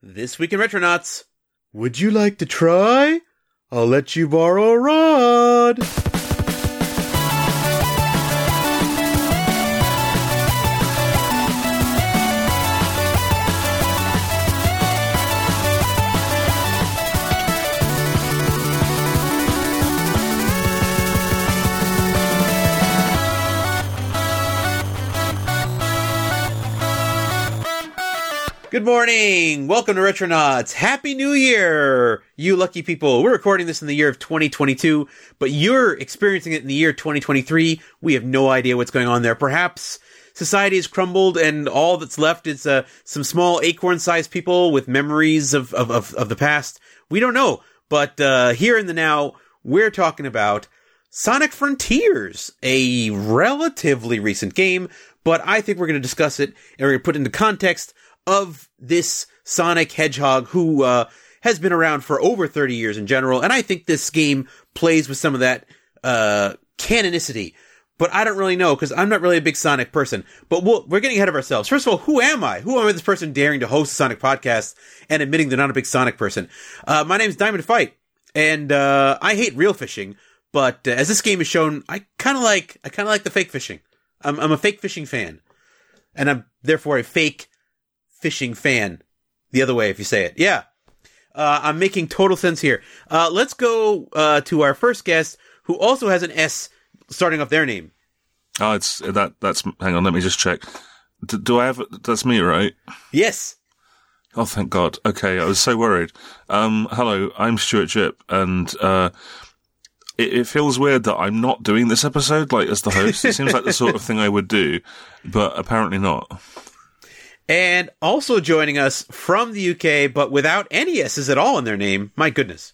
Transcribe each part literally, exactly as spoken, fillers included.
This week in Retronauts, would you like to try? I'll let you borrow a rod. Good morning! Welcome to Retronauts! Happy New Year! You lucky people. We're recording this in the year of twenty twenty-two, but you're experiencing it in the year twenty twenty-three. We have no idea what's going on there. Perhaps society has crumbled and all that's left is uh, some small acorn-sized people with memories of, of, of, of the past. We don't know, but uh, here in the now, we're talking about Sonic Frontiers, a relatively recent game, but I think we're going to discuss it and we're going to put it into context of this Sonic Hedgehog who uh, has been around for over thirty years in general, and I think this game plays with some of that uh, canonicity. But I don't really know, because I'm not really a big Sonic person. But we'll, we're getting ahead of ourselves. First of all, who am I? Who am I, this person daring to host a Sonic podcast and admitting they're not a big Sonic person? Uh, my name's Diamond Fight, and uh, I hate real fishing, but uh, as this game has shown, I kind of like I kind of like the fake fishing. I'm, I'm a fake fishing fan, and I'm therefore a fake fishing fan. The other way, if you say it. Yeah. Uh, I'm making total sense here. Uh, let's go uh, to our first guest, who also has an S starting off their name. Oh, it's that. That's. Hang on, let me just check. D- do I have? That's me, right? Yes. Oh, thank God. Okay, I was so worried. Um, hello, I'm Stuart Jip, and uh, it, it feels weird that I'm not doing this episode, like as the host. It seems like the sort of thing I would do, but apparently not. And also joining us from the U K, but without any S's at all in their name. My goodness.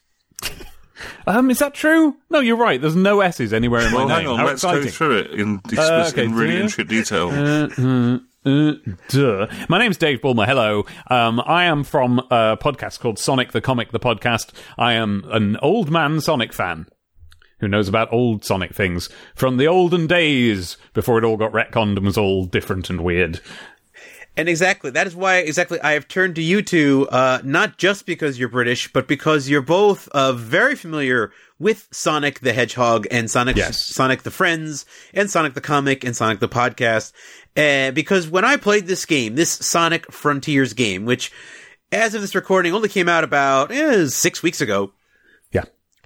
Um, is that true? No, you're right. There's no S's anywhere in my well, name. hang on, How let's exciting. go through it in, Uh, okay, in really do you? intricate detail. Uh, uh, uh, duh. My name's Dave Bulmer. Hello. Um, I am from a podcast called Sonic the Comic, the podcast. I am an old man Sonic fan who knows about old Sonic things from the olden days before it all got retconned and was all different and weird. And exactly, that is why exactly I have turned to you two, uh, not just because you're British, but because you're both uh, very familiar with Sonic the Hedgehog and Sonic, yes. Sonic the Friends and Sonic the Comic and Sonic the Podcast. Uh, because when I played this game, this Sonic Frontiers game, which as of this recording only came out about eh, six weeks ago. Yeah.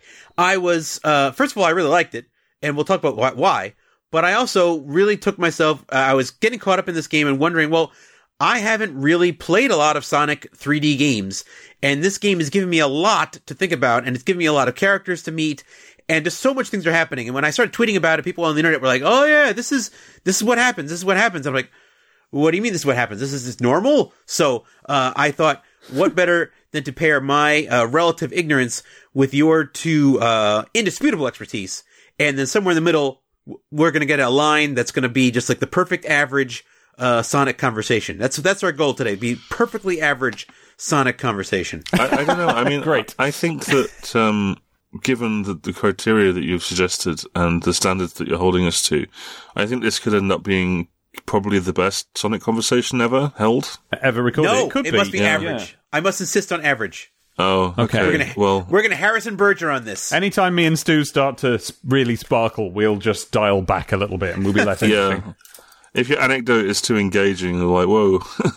I was, uh, first of all, I really liked it, and we'll talk about why, why but I also really took myself, uh, I was getting caught up in this game and wondering, well, I haven't really played a lot of Sonic three D games, and this game has given me a lot to think about, and it's given me a lot of characters to meet, and just so much things are happening. And when I started tweeting about it, people on the internet were like, oh yeah, this is this is what happens, this is what happens. I'm like, what do you mean this is what happens? This is just normal? So uh, I thought, what better than to pair my uh, relative ignorance with your two uh, indisputable expertise, and then somewhere in the middle, we're going to get a line that's going to be just like the perfect average Uh, Sonic conversation. That's that's our goal today. Be perfectly average Sonic conversation. I, I don't know. I mean, Great. I, I think that um, given the, the criteria that you've suggested and the standards that you're holding us to, I think this could end up being probably the best Sonic conversation ever held. Ever recorded? No, it could it be. must be yeah. average. Yeah. I must insist on average. Oh, okay. Okay. We're gonna well, we're gonna Harrison Berger on this. Anytime me and Stu start to s- really sparkle, we'll just dial back a little bit and we'll be less yeah. interesting. If your anecdote is too engaging, you're like, whoa.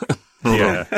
Yeah.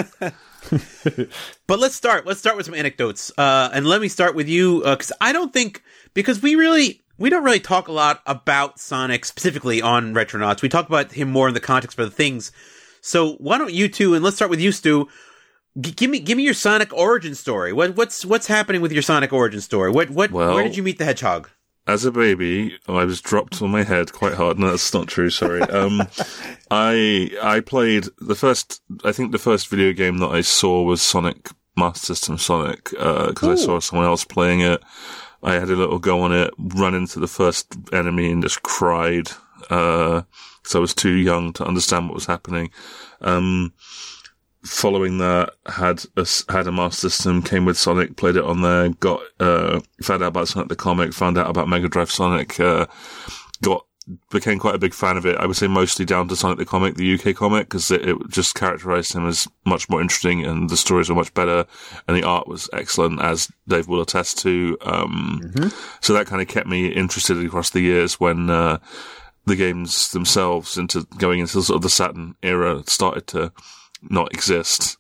But let's start. Let's start with some anecdotes. Uh, and let me start with you, because I don't think because we really we don't really talk a lot about Sonic specifically on Retronauts. We talk about him more in the context of the things. So why don't you two, and let's start with you, Stu. G- give me give me your Sonic origin story. What what's what's happening with your Sonic origin story? What what Well, where did you meet the Hedgehog? As a baby, I was dropped on my head quite hard. No, that's not true. Sorry. Um, I I played the first. I think the first video game that I saw was Sonic Master System Sonic because uh, I saw someone else playing it. I had a little go on it, run into the first enemy, and just cried. Uh, so I was too young to understand what was happening. Um, following that, had a, had a Master System, came with Sonic, played it on there, got, uh, found out about Sonic the Comic, found out about Mega Drive Sonic, uh, got became quite a big fan of it. I would say mostly down to Sonic the Comic, the U K comic, because it, it just characterized him as much more interesting and the stories were much better and the art was excellent, as Dave will attest to. Um, mm-hmm. So that kind of kept me interested across the years when, uh, the games themselves into going into sort of the Saturn era started to not exist.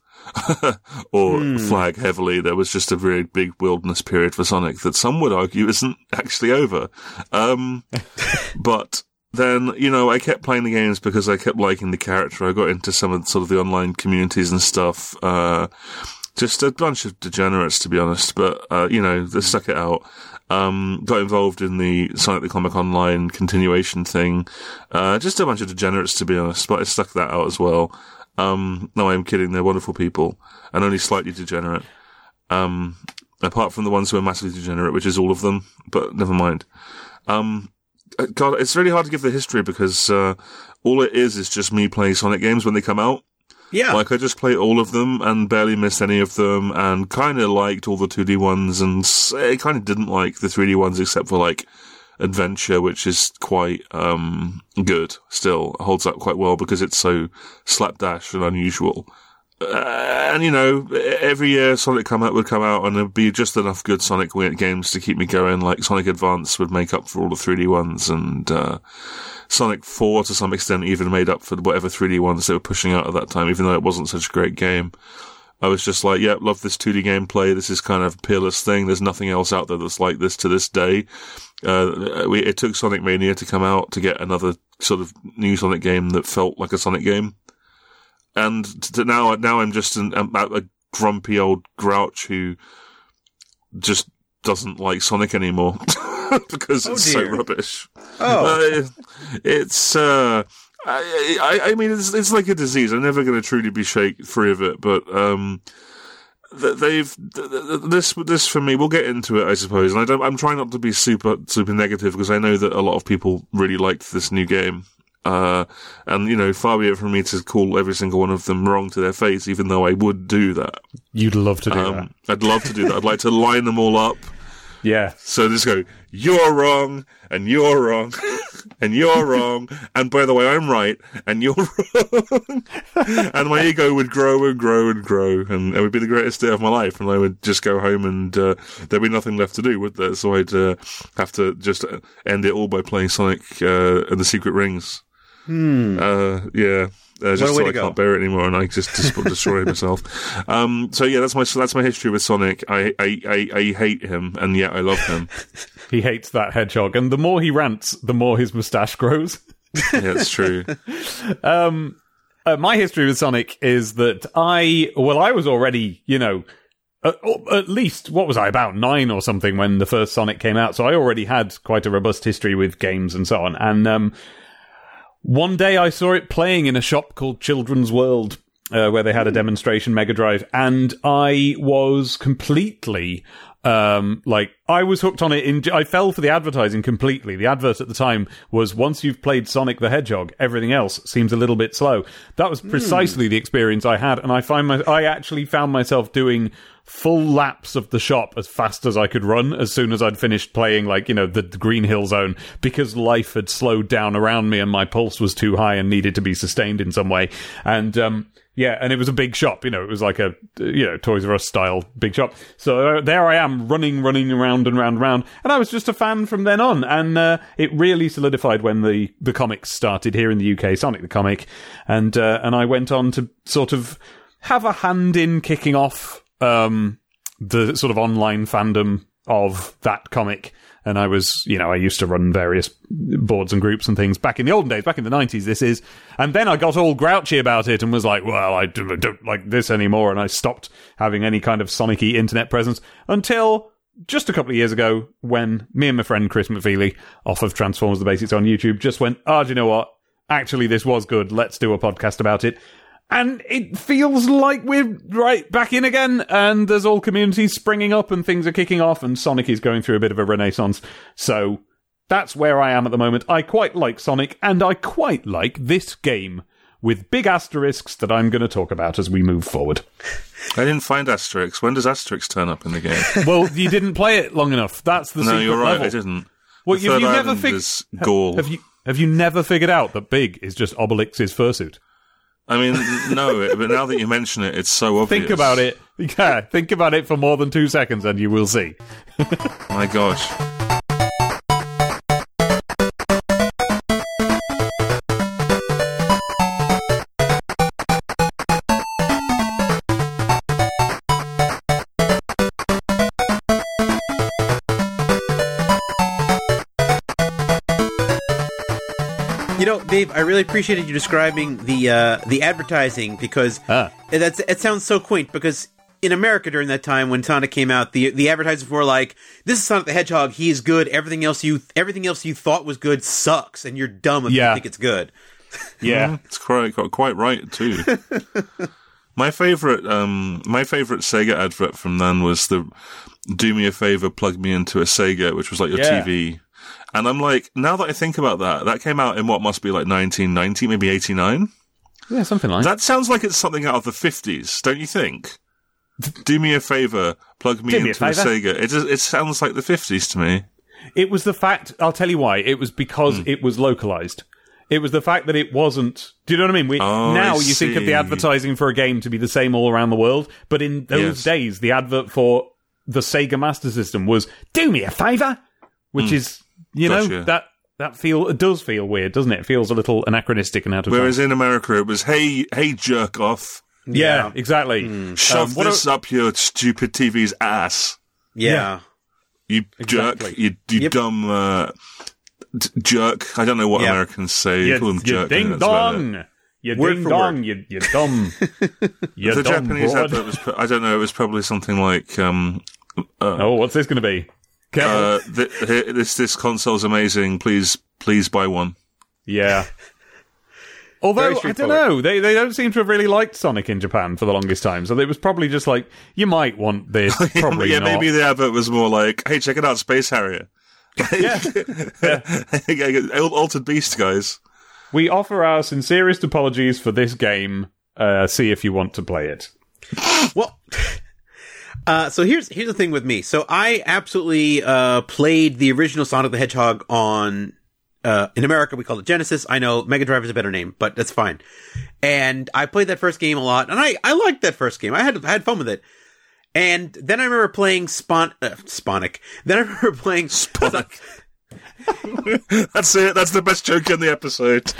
or hmm. flag heavily. There was just a very big wilderness period for Sonic that some would argue isn't actually over. Um, but then, you know, I kept playing the games because I kept liking the character. I got into some of sort of the online communities and stuff. Uh, just a bunch of degenerates, to be honest, but, uh, you know, they stuck it out. Um, got involved in the Sonic the Comic Online continuation thing. Uh, just a bunch of degenerates, to be honest, but I stuck that out as well. Um, no, I'm kidding. They're wonderful people and only slightly degenerate. Um, apart from the ones who are massively degenerate, which is all of them, but never mind. Um, God, it's really hard to give the history because, uh, all it is is just me playing Sonic games when they come out. Yeah. Like, I just play all of them and barely missed any of them and kind of liked all the two D ones and I kind of didn't like the three D ones except for, like, Adventure, which is quite um good still, holds up quite well because it's so slapdash and unusual. Uh, and you know, every year Sonic come out would come out and there'd be just enough good Sonic games to keep me going. Like Sonic Advance would make up for all the three D ones, and uh Sonic four to some extent even made up for whatever three D ones they were pushing out at that time, even though it wasn't such a great game. I was just like, yeah, love this two D gameplay. This is kind of a peerless thing. There's nothing else out there that's like this to this day. Uh, we, it took Sonic Mania to come out to get another sort of new Sonic game that felt like a Sonic game. And to now, now I'm just an, a, a grumpy old grouch who just doesn't like Sonic anymore because oh, it's dear. so rubbish. Oh, uh, it's, uh, I, I, I mean, it's, it's like a disease. I'm never going to truly be shake free of it, but, um, they've, this, this for me, we'll get into it, I suppose. And I don't, I'm trying not to be super, super negative because I know that a lot of people really liked this new game. Uh, and, you know, far be it from me to call every single one of them wrong to their face, even though I would do that. You'd love to do um, that. I'd love to do that. I'd like to line them all up. Yeah. So just go, you're wrong, and you're wrong, and you're wrong, and by the way, I'm right, and you're wrong. And my ego would grow and grow and grow, and it would be the greatest day of my life, and I would just go home and uh, there'd be nothing left to do, would there? So I'd uh, have to just end it all by playing Sonic uh, and the Secret Rings. Hmm. Uh, yeah. Uh, just so I go. can't bear it anymore, and I just, just destroy myself. Um, so yeah, that's my that's my history with Sonic. I, I I I hate him, and yet I love him. He hates that hedgehog, and the more he rants, the more his moustache grows. Yeah, it's true. um, uh, my history with Sonic is that I, well, I was already, you know, uh, at least, what was I, about nine or something when the first Sonic came out, so I already had quite a robust history with games and so on, and um. One day I saw it playing in a shop called Children's World, uh, where they had a demonstration Mega Drive, and I was completely, um, like, I was hooked on it. In, I fell for the advertising completely. The advert at the time was, once you've played Sonic the Hedgehog, everything else seems a little bit slow. That was precisely mm. the experience I had, and I find my, I actually found myself doing full laps of the shop as fast as I could run as soon as I'd finished playing, like, you know, the, the Green Hill Zone, because life had slowed down around me and my pulse was too high and needed to be sustained in some way. And, um, yeah, and it was a big shop, you know, it was like a, you know, Toys R Us style big shop. So uh, there I am, running, running around and round and round, and I was just a fan from then on, and uh, it really solidified when the, the comics started here in the U K, Sonic the Comic, and uh, and I went on to sort of have a hand in kicking off um, the sort of online fandom of that comic. And I was, you know, I used to run various boards and groups and things back in the olden days, back in the nineties, this is. And then I got all grouchy about it and was like, well, I don't like this anymore. And I stopped having any kind of Sonic-y internet presence until just a couple of years ago when me and my friend Chris McFeely, off of Transformers The Basics on YouTube, just went, oh, do you know what? Actually, this was good. Let's do a podcast about it. And it feels like we're right back in again, and there's all communities springing up and things are kicking off, and Sonic is going through a bit of a renaissance. So that's where I am at the moment. I quite like Sonic, and I quite like this game, with big asterisks that I'm going to talk about as we move forward. I didn't find Asterix. When does Asterix turn up in the game? Well, you didn't play it long enough. That's the no, secret you're right, level. I didn't. Well, the you've, third you've never island figured... is Gaul. Have you... Have you never figured out that Big is just Obelix's fursuit? I mean, no, but now that you mention it, it's so obvious. Think about it. Yeah, think about it for more than two seconds and you will see. My gosh. You know, Dave, I really appreciated you describing the uh, the advertising because Ah. that's it sounds so quaint. Because in America during that time when Sonic came out, the the advertisers were like, "This is Sonic the Hedgehog. He is good. Everything else you everything else you thought was good sucks, and you're dumb if Yeah. you think it's good." Yeah. It's quite quite right too. My favorite, um, my favorite Sega advert from then was the "Do me a favor, plug me into a Sega," which was like your Yeah. T V. And I'm like, now that I think about that, that came out in what must be like nineteen ninety, maybe eighty-nine. Yeah, something like that. That sounds like it's something out of the fifties, don't you think? Do me a favor, plug me Do me a into a, favour. Sega. It just, it sounds like the fifties to me. It was the fact, I'll tell you why, it was because it was localized. It was the fact that it wasn't, do you know what I mean? We, Oh, now I you think of the see. advertising for a game to be the same all around the world, but in those Yes. days, the advert for the Sega Master System was, do me a favour, which is, you know, Gotcha. that, that feel, it does feel weird, doesn't it? It feels a little anachronistic and out of Whereas time. in America, it was, hey, hey, jerk off. Yeah, exactly. Shove Um, what this a- up your stupid T V's ass. Yeah. You Exactly. jerk. You, you Yep. dumb uh, d- jerk. I don't know what Yeah. Americans say. You, You call them you jerk. and ding that's about it. dong! You Word ding for dong! word. You, you dumb! You The dumb Japanese broad. advert was, pro- I don't know, it was probably something like, um, Oh, what's this going to be? Careful. uh, th- th- this, this console's amazing. Please, please buy one. Yeah. Although, Very I don't straightforward. know, they they don't seem to have really liked Sonic in Japan for the longest time, so it was probably just like, you might want this, probably yeah, not. maybe the advert was more like, hey, check it out, Space Harrier. Yeah. Altered Beast, guys. We offer our sincerest apologies for this game. Uh, see if you want to play it. Well, uh, so here's here's the thing with me. So I absolutely uh, played the original Sonic the Hedgehog on. Uh, in America, we call it Genesis. I know Mega Drive is a better name, but that's fine. And I played that first game a lot, and I, I liked that first game. I had I had fun with it. And then I remember playing Spon uh, Sponic. Then I remember playing Sponic. That's it. That's the best joke in the episode.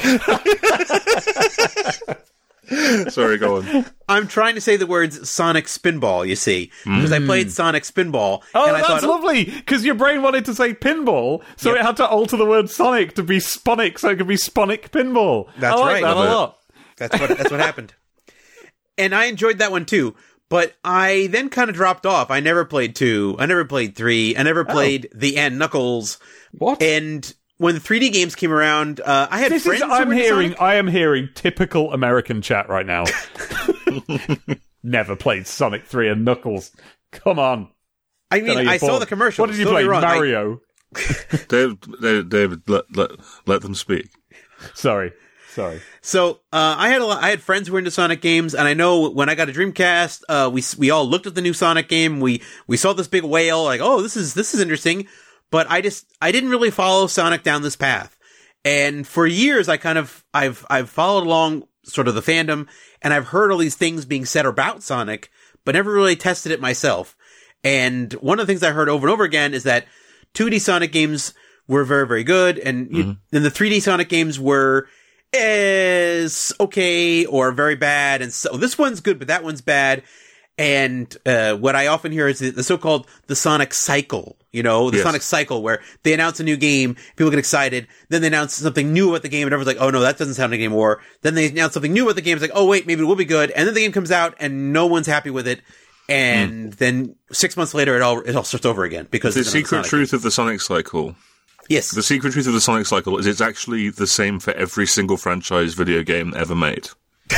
Sorry, go on. I'm trying to say the words Sonic Spinball, you see, because I played Sonic Spinball. Oh, and I that's thought, oh, lovely, because your brain wanted to say pinball, so Yep. it had to alter the word Sonic to be Sponic, so it could be Sponic Pinball. That's I like right. that Love a it. lot. That's what that's what happened. And I enjoyed that one too. But I then kind of dropped off. I never played two. I never played three. I never played the and Knuckles. What? And when the three D games came around, uh, I had This friends. is, who I'm were into hearing, Sonic. I am hearing typical American chat right now. Never played Sonic three and Knuckles. Come on. I Don't mean, know you're I saw bored. the commercial. What did you Don't get play? me wrong. I- Mario? David, David, David let, let, let them speak. Sorry. Sorry. So uh, I had a lot, I had friends who were into Sonic games, and I know when I got a Dreamcast, uh, we we all looked at the new Sonic game. We we saw this big whale, like, oh, this is this is interesting. But I just I didn't really follow Sonic down this path. And for years, I kind of I've I've followed along sort of the fandom, and I've heard all these things being said about Sonic, but never really tested it myself. And one of the things I heard over and over again is that two D Sonic games were very very good, and you, and the three D Sonic games were is okay or very bad, and so this one's good, but that one's bad. And uh, what I often hear is the, the so-called the Sonic cycle, you know, the Yes. Sonic cycle, where they announce a new game, people get excited, then they announce something new about the game, and everyone's like, oh no, that doesn't sound like anymore. Then they announce something new about the game, it's like, oh wait, maybe it will be good, and then the game comes out, and no one's happy with it, and then six months later, it all it all starts over again because The it's another secret Sonic truth of the Sonic cycle. game. Yes, The secret truth of the Sonic cycle is it's actually the same for every single franchise video game ever made.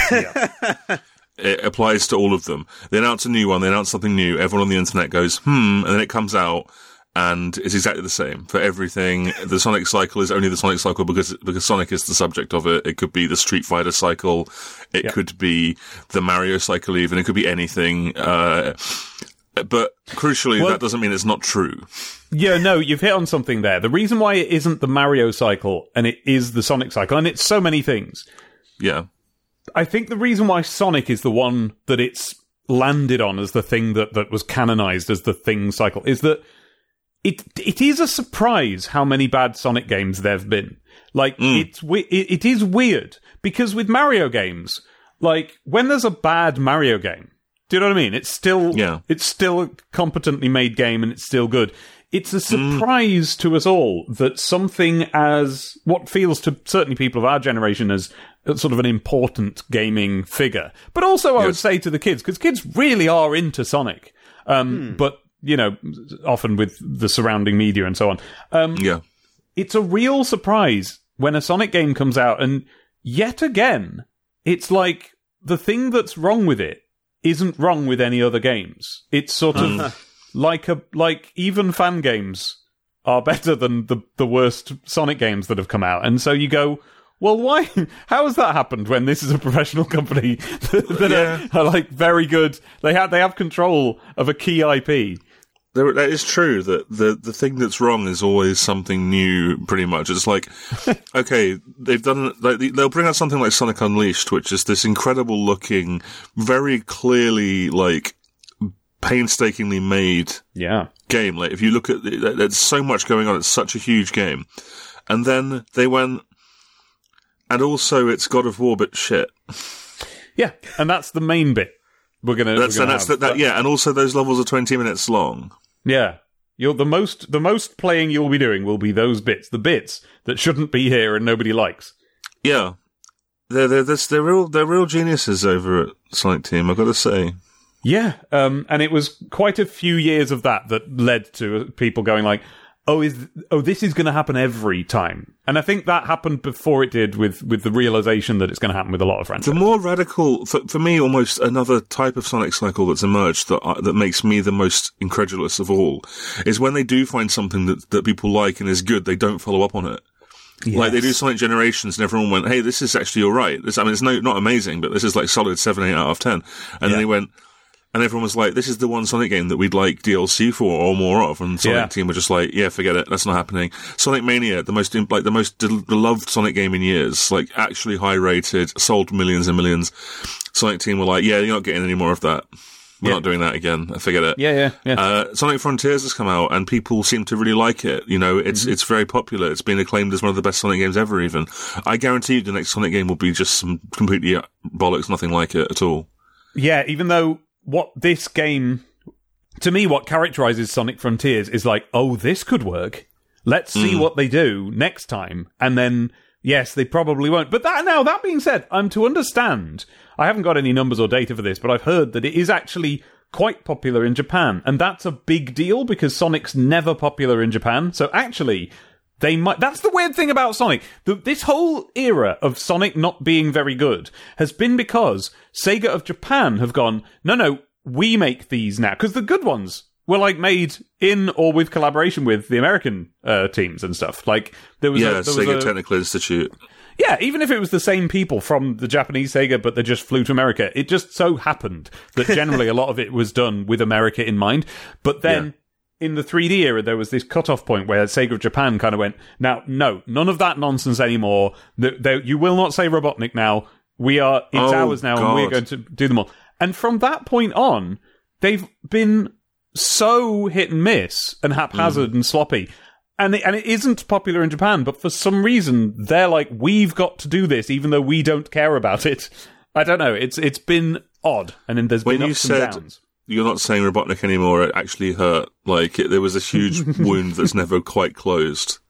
It applies to all of them. They announce a new one, they announce something new, everyone on the internet goes, hmm, and then it comes out, and it's exactly the same for everything. The Sonic cycle is only the Sonic cycle because because Sonic is the subject of it. It could be the Street Fighter cycle, it Yeah. could be the Mario cycle even, it could be anything. Uh, But crucially, Well- that doesn't mean it's not true. Yeah, no, you've hit on something there. The reason why it isn't the Mario cycle and it is the Sonic cycle, and it's so many things. Yeah. I think the reason why Sonic is the one that it's landed on as the thing that, that was canonized as the thing cycle is that it it is a surprise how many bad Sonic games there've been. Like, Mm. it's we- it, it is weird, because with Mario games, like, when there's a bad Mario game, do you know what I mean? It's still, Yeah. it's still a competently made game and it's still good. It's a surprise mm. to us all that something as what feels to certainly people of our generation as sort of an important gaming figure, but also I yes. would say to the kids, because kids really are into Sonic, um, Hmm. but you know, often with the surrounding media and so on. Um, Yeah. it's a real surprise when a Sonic game comes out, and yet again, it's like the thing that's wrong with it isn't wrong with any other games. It's sort of like a like even fan games are better than the the worst Sonic games that have come out, and so you go, well, why? How has that happened when this is a professional company that, that Yeah. are, are like very good? They have they have control of a key I P. There, that is true, that the, the thing that's wrong is always something new, pretty much. It's like, okay, they've done, like, they'll bring out something like Sonic Unleashed, which is this incredible looking, very clearly, like, painstakingly made Yeah. game. Like, if you look at it, there's so much going on, it's such a huge game. And then they went, and also it's God of War, but shit. Yeah, and that's the main bit we're gonna. That's, we're and gonna that's have. that, that, yeah, and also those levels are twenty minutes long. Yeah, you'll the most the most playing you'll be doing will be those bits, the bits that shouldn't be here and nobody likes. Yeah. They're, they're, they're, they're real, they're real geniuses over at Sonic Team, I've got to say. Yeah, um, and it was quite a few years of that that led to people going like, "Oh, is oh this is going to happen every time?" And I think that happened before it did with with the realization that it's going to happen with a lot of franchises. The more radical, for, for me, almost another type of Sonic cycle that's emerged that I, that makes me the most incredulous of all is when they do find something that, that people like and is good, they don't follow up on it. Yes. Like, they do Sonic Generations and everyone went, hey, this is actually alright. This, I mean, it's no, not amazing, but this is like solid seven, eight out of ten. And Yeah. then they went, and everyone was like, this is the one Sonic game that we'd like D L C for or more of. And Sonic Yeah. Team were just like, yeah, forget it. That's not happening. Sonic Mania, the most, like, the most beloved Sonic game in years, like, actually high rated, sold millions and millions. Sonic Team were like, yeah, you're not getting any more of that. We're Yeah. not doing that again. Forget it. Yeah, yeah, yeah. Uh, Sonic Frontiers has come out and people seem to really like it. You know, it's, Mm-hmm. it's very popular. It's been acclaimed as one of the best Sonic games ever, even. I guarantee you the next Sonic game will be just some completely bollocks, nothing like it at all. Yeah, even though what this game, to me, what characterizes Sonic Frontiers is like, oh, this could work. Let's see what they do next time. And then, yes, they probably won't. But that now, that being said, I'm to understand, I haven't got any numbers or data for this, but I've heard that it is actually quite popular in Japan. And that's a big deal because Sonic's never popular in Japan. So actually, they might. That's the weird thing about Sonic. The, this whole era of Sonic not being very good has been because Sega of Japan have gone, no, no, we make these now. Because the good ones were like made in or with collaboration with the American uh, teams and stuff. Like there was, Yeah, a, there Sega was a, Technical Institute. yeah, even if it was the same people from the Japanese Sega, but they just flew to America, it just so happened that generally a lot of it was done with America in mind. But then. Yeah. In the three D era, there was this cutoff point where Sega of Japan kind of went, now, no, none of that nonsense anymore. The, the, you will not say Robotnik now. We are, it's Oh, ours now, and we're God. going to do them all. And from that point on, they've been so hit and miss and haphazard Mm. and sloppy. And it, and it isn't popular in Japan, but for some reason, they're like, we've got to do this, even though we don't care about it. I don't know. It's It's been odd, and then there's When been you ups said and downs. you're not saying Robotnik anymore, it actually hurt. Like, it, there was a huge wound that's never quite closed.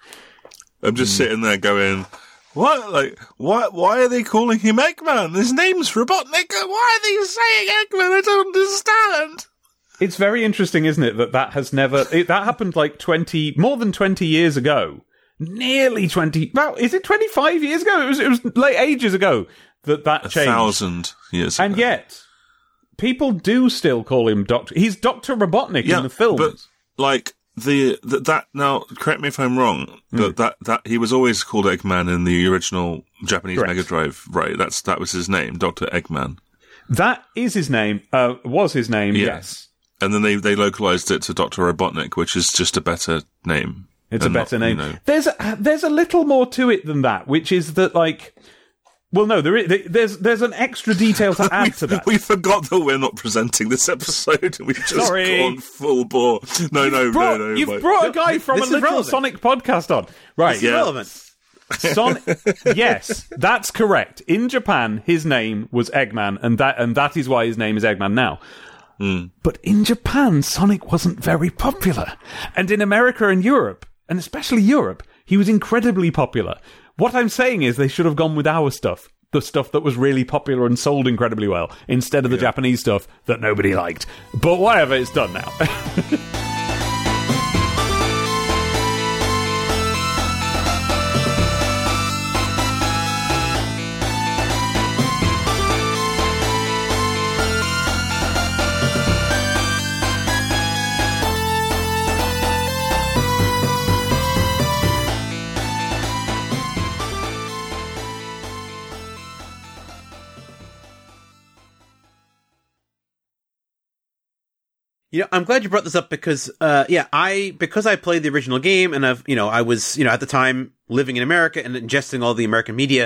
I'm just sitting there going, what? Like, why, why are they calling him Eggman? His name's Robotnik. Why are they saying Eggman? I don't understand. It's very interesting, isn't it, that that has never... It, that happened like twenty... More than twenty years ago. Nearly twenty... Well, is it twenty-five years ago? It was, it was like ages ago that that A changed. thousand years ago. And yet, people do still call him Doctor... He's Doctor Robotnik yeah, in the films. but, like, the, the that now, correct me if I'm wrong, but that, that he was always called Eggman in the original Japanese Correct. Mega Drive, right? That's that was his name, Doctor Eggman. That is his name. Uh, was his name, Yeah. yes. and then they, they localized it to Doctor Robotnik, which is just a better name. It's a better not, name. You know. There's a, there's a little more to it than that, which is that like, well, no, there is, there's there's an extra detail to add to that. We forgot that we're not presenting this episode. We've just Sorry. gone full bore. No, You've no, brought, no, no. You've like, brought a guy from a this is literal relevant. Sonic podcast on, right? It's irrelevant. Son- yes, that's correct. In Japan, his name was Eggman, and that and that is why his name is Eggman now. Mm. But in Japan, Sonic wasn't very popular, and in America and Europe, and especially Europe, he was incredibly popular. What I'm saying is they should have gone with our stuff, the stuff that was really popular and sold incredibly well, instead of the Yeah. Japanese stuff that nobody liked. But whatever, it's done now. You know, I'm glad you brought this up because, uh, yeah, I, because I played the original game and I've, you know, I was, you know, at the time living in America and ingesting all the American media,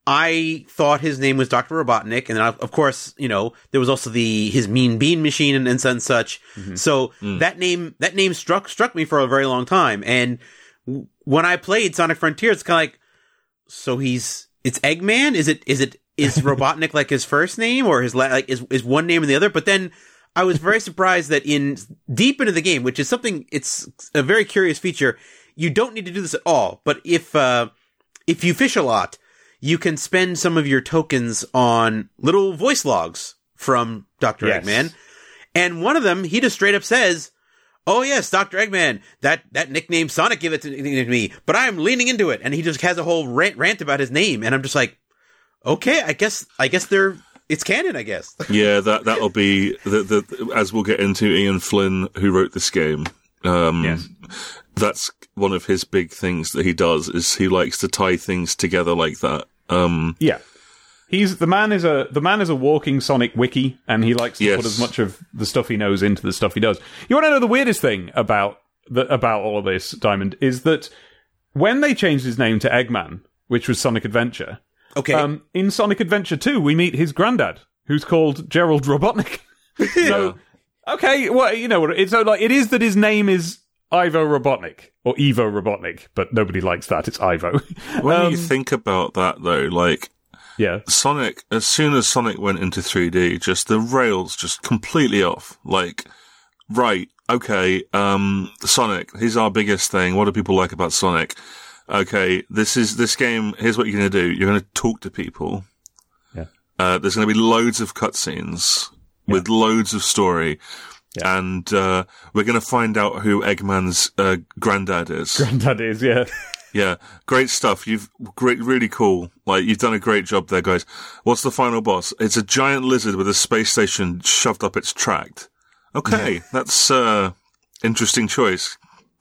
I thought his name was Doctor Robotnik. And then, of course, you know, there was also the, his Mean Bean Machine and, and such. Mm-hmm. So mm. that name, that name struck, struck me for a very long time. And w- when I played Sonic Frontiers, it's kind of like, so he's, it's Eggman? Is it, is it, is Robotnik like his first name or his, la- like, is, is one name and the other? But then, I was very surprised that in deep into the game, which is something, it's a very curious feature. You don't need to do this at all, but if uh, if you fish a lot, you can spend some of your tokens on little voice logs from Doctor Yes. Eggman, and one of them he just straight up says, "Oh yes, Doctor Eggman, that that nickname Sonic gave it to, to me, but I'm leaning into it," and he just has a whole rant rant about his name, and I'm just like, okay, I guess I guess they're. It's canon, I guess. Yeah, that that'll be the, the as we'll get into. Ian Flynn, who wrote this game, um, Yes. that's one of his big things that he does. Is he likes to tie things together like that. Um, Yeah, he's the man is a the man is a walking Sonic wiki, and he likes to Yes. put as much of the stuff he knows into the stuff he does. You want to know the weirdest thing about the, about all of this, Diamond, is that when they changed his name to Eggman, which was Sonic Adventure. Okay. Um, in Sonic Adventure two, we meet his granddad, who's called Gerald Robotnik. So, okay, well, you know, it's so like it is that his name is Ivo Robotnik or Evo Robotnik, but nobody likes that. It's Ivo. when Um, you think about that, though, like yeah, Sonic, as soon as Sonic went into three D, just the rails just completely off. Like, right, okay, um, Sonic, he's our biggest thing. What do people like about Sonic? Okay, this is this game. Here's what you're going to do. You're going to talk to people. Yeah. Uh, there's going to be loads of cutscenes Yeah. with loads of story, Yeah. and uh, we're going to find out who Eggman's uh, granddad is. granddad is, yeah. Yeah, great stuff. You've great, really cool. Like you've done a great job there, guys. What's the final boss? It's a giant lizard with a space station shoved up its tract. Okay, yeah. that's uh interesting choice.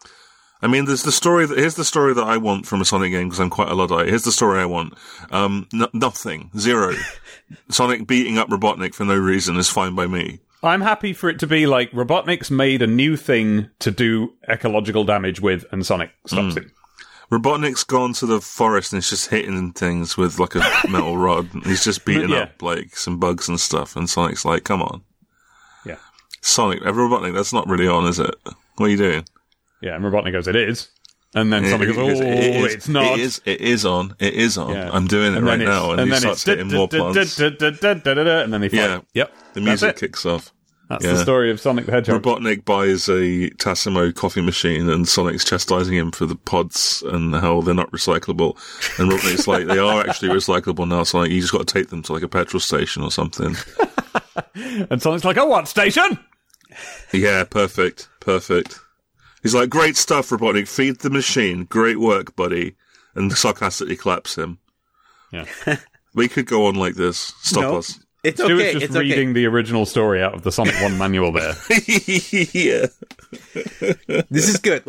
I mean, there's the story that, here's the story that I want from a Sonic game, because I'm quite a Luddite. Here's the story I want. Um, n- nothing. Zero. Sonic beating up Robotnik for no reason is fine by me. I'm happy for it to be like Robotnik's made a new thing to do ecological damage with, and Sonic stops Mm. it. Robotnik's gone to the forest and is just hitting things with like a metal rod. And he's just beating Yeah. up like some bugs and stuff. And Sonic's like, come on. Yeah. Sonic, Robotnik, that's not really on, is it? What are you doing? Yeah, and Robotnik goes, it is. And then Sonic It- goes, oh, it is- it's not. It is, it is on. It is on. Yeah. I'm doing it And right then it's- now. And, he then starts it's hitting more plants. And then they fight. Yeah. Yep. The That's music it. kicks off. That's Yeah. the story of Sonic the Hedgehog. Robotnik buys a Tassimo coffee machine and Sonic's chastising him for the pods and how they're not recyclable. And Robotnik's like, they are actually recyclable now, Sonic. You just got to take them to like a petrol station or something. And Sonic's like, oh, what, station? Yeah, perfect. Perfect. He's like, great stuff, Robotnik. Feed the machine. Great work, buddy. And sarcastically claps him. Yeah. We could go on like this. Stop No. us. It's Stuart's okay. just It's reading the original story out of the Sonic one manual there. Yeah. okay. This is good. Let's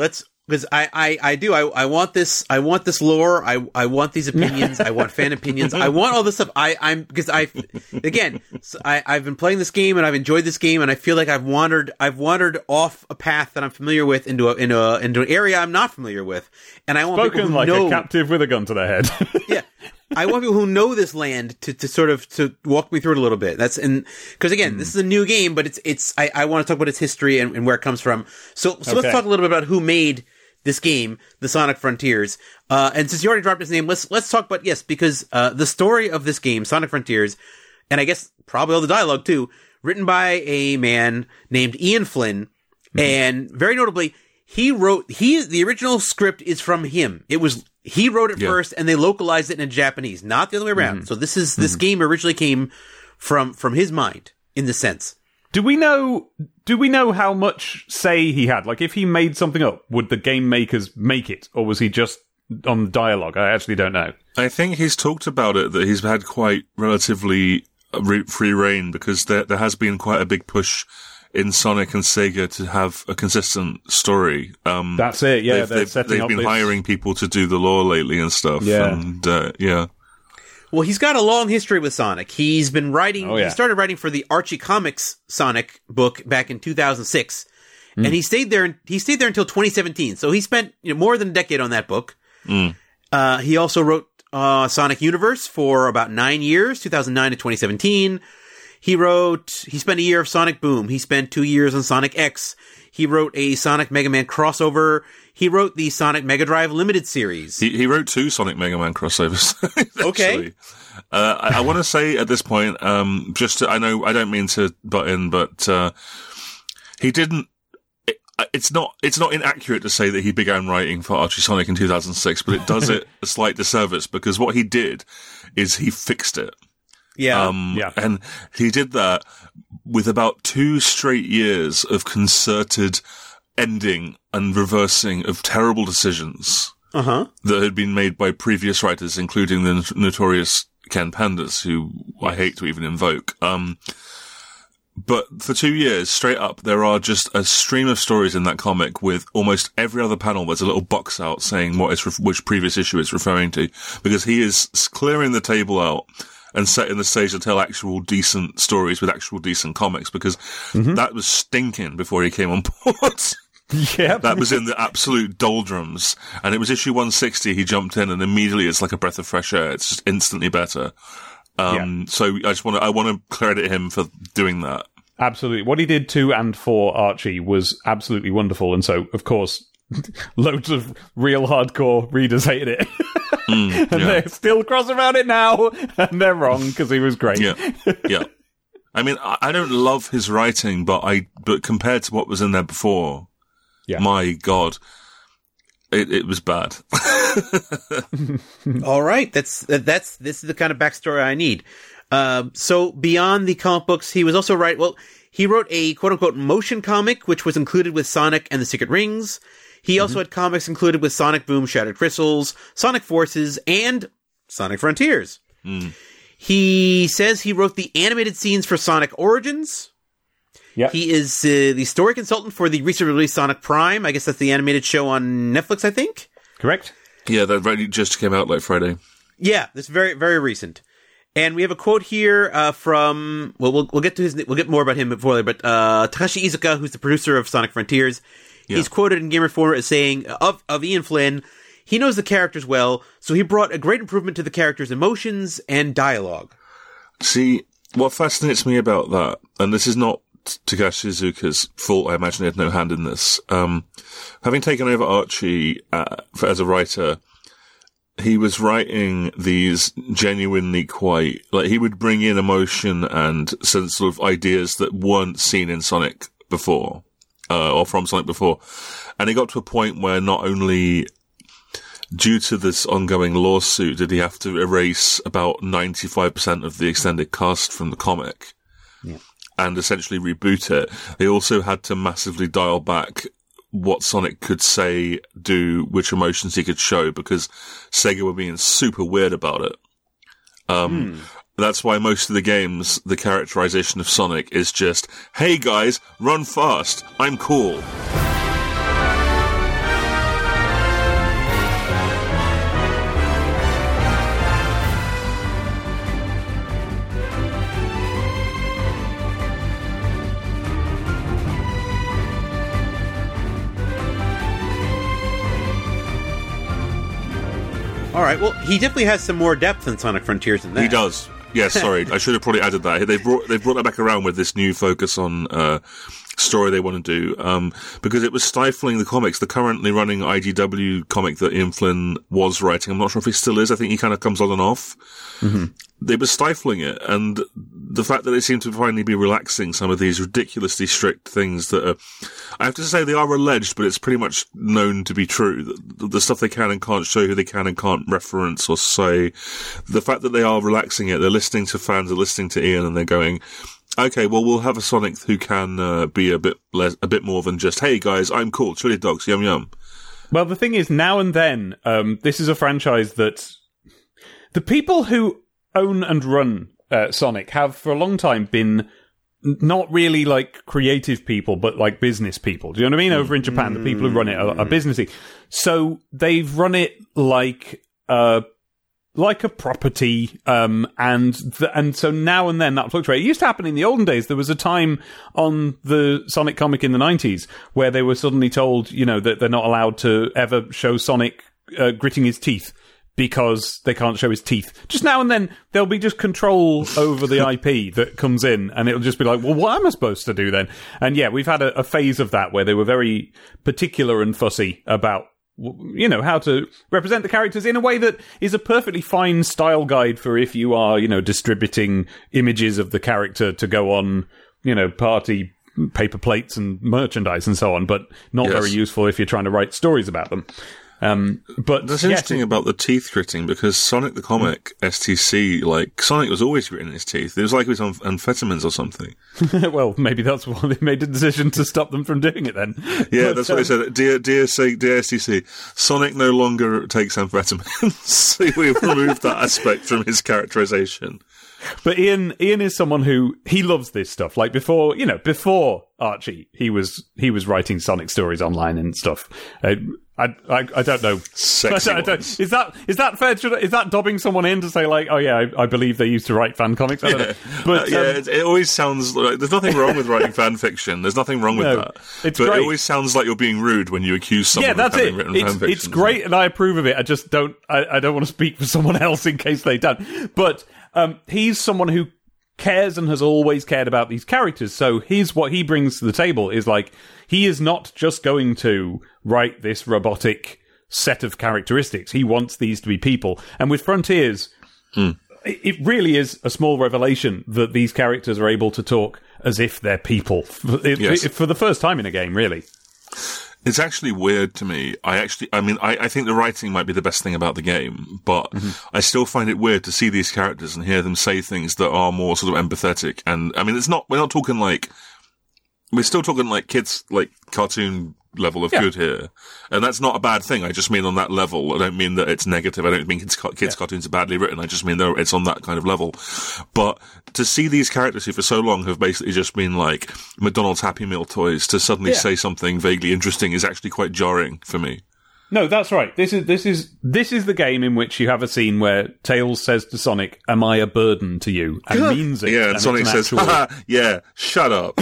Because I, I, I do. I, I want this. I want this lore. I, I want these opinions. I want fan opinions. I want all this stuff. I, I'm because I, again, I, I've been playing this game and I've enjoyed this game and I feel like I've wandered. I've wandered off a path that I'm familiar with into a, into a, into an area I'm not familiar with. And I want Spoken people who like know, a captive with a gun to their head. yeah. I want people who know this land to, to sort of to walk me through it a little bit. That's and because again, mm. this is a new game, but it's it's. I, I want to talk about its history and, and where it comes from. So so okay. let's talk a little bit about who made this game, the Sonic Frontiers. Uh, and since you already dropped his name, let's let's talk about, yes, because uh, the story of this game, Sonic Frontiers, and I guess probably all the dialogue too, written by a man named Ian Flynn, mm-hmm. and very notably, he wrote, he the original script is from him. It was, he wrote it yeah. first, and they localized it in Japanese, not the other way around. Mm-hmm. So this is, this mm-hmm. game originally came from from his mind, in this sense. Do we know? Do we know how much say he had? Like, if he made something up, would the game makers make it, or was he just on dialogue? I actually don't know. I think he's talked about it that he's had quite relatively free reign because there there has been quite a big push in Sonic and Sega to have a consistent story. Um, That's it. Yeah, they've, they've, they've been this... hiring people to do the lore lately and stuff. Yeah, and uh, yeah. Well, he's got a long history with Sonic. He's been writing, oh, yeah. he started writing for the Archie Comics Sonic book back in two thousand six. Mm. And he stayed there, he stayed there until twenty seventeen. So he spent, you know, more than a decade on that book. Mm. Uh, he also wrote, uh, Sonic Universe for about nine years, two thousand nine to twenty seventeen. He wrote, he spent a year of Sonic Boom. He spent two years on Sonic X. He wrote a Sonic Mega Man crossover. He wrote the Sonic Mega Drive Limited series. He, he wrote two Sonic Mega Man crossovers. Okay. Uh, I, I want to say at this point, um, just to, I know I don't mean to butt in, but uh, he didn't. It, it's not. It's not inaccurate to say that he began writing for Archie Sonic in two thousand six, but it does it a slight disservice because what he did is he fixed it. Yeah. Um, yeah. And he did that with about two straight years of concerted ending and reversing of terrible decisions uh-huh. that had been made by previous writers, including the notorious Ken Pandas, who I hate to even invoke. Um, but for two years, straight up, there are just a stream of stories in that comic with almost every other panel. There's a little box out saying what is, which previous issue it's referring to, because he is clearing the table out and setting the stage to tell actual decent stories with actual decent comics, because mm-hmm. that was stinking before he came on board. Yeah, that was in the absolute doldrums, and it was issue one sixty. He jumped in, and immediately it's like a breath of fresh air. It's just instantly better. Um, yeah. So I just want to I want to credit him for doing that. Absolutely, what he did to and for Archie was absolutely wonderful, and so of course, loads of real hardcore readers hated it. Mm, and yeah. they still cross about it now, and they're wrong because he was great. Yeah, yeah. I mean, I, I don't love his writing, but I but compared to what was in there before, yeah. my God, it, it was bad. All right, that's that's this is the kind of backstory I need. Uh, so beyond the comic books, he was also write. Well, he wrote a quote unquote motion comic, which was included with Sonic and the Secret Rings. He also mm-hmm. had comics included with Sonic Boom, Shattered Crystals, Sonic Forces, and Sonic Frontiers. Mm. He says he wrote the animated scenes for Sonic Origins. Yep. He is uh, the story consultant for the recently released Sonic Prime. I guess that's the animated show on Netflix, I think. Correct. Yeah, that really just came out like Friday. Yeah, that's very, very recent. And we have a quote here uh, from, well, well, we'll get to his, we'll get more about him before, but uh, Takashi Iizuka, who's the producer of Sonic Frontiers. Yeah. He's quoted in Game Informer as saying, of, of Ian Flynn, he knows the characters well, so he brought a great improvement to the characters' emotions and dialogue. See, what fascinates me about that, and this is not Takashi Iizuka's fault, I imagine he had no hand in this, um, having taken over Archie uh, for, as a writer, he was writing these genuinely quite, like, he would bring in emotion and some sort of ideas that weren't seen in Sonic before. Uh, or from Sonic before. And it got to a point where not only due to this ongoing lawsuit did he have to erase about ninety-five percent of the extended cast from the comic yeah. and essentially reboot it, they also had to massively dial back what Sonic could say, do, which emotions he could show, because Sega were being super weird about it. Um, hmm. That's why most of the games, the characterization of Sonic is just, hey guys, run fast, I'm cool. All right. Well, he definitely has some more depth in Sonic Frontiers than that. He does. Yes, sorry. I should have probably added that. They've brought, they've brought that back around with this new focus on uh, story they want to do, um, because it was stifling the comics. The currently running I D W comic that Ian Flynn was writing, I'm not sure if he still is. I think he kind of comes on and off. Mm-hmm. They were stifling it, and the fact that they seem to finally be relaxing some of these ridiculously strict things that are, I have to say they are alleged, but it's pretty much known to be true. The, the stuff they can and can't show, who they can and can't reference or say, the fact that they are relaxing it, they're listening to fans, they're listening to Ian, and they're going, okay, well, we'll have a Sonic who can uh, be a bit less, a bit more than just, hey guys, I'm cool, chili dogs, yum yum. Well, the thing is, now and then, um, this is a franchise that the people who own and run uh, Sonic have for a long time been not really like creative people, but like business people. Do you know what I mean? Over in Japan, the people who run it are, are businessy. So they've run it like uh like a property, um, and th- and so now and then that fluctuates. It used to happen in the olden days. There was a time on the Sonic comic in the nineties where they were suddenly told, you know, that they're not allowed to ever show Sonic uh, gritting his teeth, because they can't show his teeth. Just now and then, there'll be just control over the I P that comes in, and it'll just be like, well, what am I supposed to do then? And yeah, we've had a, a phase of that where they were very particular and fussy about, you know, how to represent the characters in a way that is a perfectly fine style guide for if you are, you know, distributing images of the character to go on, you know, party paper plates and merchandise and so on, but not yes. very useful if you're trying to write stories about them. Um, but that's yes, interesting about the teeth gritting, because Sonic the Comic, mm. S T C, like, Sonic was always gritting his teeth. It was like he was on amphetamines or something. Well, maybe that's why they made the decision to stop them from doing it then. Yeah, but, that's um, what they said. Dear, dear, dear S T C, Sonic no longer takes amphetamines. We've removed that aspect from his characterization. But Ian, Ian is someone who, he loves this stuff. Like before, you know, before Archie, he was, he was writing Sonic stories online and stuff. Uh, I, I, I don't know. Sexy I don't, I don't, is that is that fair? Should, is that dobbing someone in to say like, oh yeah, I, I believe they used to write fan comics? I don't yeah. know. But uh, yeah, um, it, it always sounds like there's nothing wrong with writing fan fiction. There's nothing wrong with no, that. It's but great. It always sounds like you're being rude when you accuse someone yeah, that's of having it. written It's, fan fiction. it's great, and I approve of it. I just don't. I, I don't want to speak for someone else in case they don't. But um, he's someone who cares and has always cared about these characters. So here's what he brings to the table is like, he is not just going to write this robotic set of characteristics. He wants these to be people. And with Frontiers, mm. it really is a small revelation that these characters are able to talk as if they're people. It, yes. it, for the first time in a game, really. It's actually weird to me. I actually, I mean, I, I think the writing might be the best thing about the game, but mm-hmm. I still find it weird to see these characters and hear them say things that are more sort of empathetic. And, I mean, it's not, we're not talking like, we're still talking like kids, like cartoon level of yeah. good here. And that's not a bad thing. I just mean on that level. I don't mean that it's negative. I don't mean kids, kids yeah. cartoons are badly written. I just mean that it's on that kind of level. But to see these characters who for so long have basically just been like McDonald's Happy Meal toys to suddenly yeah. say something vaguely interesting is actually quite jarring for me. No, that's right. This is this is this is the game in which you have a scene where Tails says to Sonic, "Am I a burden to you?" and means it. Yeah, and, and Sonic an says, actual... "Yeah, shut up."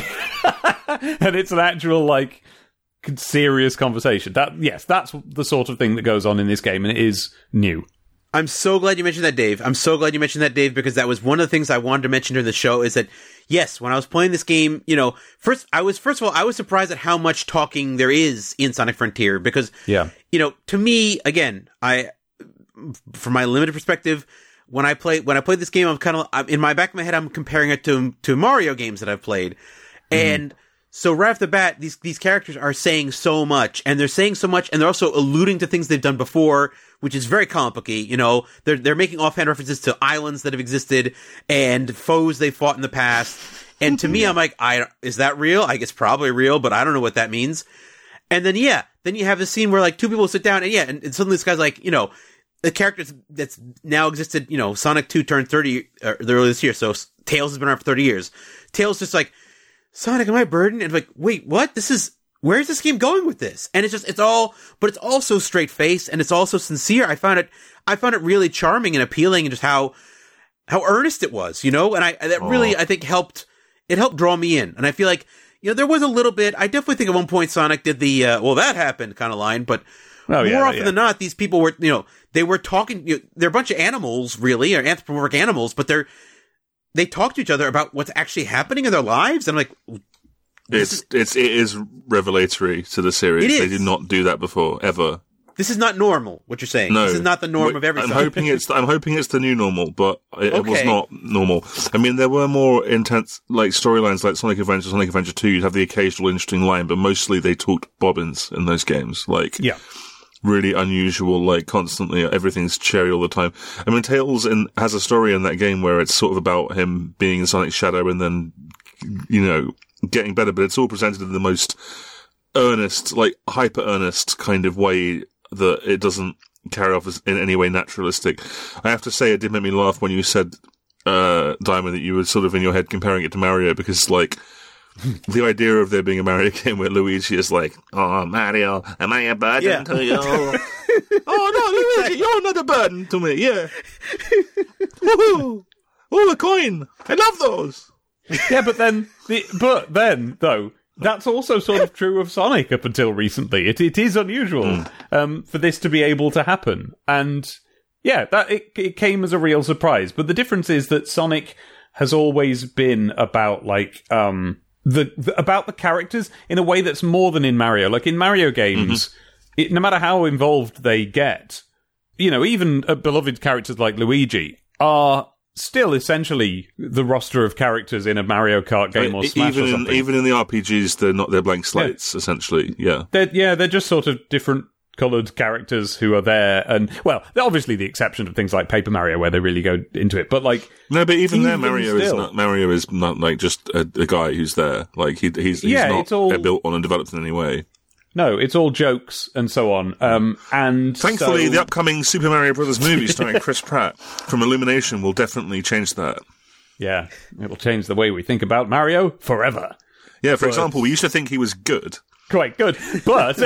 And it's an actual like serious conversation. That yes, that's the sort of thing that goes on in this game, and it is new. I'm so glad you mentioned that, Dave. I'm so glad you mentioned that, Dave, because that was one of the things I wanted to mention during the show is that, yes, when I was playing this game, you know, first, I was, first of all, I was surprised at how much talking there is in Sonic Frontier because, yeah. you know, to me, again, I, from my limited perspective, when I play, when I played this game, I'm kind of, I'm, in my back of my head, I'm comparing it to, to Mario games that I've played. Mm-hmm. And so right off the bat, these, these characters are saying so much, and they're saying so much, and they're also alluding to things they've done before, which is very comic booky. You know, they're, they're making offhand references to islands that have existed and foes they fought in the past. And to me, I'm like, I, is that real? I guess probably real, but I don't know what that means. And then, yeah, then you have the scene where like two people sit down and yeah, and, and suddenly this guy's like, you know, the character that's now existed, you know, Sonic two turned thirty uh, earlier this year. So Tails has been around for thirty years. Tails just like, Sonic, am I a burden? And like, wait, what? This is, where's this game going with this? And it's just, it's all, but it's also straight faced and it's also sincere. I found it, I found it really charming and appealing and just how, how earnest it was, you know? And I, that really, oh. I think helped, it helped draw me in. And I feel like, you know, there was a little bit, I definitely think at one point Sonic did the, uh, well, that happened kind of line, but oh, more yeah, often yeah. than not, these people were, you know, they were talking. You know, they're a bunch of animals, really, or anthropomorphic animals, but they're they talk to each other about what's actually happening in their lives. And I'm like, it's is, it's it is revelatory to the series. It is. They did not do that before ever. This is not normal. What you're saying? No, This is not the norm Wait, of every. I'm song. hoping it's I'm hoping it's the new normal, but it, it was Okay. not normal. I mean, there were more intense like storylines, like Sonic Adventure, Sonic Adventure Two. You'd have the occasional interesting line, but mostly they talked bobbins in those games. Like, Yeah. really unusual, like constantly everything's cherry all the time. I mean, Tails in, has a story in that game where it's sort of about him being in Sonic's shadow and then, you know, getting better, but it's all presented in the most earnest, like hyper earnest kind of way that it doesn't carry off as in any way naturalistic. I have to say, it did make me laugh when you said, uh, Diamond, that you were sort of in your head comparing it to Mario, because like, the idea of there being a Mario game where Luigi is like, "Oh, Mario, am I a burden Yeah. to you?" "Oh, no, Luigi, you're not a burden to me, yeah." Woohoo! Oh, a coin! I love those! Yeah, but then, the, but then, though, that's also sort of true of Sonic up until recently. It it is unusual Mm. um, for this to be able to happen, and yeah, that it it came as a real surprise. But the difference is that Sonic has always been about like um the, the about the characters in a way that's more than in Mario. Like in Mario games, Mm-hmm. it, no matter how involved they get, you know, even uh, beloved characters like Luigi are still essentially the roster of characters in a Mario Kart game or Smash even or in, something. even in the R P Gs, they're not they're blank slates essentially. Yeah, They're, yeah, they're just sort of different coloured characters who are there, and well, they're obviously the exception of things like Paper Mario where they really go into it. But like, no, but even, there, Even Mario is still. not Mario is not like just a, a guy who's there. Like he he's, he's Yeah, not it's all- built on and developed in any way. no, it's all jokes and so on. Um, and Thankfully, so- the upcoming Super Mario Brothers movie starring Chris Pratt from Illumination will definitely change that. yeah, it'll change the way we think about Mario forever. Yeah, for example, we used to think he was good. Quite good, but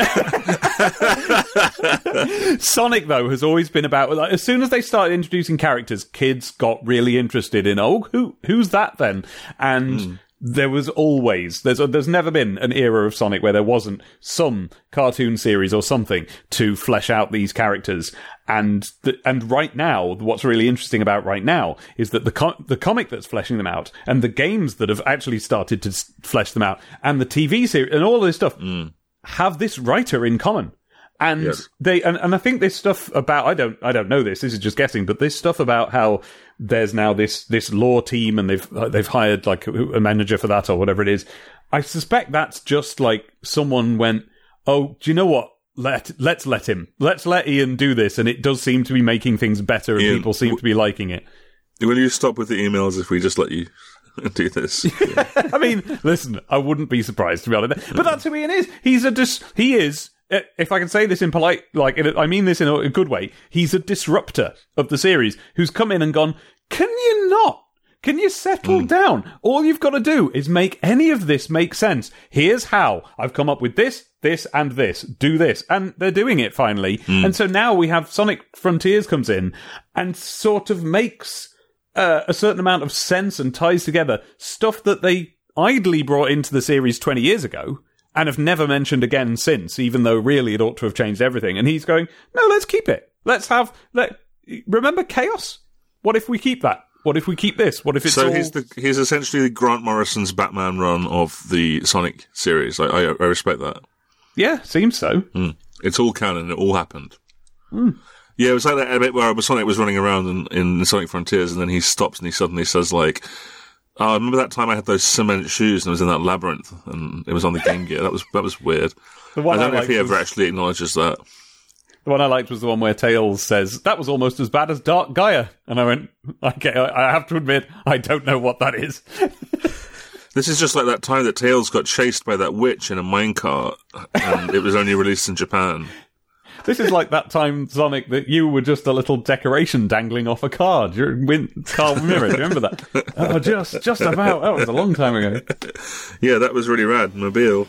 Sonic though has always been about like, as soon as they started introducing characters, kids got really interested in oh who who's that then, and Mm. there was always there's there's never been an era of Sonic where there wasn't some cartoon series or something to flesh out these characters. And the, and right now, what's really interesting about right now is that the com- the comic that's fleshing them out, and the games that have actually started to s- flesh them out, and the T V series, and all this stuff have this writer in common. And Yes. they and, and I think this stuff about I don't I don't know this this is just guessing, but this stuff about how there's now this this law team and they've uh, they've hired like a, a manager for that or whatever it is. I suspect that's just like someone went, oh, do you know what? Let let's let him let's let Ian do this, and it does seem to be making things better, and Ian, people seem to be liking it. Will you stop with the emails if we just let you do this? I mean, listen, I wouldn't be surprised to be honest, but that's who Ian is. He's a dis- he is. If I can say this in polite, like in a, I mean this in a good way, he's a disruptor of the series who's come in and gone, can you not? Can you settle down? All you've got to do is make any of this make sense. Here's how. I've come up with this, this, and this. Do this. And they're doing it finally. And so now we have Sonic Frontiers comes in and sort of makes uh, a certain amount of sense and ties together stuff that they idly brought into the series twenty years ago and have never mentioned again since, even though really it ought to have changed everything. And he's going, no, let's keep it. Let's have, let, remember Chaos? What if we keep that? What if we keep this? What if it's so all... he's the he's essentially Grant Morrison's Batman run of the Sonic series. I I, I respect that. Yeah, seems so. Mm. It's all canon. It all happened. Mm. Yeah, it was like that bit where Sonic was running around in, in Sonic Frontiers, and then he stops and he suddenly says, like, "Oh, I remember that time I had those cement shoes and I was in that labyrinth, and it was on the Game Gear. That was that was weird." The one I don't I know if he liked ever was- actually acknowledges that. The one I liked was the one where Tails says, that was almost as bad as Dark Gaia. And I went, okay, I I have to admit, I don't know what that is. This is just like that time that Tails got chased by that witch in a minecart, and it was only released in Japan. This is like that time, Sonic, that you were just a little decoration dangling off a card. You're win- Carl Mirror, do you remember that? Oh, just, just about. That was a long time ago. Yeah, that was really rad. Mobile.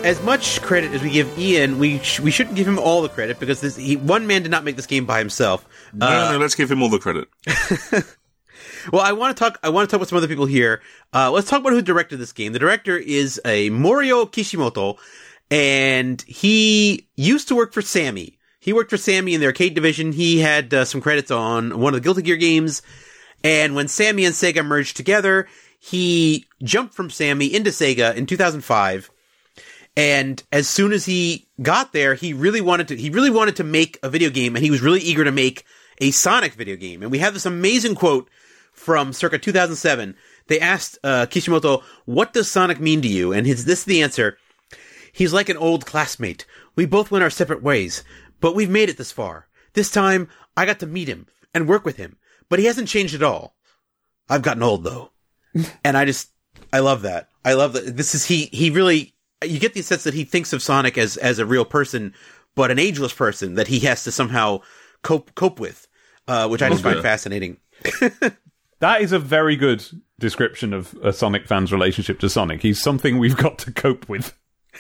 as much credit as we give Ian, we sh- we shouldn't give him all the credit because this, he, one man did not make this game by himself. No, uh, no, let's give him all the credit. Well, I want to talk. I want to talk with some other people here. Uh, let's talk about who directed this game. The director is a Morio Kishimoto, and he used to work for Sammy. He worked for Sammy in the arcade division. He had uh, some credits on one of the Guilty Gear games. And when Sammy and Sega merged together, he jumped from Sammy into Sega in two thousand five. And as soon as he got there, he really wanted to. He really wanted to make a video game, and he was really eager to make a Sonic video game. And we have this amazing quote from circa two thousand seven. They asked uh, Kishimoto, "What does Sonic mean to you?" And his, this is the answer. "He's like an old classmate. We both went our separate ways, but we've made it this far. This time, I got to meet him and work with him, but he hasn't changed at all. I've gotten old, though." And I just, I love that. I love that. This is, he, he really, you get the sense that he thinks of Sonic as, as a real person, but an ageless person that he has to somehow cope, cope with, uh, which I just Okay. find fascinating. That is a very good description of a Sonic fan's relationship to Sonic. He's something we've got to cope with.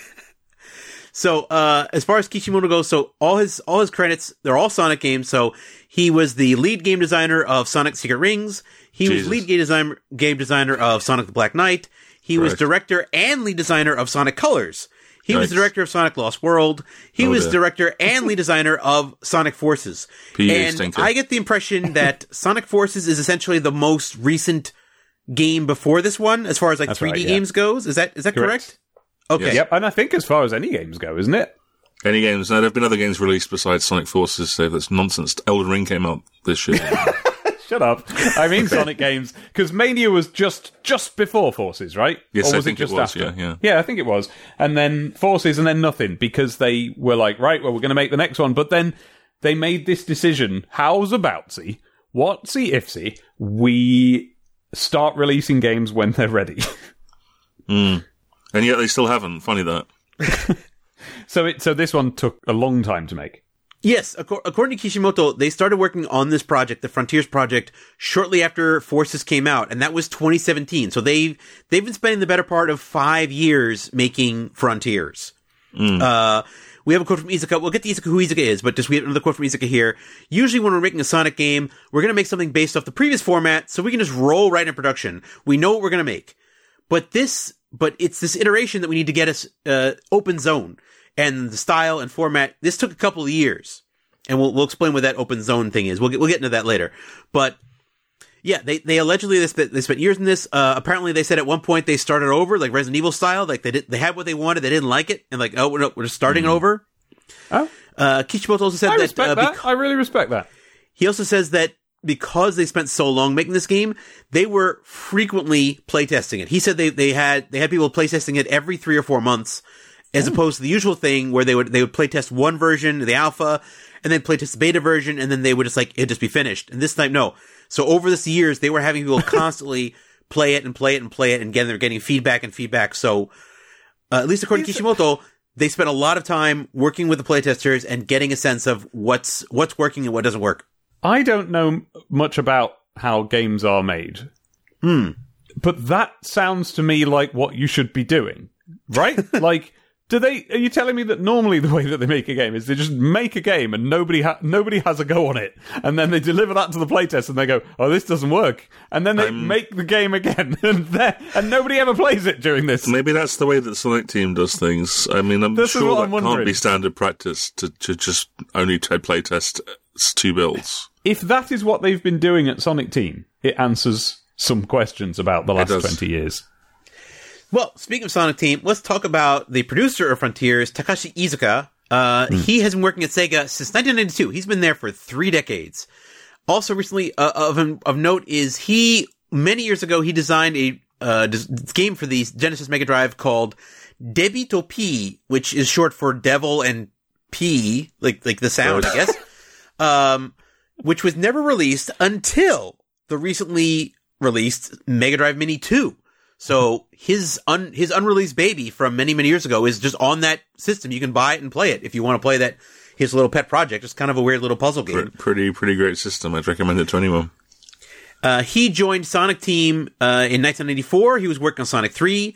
So, uh, as far as Kishimoto goes, so all his, all his credits, they're all Sonic games. So he was the lead game designer of Sonic Secret Rings. He Jesus. was lead game designer, game designer of Sonic the Black Knight. He was Right. director and lead designer of Sonic Colors. He was Nice. the director of Sonic Lost World. He Oh, was dear. director and lead designer of Sonic Forces. P U And stinker. I get the impression that Sonic Forces is essentially the most recent game before this one, as far as like That's three D right, yeah. games goes. Is that, is that correct? Correct. Okay. Yep, and I think as far as any games go, isn't it? Any games? No, there have been other games released besides Sonic Forces, so that's nonsense. Elden Ring came out this year. Shut up. I mean Sonic games, because Mania was just just before Forces, right? Yes, or I was think it just it was, after? yeah, yeah. Yeah, I think it was. And then Forces and then nothing, because they were like, right, well, we're going to make the next one. But then they made this decision, how's aboutsy, whatsy ifsy, we start releasing games when they're ready. Mm. And yet they still haven't. Funny that. so it so this one took a long time to make. Yes, acco- according to Kishimoto, they started working on this project, the Frontiers project, shortly after Forces came out, and that was twenty seventeen. So they've they've been spending the better part of five years making Frontiers. Mm. Uh, we have a quote from Izuka. We'll get to Izuka, who Izuka is, but just we have another quote from Izuka here. "Usually when we're making a Sonic game, we're going to make something based off the previous format, so we can just roll right in production. We know what we're going to make. But this, but it's this iteration that we need to get us uh, open zone. And the style and format, this took a couple of years. And we'll we'll explain what that open zone thing is. We'll get, we'll get into that later. But yeah, they, they allegedly they spent, they spent years in this. Uh, apparently they said at one point they started over, like Resident Evil style. Like they did, they had what they wanted, they didn't like it. And like, oh, we're, we're just starting Mm. over. Oh, Uh, Kishimoto also said I that, respect uh, that. bec- I really respect that. he also says that because they spent so long making this game, they were frequently playtesting it. He said they, they had, they had people playtesting it every three or four months, as opposed to the usual thing where they would, they would playtest one version, the alpha, and then playtest the beta version, and then they would just like, it'd just be finished. And this time, no. So over this years, they were having people constantly play it and play it and play it, and again, they're getting feedback and feedback. So, uh, at least according to Kishimoto, they spent a lot of time working with the playtesters and getting a sense of what's, what's working and what doesn't work. I don't know much about how games are made. Hmm. But that sounds to me like what you should be doing, right? Like, do they? Are you telling me that normally the way that they make a game is they just make a game and nobody ha- nobody has a go on it, and then they deliver that to the playtest and they go, "Oh, this doesn't work," and then they Um, make the game again, and they- and nobody ever plays it during this. Maybe that's the way that the Sonic team does things. I mean, I'm This is sure what that I'm can't wondering. be standard practice to, to just only to playtest two builds. If that is what they've been doing at Sonic Team, it answers some questions about the last does. twenty years. Well, speaking of Sonic Team, let's talk about the producer of Frontiers, Takashi Iizuka. Uh, Hmm. He has been working at Sega since nineteen ninety-two. He's been there for three decades. Also, recently, uh, of of note is he many years ago he designed a uh, des- game for the Genesis Mega Drive called Debito P, which is short for Devil and P, like like the sound, I guess. Um, which was never released until the recently released Mega Drive Mini two. So his un, his unreleased baby from many, many years ago is just on that system. You can buy it and play it if you want to play that, his little pet project. It's kind of a weird little puzzle game. Pretty, pretty great system. I'd recommend it to anyone. Uh, he joined Sonic Team, uh, in nineteen ninety-four. He was working on Sonic three.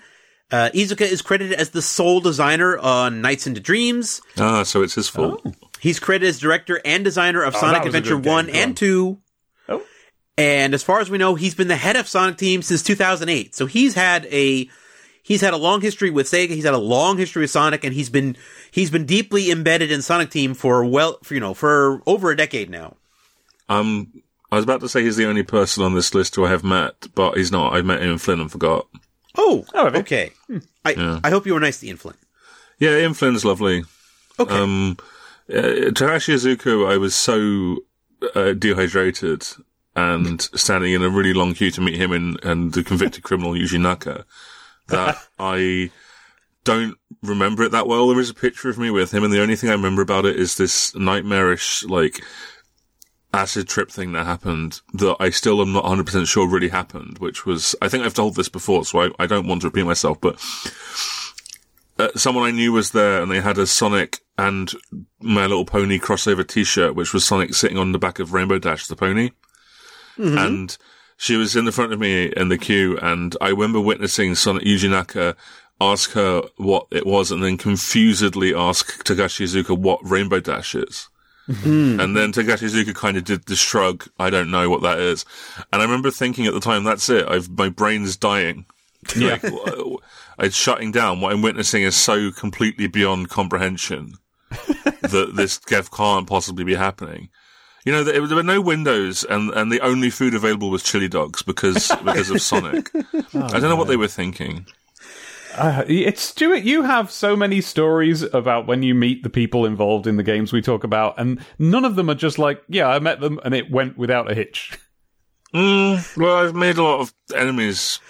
Uh, Iizuka is credited as the sole designer on Nights into Dreams. Ah, so it's his fault. Oh. He's credited as director and designer of Oh, Sonic that was a Adventure good game. one Go and on. two. Oh. And as far as we know, he's been the head of Sonic Team since two thousand eight. So he's had a he's had a long history with Sega. He's had a long history with Sonic, and he's been he's been deeply embedded in Sonic Team for well, for, you know, for over a decade now. Um, I was about to say he's the only person on this list who I have met, but he's not. I met him in Flynn and forgot. Oh, Oh, have you? okay. I Yeah. I hope you were nice to Ian Flynn. Yeah, Ian Flynn's lovely. Okay. Um, uh, Takashi Iizuka, I was so uh, dehydrated and standing in a really long queue to meet him and, and the convicted criminal Yuji Naka that I don't remember it that well. There is a picture of me with him, and the only thing I remember about it is this nightmarish, like, acid trip thing that happened that I still am not one hundred percent sure really happened, which was, I think I've told this before, so I, I don't want to repeat myself, but uh, someone I knew was there, and they had a Sonic and My Little Pony crossover t-shirt, which was Sonic sitting on the back of Rainbow Dash the pony. Mm-hmm. And she was in the front of me in the queue, and I remember witnessing Sonic Yuji Naka ask her what it was, and then confusedly ask Takashi Iizuka what Rainbow Dash is. Mm. And then Takashi Iizuka kind of did the shrug, I don't know what that is. And I remember thinking at the time, that's it, I've, my brain's dying. Yeah. Like, it's shutting down. What I'm witnessing is so completely beyond comprehension that this Gev can't possibly be happening. You know, there, there were no windows, and, and the only food available was chili dogs because because of Sonic. Oh, I don't know what they were thinking. Uh, it's Stuart, you have so many stories about when you meet the people involved in the games we talk about, and none of them are just like, yeah, I met them and it went without a hitch. Mm, well, I've made a lot of enemies.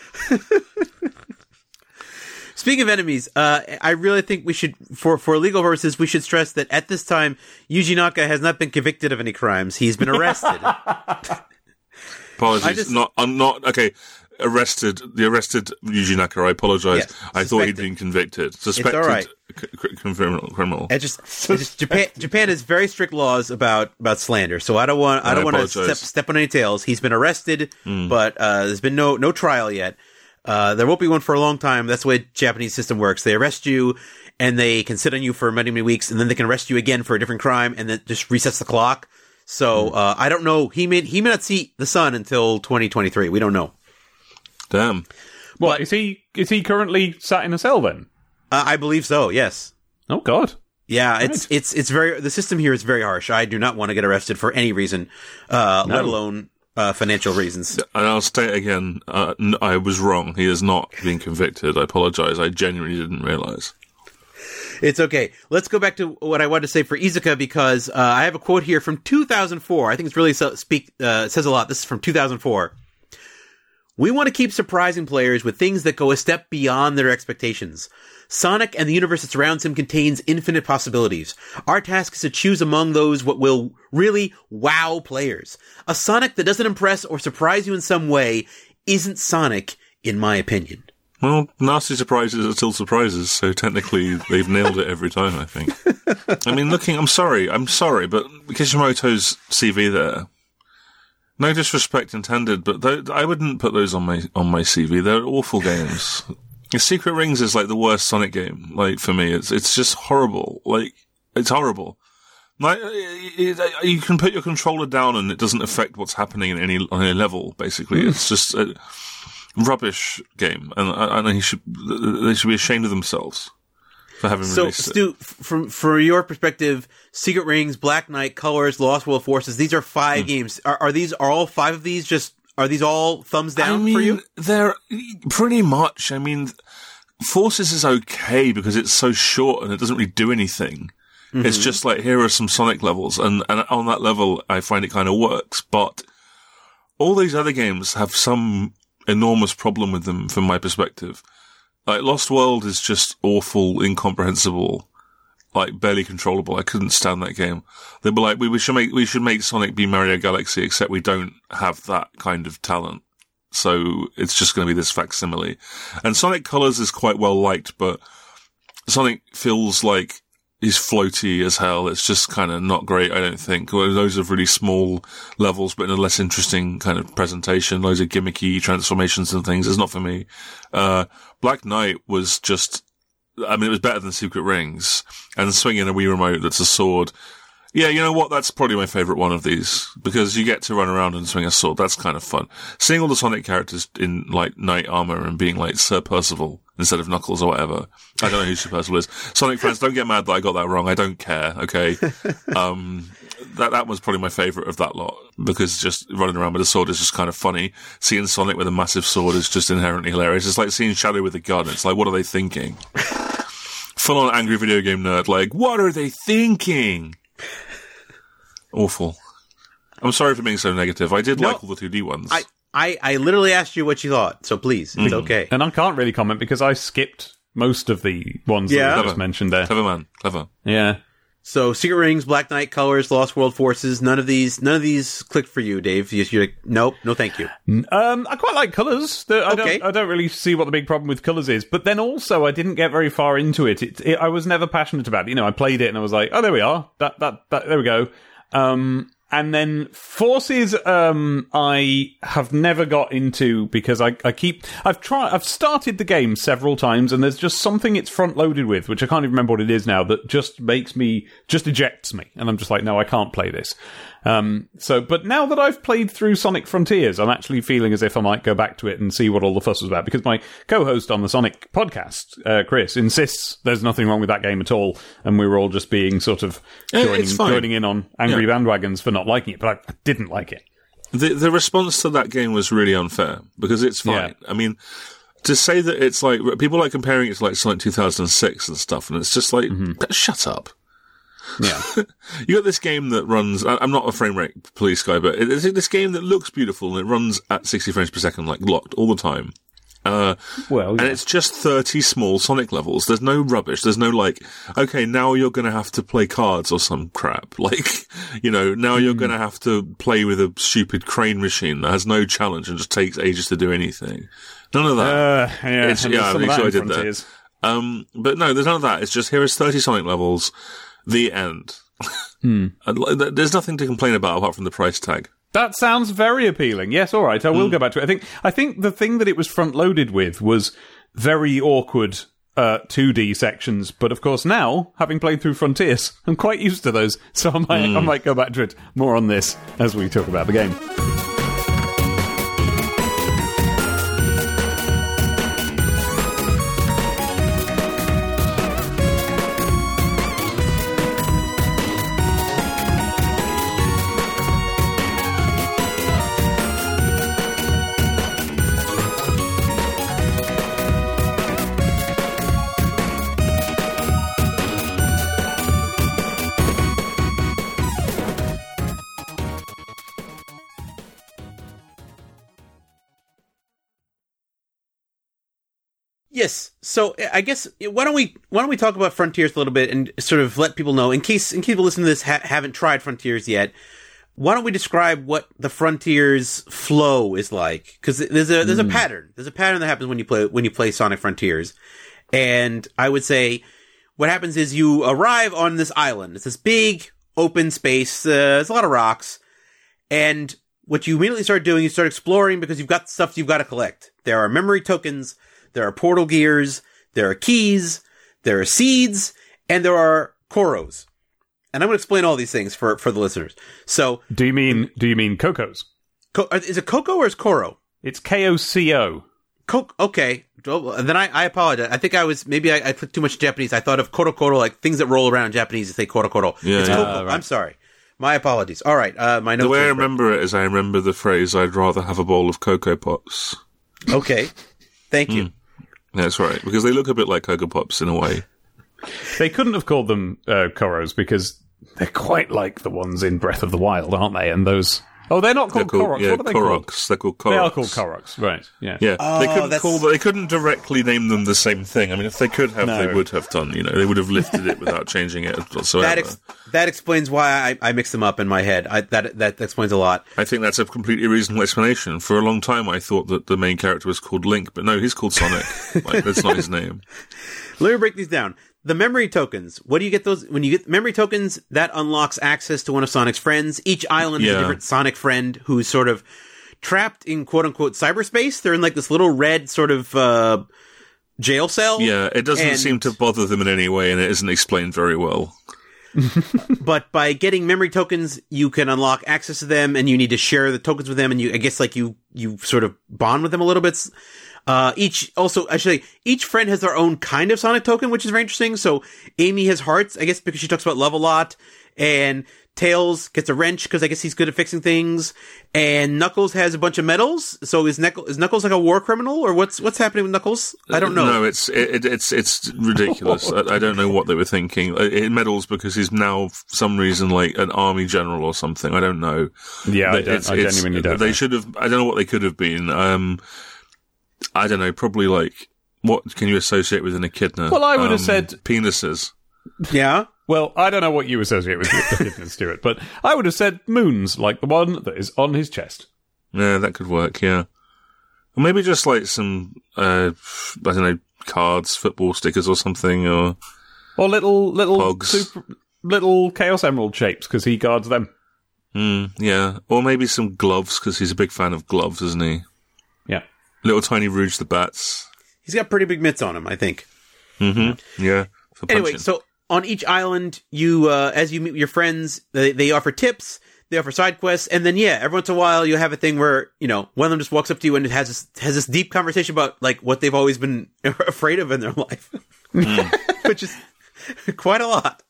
Speaking of enemies, uh, I really think we should, for, for legal purposes, we should stress that at this time, Yuji Naka has not been convicted of any crimes. He's been arrested. Apologies. I just- Not, I'm not, okay. Arrested, the arrested Yuji Naka, I apologise. Yes, I thought he'd suspected. been convicted. Suspected all right. c- c- criminal. criminal. It just, it just Japan, Japan has very strict laws about, about slander, so I don't want, I I don't want to apologize. step, step on any tails. He's been arrested, but uh, there's been no, no trial yet. Uh, there won't be one for a long time. That's the way the Japanese system works. They arrest you, and they can sit on you for many, many weeks, and then they can arrest you again for a different crime, and then just resets the clock. So uh, I don't know. He may, he may not see the sun until twenty twenty-three. We don't know. Damn. What, is he is he currently sat in a cell then? Uh, I believe so. Yes. Oh, God. Yeah, it's it's it's very the system here is very harsh. I do not want to get arrested for any reason, uh, No. let alone uh, financial reasons. And I'll state again, uh, n- I was wrong. He is not being convicted. I apologise. I genuinely didn't realise. It's okay. Let's go back to what I wanted to say for Iizuka because uh, I have a quote here from two thousand four. I think it's really so, speak uh, says a lot. This is from two thousand four. We want to keep surprising players with things that go a step beyond their expectations. Sonic and the universe that surrounds him contains infinite possibilities. Our task is to choose among those what will really wow players. A Sonic that doesn't impress or surprise you in some way isn't Sonic, in my opinion. Well, nasty surprises are still surprises, so technically they've nailed it every time, I think. I mean, looking, I'm sorry, I'm sorry, but Kishimoto's C V there, no disrespect intended, but th- I wouldn't put those on my on my C V. They're awful games. Secret Rings is like the worst Sonic game. Like for me, it's it's just horrible. Like it's horrible. Like it, it, you can put your controller down and it doesn't affect what's happening in any on any level. Basically, mm. It's just a rubbish game, and and he should they should be ashamed of themselves for having so, released Stu, it. So, from from your perspective, Secret Rings, Black Knight, Colors, Lost World Forces, these are five mm. games. Are, are these are all five of these just are these all thumbs down I mean, for you? They're pretty much. I mean, Forces is okay because it's so short and it doesn't really do anything. Mm-hmm. It's just like, here are some Sonic levels, and, and on that level, I find it kind of works. But all these other games have some enormous problem with them from my perspective. Like, Lost World is just awful, incomprehensible, like, barely controllable. I couldn't stand that game. They were like, we, we should make, we should make Sonic be Mario Galaxy, except we don't have that kind of talent. So it's just going to be this facsimile. And Sonic Colors is quite well liked, but Sonic feels like he's floaty as hell. It's just kind of not great, I don't think. Loads of really small levels, but in a less interesting kind of presentation. Loads of gimmicky transformations and things. It's not for me. Uh, Black Knight was just, I mean, it was better than Secret Rings. And swinging a Wii remote that's a sword. Yeah, you know what? That's probably my favourite one of these, because you get to run around and swing a sword. That's kind of fun. Seeing all the Sonic characters in, like, knight armour and being like Sir Percival instead of Knuckles or whatever. I don't know who Sir Percival is. Sonic fans, don't get mad that I got that wrong. I don't care, okay? Um, that, that was probably my favourite of that lot, because just running around with a sword is just kind of funny. Seeing Sonic with a massive sword is just inherently hilarious. It's like seeing Shadow with a gun. It's like, what are they thinking? Full-on angry video game nerd, like, what are they thinking? Awful. I'm sorry for being so negative. I did no, like all the two D ones. I, I, I literally asked you what you thought, so please, it's mm. okay. And I can't really comment because I skipped most of the ones yeah. that I just mentioned there. Clever man. Clever. Yeah. So, Secret Rings, Black Knight, Colors, Lost World Forces, none of these none of these clicked for you, Dave. You, you're like, nope, no thank you. Um, I quite like Colors. I, okay. don't, I don't really see what the big problem with Colors is. But then also, I didn't get very far into it. It, it. I was never passionate about it. You know, I played it and I was like, oh, there we are. That, that, that, there we go. Um, and then Forces, um, I have never got into because I, I keep, I've tried, I've started the game several times and there's just something it's front loaded with, which I can't even remember what it is now, that just makes me, just ejects me. And I'm just like, no, I can't play this. Um, so, but now that I've played through Sonic Frontiers, I'm actually feeling as if I might go back to it and see what all the fuss was about, because my co-host on the Sonic podcast, uh, Chris, insists there's nothing wrong with that game at all, and we were all just being sort of joining, joining in on angry yeah. bandwagons for not liking it, but I, I didn't like it. The, the response to that game was really unfair, because it's fine. Yeah. I mean, to say that it's like, people like comparing it to like Sonic two thousand six and stuff, and it's just like, mm-hmm. shut up. Yeah. You got this game that runs, I'm not a frame rate police guy, but it's this game that looks beautiful and it runs at sixty frames per second, like locked all the time. Uh, well, yeah. And it's just thirty small Sonic levels. There's no rubbish. There's no like, okay, now you're going to have to play cards or some crap. Like, you know, now mm. you're going to have to play with a stupid crane machine that has no challenge and just takes ages to do anything. None of that. Uh, yeah, it's, yeah, I'm sure I did that. Um, but no, there's none of that. It's just, here is thirty Sonic levels. The end. Hmm. There's nothing to complain about apart from the price tag. That sounds very appealing. Yes, all right, I will mm. go back to it. I think I think the thing that it was front loaded with was very awkward uh, two D sections, but of course now, having played through Frontiers, I'm quite used to those, so I might, mm. I might go back to it. More on this as we talk about the game. Yes. So I guess why don't we why don't we talk about Frontiers a little bit and sort of let people know, in case in case people listening to this ha- haven't tried Frontiers yet. Why don't we describe what the Frontiers flow is like? Because there's a there's a mm. pattern. There's a pattern that happens when you play when you play Sonic Frontiers, and I would say what happens is you arrive on this island. It's this big open space. Uh, there's a lot of rocks, and what you immediately start doing, you start exploring because you've got stuff you've got to collect. There are memory tokens. There are portal gears, there are keys, there are seeds, and there are Koros. And I'm going to explain all these things for, for the listeners. So, do you mean do you mean Cocos? Co- is it Coco or is Koro? It's K O C O. Co- okay. Then I, I apologize. I think I was, maybe I, I took too much Japanese. I thought of Koro Koro, like things that roll around in Japanese, they say Koro Koro. Yeah, it's yeah. Coco. Uh, right. I'm sorry. My apologies. All right. Uh, my notes the way I right. remember it is I remember the phrase, I'd rather have a bowl of Cocoa Pops. Okay. Thank you. Mm. That's right, because they look a bit like Cocoa Pops in a way. They couldn't have called them uh, Koros because they're quite like the ones in Breath of the Wild, aren't they? And those... Oh, they're not called, they're called Koroks. Yeah, what are they Koroks. called? They're called Koroks. They are called Koroks, right, yeah. Yeah, oh, they couldn't that's... call. They couldn't directly name them the same thing. I mean, if they could have, no. they would have done, you know, they would have lifted it without changing it whatsoever. That, ex- that explains why I, I mix them up in my head. I, that that explains a lot. I think that's a completely reasonable explanation. For a long time, I thought that the main character was called Link, but no, he's called Sonic. Like, that's not his name. Let me break these down. the memory tokens. What do you get those? When you get memory tokens, that unlocks access to one of Sonic's friends. Each island Yeah. is a different Sonic friend who's sort of trapped in quote-unquote cyberspace. They're in like this little red sort of uh, jail cell. Yeah, it doesn't and, seem to bother them in any way, and it isn't explained very well. But by getting memory tokens, you can unlock access to them, and you need to share the tokens with them, and you, I guess, like you, you sort of bond with them a little bit. Uh, each, also, actually, each friend has their own kind of Sonic token, which is very interesting. So, Amy has hearts, I guess, because she talks about love a lot, and Tails gets a wrench, because I guess he's good at fixing things, and Knuckles has a bunch of medals. So, is Knuckles, is Knuckles like a war criminal, or what's, what's happening with Knuckles? I don't know. No, it's it, it's it's ridiculous. I, I don't know what they were thinking. It medals because he's now, for some reason, like an army general or something. I don't know. Yeah, I, But don't, it's- I it's- genuinely don't They know. should have. I don't know what they could have been. Um, I don't know. Probably like what can you associate with an echidna? Well, I would have Um, said- penises. Yeah? Well, I don't know what you associate with Echidna, Stuart, but I would have said moons, like the one that is on his chest. Yeah, that could work. Yeah, or maybe just like some uh, I don't know, cards, football stickers, or something, or Or little, little, Pogs. super, little Chaos Emerald shapes, because he guards them. mm, yeah, or maybe some gloves because he's a big fan of gloves, isn't he? Yeah. Little tiny Rouge the Bats. He's got pretty big mitts on him, I think. Mm-hmm. Yeah. For Anyway, punching. so on each island, you uh, as you meet your friends, they, they offer tips, they offer side quests, and then yeah, every once in a while you have a thing where you know one of them just walks up to you and it has this has this deep conversation about like what they've always been afraid of in their life, which is quite a lot.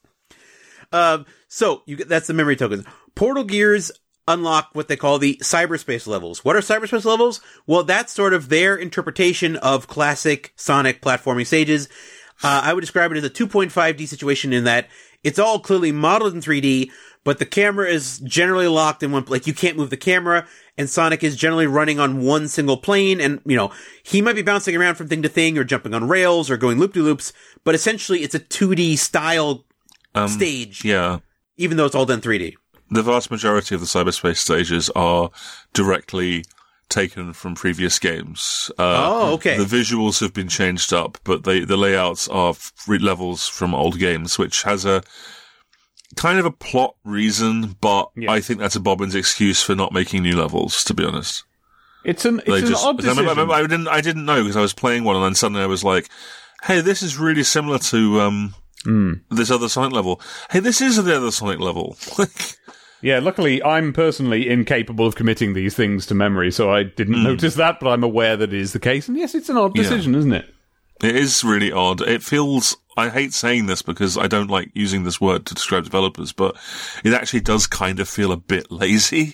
Um, so you get that's the memory tokens. Portal Gears unlock what they call the cyberspace levels. What are cyberspace levels? Well, that's sort of their interpretation of classic Sonic platforming stages. Uh, I would describe it as a two point five D situation in that it's all clearly modeled in three D, but the camera is generally locked in one, like you can't move the camera, and Sonic is generally running on one single plane, and, you know, he might be bouncing around from thing to thing, or jumping on rails, or going loop-de-loops, but essentially it's a two D style um, stage, yeah. even though it's all done three D. The vast majority of the cyberspace stages are directly taken from previous games. Uh, Oh, okay. The visuals have been changed up, but they, the layouts are free levels from old games, which has a kind of a plot reason, but Yes. I think that's a Bobbins excuse for not making new levels, to be honest. It's an, it's They an just, odd I, remember, I, decision. remember I didn't, I didn't know because I was playing one and then suddenly I was like, hey, this is really similar to, um, Mm. this other Sonic level. Hey, this is the other Sonic level. Yeah, luckily, I'm personally incapable of committing these things to memory, so I didn't Hmm. notice that, but I'm aware that it is the case. And yes, it's an odd Yeah. decision, isn't it? It is really odd. It feels, I hate saying this because I don't like using this word to describe developers, but it actually does kind of feel a bit lazy.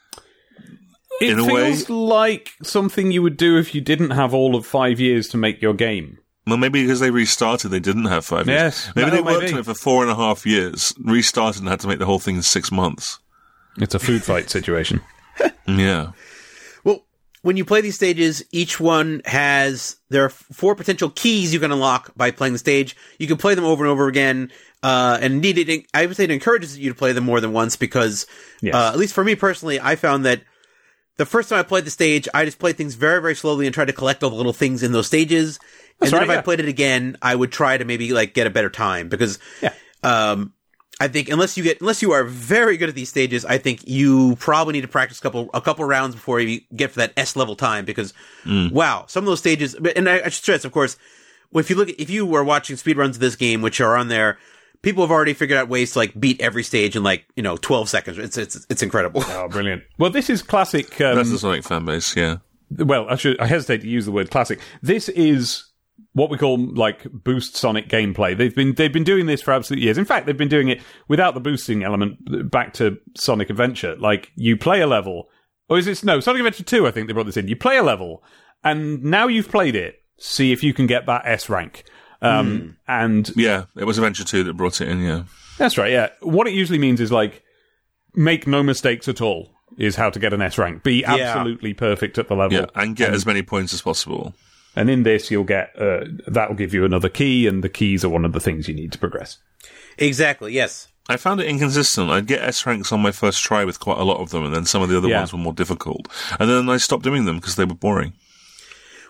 It In a feels way. like something you would do if you didn't have all of five years to make your game. Well, maybe because they restarted, they didn't have five years. Yes, Maybe that they might worked be. on it for four and a half years, restarted and had to make the whole thing in six months. It's a food fight situation. Yeah. Well, when you play these stages, each one has, there are four potential keys you can unlock by playing the stage. You can play them over and over again. Uh, and indeed, it, I would say it encourages you to play them more than once because, Yes. uh, at least for me personally, I found that the first time I played the stage, I just played things very, very slowly and tried to collect all the little things in those stages. That's and then right, if I yeah. played it again, I would try to maybe like get a better time because, Yeah. um, I think unless you get unless you are very good at these stages, I think you probably need to practice a couple a couple rounds before you get for that S level time. Because wow, some of those stages, but- and I, I should stress, of course, if you look at, if you were watching speedruns of this game, which are on there, people have already figured out ways to like beat every stage in like you know twelve seconds. It's it's it's incredible. Oh, brilliant. Well, this is classic. Um, That's the Sonic fan base, yeah. well, I should I hesitate to use the word classic. This is what we call like boost Sonic gameplay. They've been they've been doing this for absolute years. In fact, they've been doing it without the boosting element. Back to Sonic Adventure, like you play a level, or is it no Sonic Adventure two? I think they brought this in. You play a level, and now you've played it. See if you can get that S rank. Um, And Yeah, it was Adventure two that brought it in, yeah. that's right. Yeah, what it usually means is like make no mistakes at all. Is how to get an S rank. Be absolutely perfect at the level. Yeah, and get as many points as possible. And in this, you'll get uh, that'll give you another key, and the keys are one of the things you need to progress. Exactly. Yes. I found it inconsistent. I'd get S ranks on my first try with quite a lot of them, and then some of the other Yeah. ones were more difficult. And then I stopped doing them because they were boring.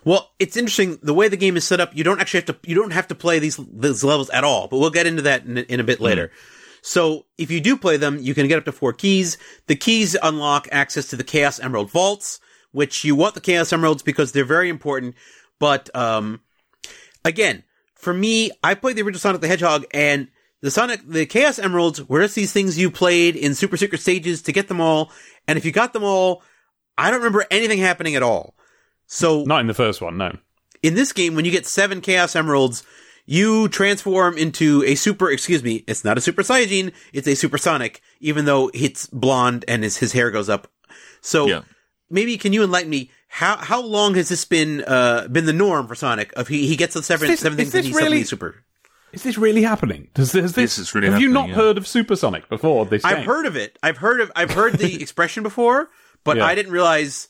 Well, it's interesting the way the game is set up. You don't actually have to. You don't have to play these these levels at all. But we'll get into that in, in a bit later. Mm. So if you do play them, you can get up to four keys. The keys unlock access to the Chaos Emerald vaults, which you want the Chaos Emeralds because they're very important. But um, again, for me, I played the original Sonic the Hedgehog, and the Sonic, the Chaos Emeralds were just these things you played in super secret stages to get them all. And if you got them all, I don't remember anything happening at all. So not in the first one, no. In this game, when you get seven Chaos Emeralds, you transform into a super, excuse me, it's not a Super Saiyajin, it's a Super Sonic, even though it's blonde and his, his hair goes up. So yeah. Maybe can you enlighten me, how how long has this been uh, been the norm for Sonic? Of he, he gets the seven, this, seven things and he's really, suddenly super. Is this really happening? Does, has this, this is really have happening, you not yeah. heard of Super Sonic before this game? I've heard of it. I've heard of I've heard the expression before, but yeah. I didn't realize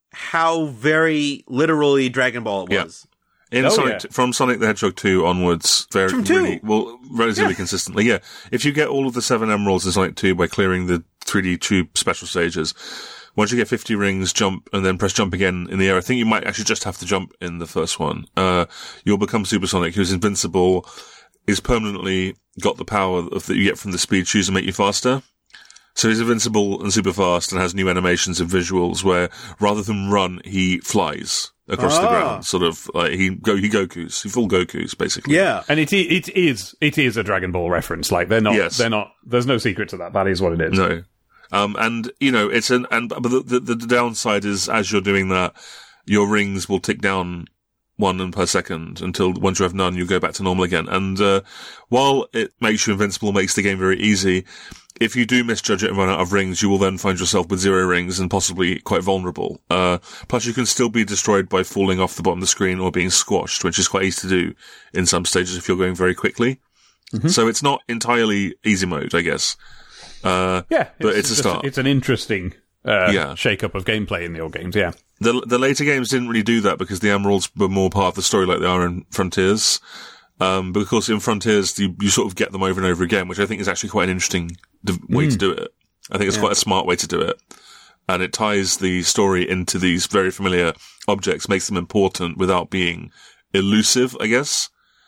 how very literally Dragon Ball it was. Yeah. In oh, Sonic, yeah. From Sonic the Hedgehog two onwards, very From two? really, well, relatively yeah. consistently, yeah. If you get all of the seven emeralds in Sonic two by clearing the three D tube special stages, once you get fifty rings, jump, and then press jump again in the air, I think you might actually just have to jump in the first one, uh, you'll become Super Sonic, who's invincible, is permanently got the power of that you get from the speed shoes and make you faster. So he's invincible and super fast and has new animations and visuals where rather than run, he flies across ah. the ground. Sort of like he go he Goku's, he full Goku's basically. Yeah, and it it is it is a Dragon Ball reference. Like they're not yes. they're not. There's no secret to that. That is what it is. No, um, and you know it's an and but the, the the downside is as you're doing that, your rings will tick down one per second until once you have none, you go back to normal again. And uh, while it makes you invincible, makes the game very easy. If you do misjudge it and run out of rings, you will then find yourself with zero rings and possibly quite vulnerable. Uh, plus you can still be destroyed by falling off the bottom of the screen or being squashed, which is quite easy to do in some stages if you're going very quickly. Mm-hmm. So it's not entirely easy mode, I guess. Uh, yeah. But it's, it's a start. It's an interesting, uh, yeah. shake-up of gameplay in the old games, yeah. The, the later games didn't really do that because the emeralds were more part of the story like they are in Frontiers. Um, but of course in Frontiers, you, you sort of get them over and over again, which I think is actually quite an interesting way mm. to do it. I think it's yeah. quite a smart way to do it. And it ties the story into these very familiar objects, makes them important without being elusive, I guess.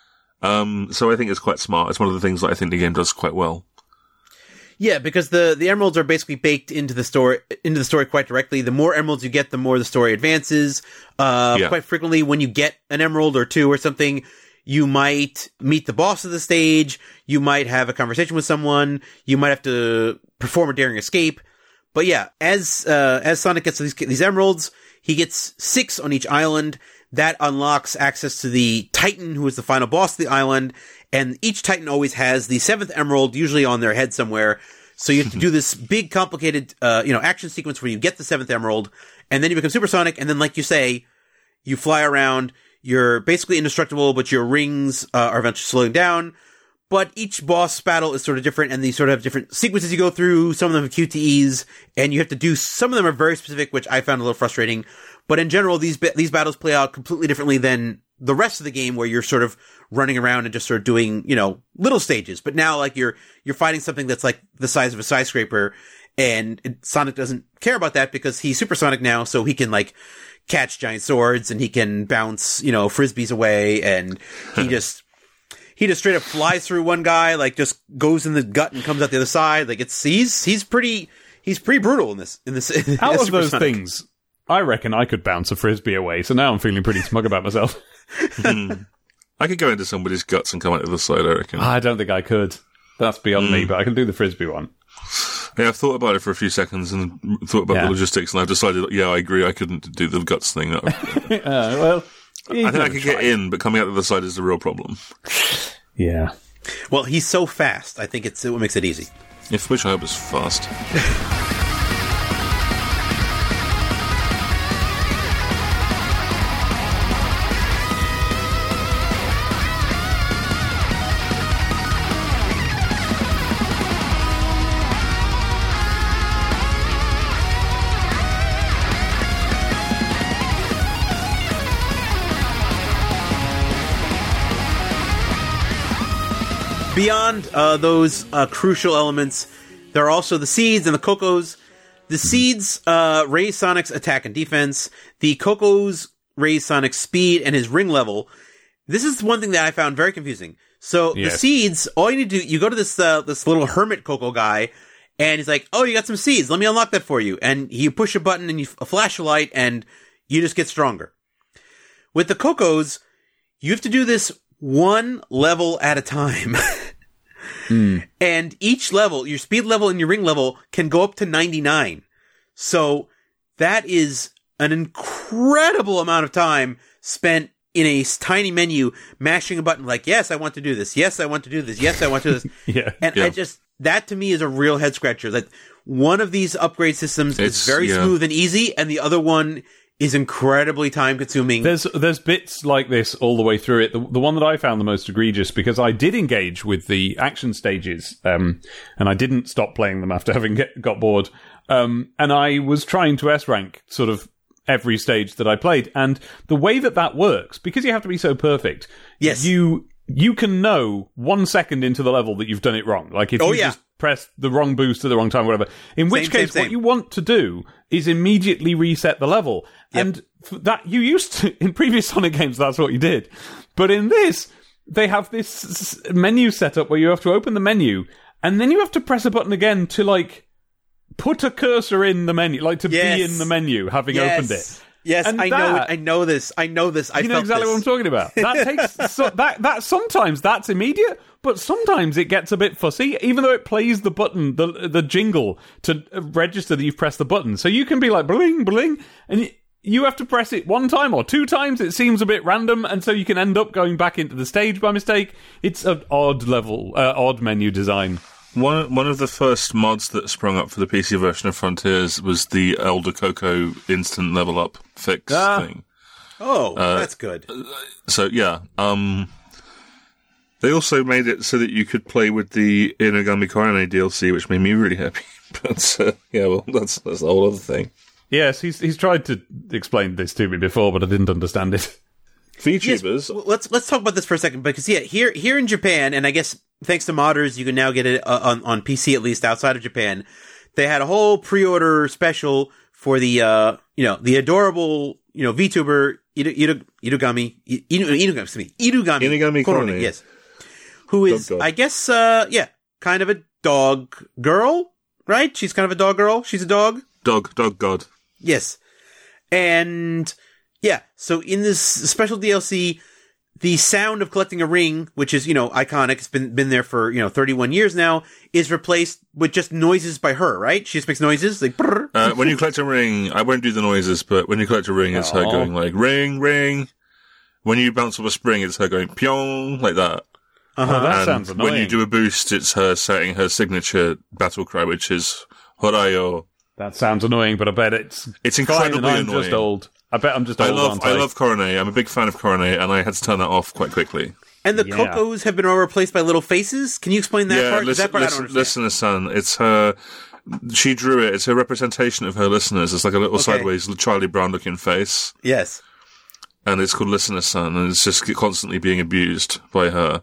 Um, so I think it's quite smart. It's one of the things that I think the game does quite well. Yeah, because the, the emeralds are basically baked into the story, into the story quite directly. The more emeralds you get, the more the story advances. Uh, yeah. Quite frequently when you get an emerald or two or something, you might meet the boss of the stage, you might have a conversation with someone, you might have to perform a daring escape. But yeah, as uh, as Sonic gets these, these emeralds, he gets six on each island. That unlocks access to the Titan, who is the final boss of the island, and each Titan always has the seventh emerald, usually on their head somewhere. So you have to do this big, complicated, uh, you know, action sequence where you get the seventh emerald, and then you become Super Sonic, and then, like you say, you fly around. You're basically indestructible, but your rings uh, are eventually slowing down. But each boss battle is sort of different, and these sort of have different sequences you go through. Some of them have Q T Es, and you have to do, some of them are very specific, which I found a little frustrating. But in general, these these battles play out completely differently than the rest of the game, where you're sort of running around and just sort of doing, you know, little stages. But now, like, you're you're fighting something that's like the size of a skyscraper, and it, Sonic doesn't care about that because he's Super Sonic now, so he can, like, catch giant swords and he can bounce, you know, frisbees away, and he just he just straight up flies through one guy, like just goes in the gut and comes out the other side. Like it's he's he's pretty he's pretty brutal in this in this. In Out of those Sonic. things, I reckon I could bounce a frisbee away. So now I'm feeling pretty smug about myself. mm. I could go into somebody's guts and come out the other side, I reckon. I don't think I could. That's beyond mm. me, but I can do the frisbee one. Yeah, I've thought about it for a few seconds and thought about yeah. the logistics, and I've decided, yeah, I agree, I couldn't do the guts thing. uh, well, I think I could get in, but coming out the other side is the real problem. Yeah. Well, he's so fast. I think it's what makes it easy. If which I hope is fast. Beyond uh, those uh, crucial elements, there are also the seeds and the Cocos. The seeds uh, raise Sonic's attack and defense. The Cocos raise Sonic's speed and his ring level. This is one thing that I found very confusing. So Yes. the seeds, all you need to do, you go to this uh, this little hermit Coco guy, and he's like, "Oh, you got some seeds. Let me unlock that for you." And you push a button and you f- flash a light, and you just get stronger. With the Cocos, you have to do this one level at a time. Mm. And each level, your speed level and your ring level, can go up to ninety-nine. So that is an incredible amount of time spent in a tiny menu, mashing a button like, yes, I want to do this. Yes, I want to do this. Yes, I want to do this. Yeah. And Yeah. I just, that to me is a real head scratcher. That one of these upgrade systems It's- is very yeah. smooth and easy, and the other one is incredibly time consuming. There's there's bits like this all the way through it. The, the one that I found the most egregious, because I did engage with the action stages, um, and I didn't stop playing them after having get, got bored. Um, and I was trying to S rank sort of every stage that I played, and the way that that works, because you have to be so perfect. Yes. you you can know one second into the level that you've done it wrong. Like if Oh, you yeah. just press the wrong boost at the wrong time, whatever. In which Same, same, case, what same. you want to do is immediately reset the level. Yep. And f- that you used to, in previous Sonic games, that's what you did. But in this, they have this s- s- menu set up where you have to open the menu, and then you have to press a button again to, like, put a cursor in the menu, like to Yes. be in the menu, having yes. opened it. Yes, And I know that- it. I know this. I know this. I You know felt exactly this. what I'm talking about. That takes so, that that sometimes that's immediate, but sometimes it gets a bit fussy. Even though it plays the button, the the jingle to register that you've pressed the button, so you can be like bling bling, and y- you have to press it one time or two times. It seems a bit random, and so you can end up going back into the stage by mistake. It's an odd level, uh, odd menu design. One one of the first mods that sprung up for the P C version of Frontiers was the Elder Coco instant level up fix Ah. thing. Oh, that's good. So yeah, um, they also made it so that you could play with the Inugami Korane D L C, which made me really happy. But uh, yeah, well, that's that's a whole other thing. Yes, he's he's tried to explain this to me before, but I didn't understand it. VTubers, Well, let's let's talk about this for a second, because yeah, here here in Japan, and I guess thanks to modders, you can now get it uh, on on P C, at least outside of Japan. They had a whole pre-order special for the uh you know the adorable you know VTuber Idu, Idu, Idugami Idu, Idugami excuse me Idugami Inugami Korone, Korone. yes, who is Dog, dog. I guess uh yeah kind of a dog girl, right? She's kind of a dog girl. She's a dog. dog, dog god. Yes. And yeah, so in this special D L C, the sound of collecting a ring, which is, you know, iconic, it's been been there for, you know, thirty-one years now, is replaced with just noises by her, right? She just makes noises like brrr. Uh, when you collect a ring, I won't do the noises, but when you collect a ring, it's her Aw. going like ring, ring. When you bounce off a spring, it's her going pyong like that. Uh-huh. Oh, that and sounds annoying. when you do a boost, it's her saying her signature battle cry, which is Horayo. That sounds annoying, but I bet it's It's fine, incredibly and I'm annoying. just old. I bet I'm just I old. love, aren't I love Korone. I'm a big fan of Korone, and I had to turn that off quite quickly. And the Yeah. Cocos have been replaced by little faces. Can you explain that yeah, part? 'Cause listen, that part listen, I don't understand. listener son. It's her. She drew it. It's a representation of her listeners. It's like a little Okay. sideways Charlie Brown looking face, Yes. and it's called listener son, and it's just constantly being abused by her.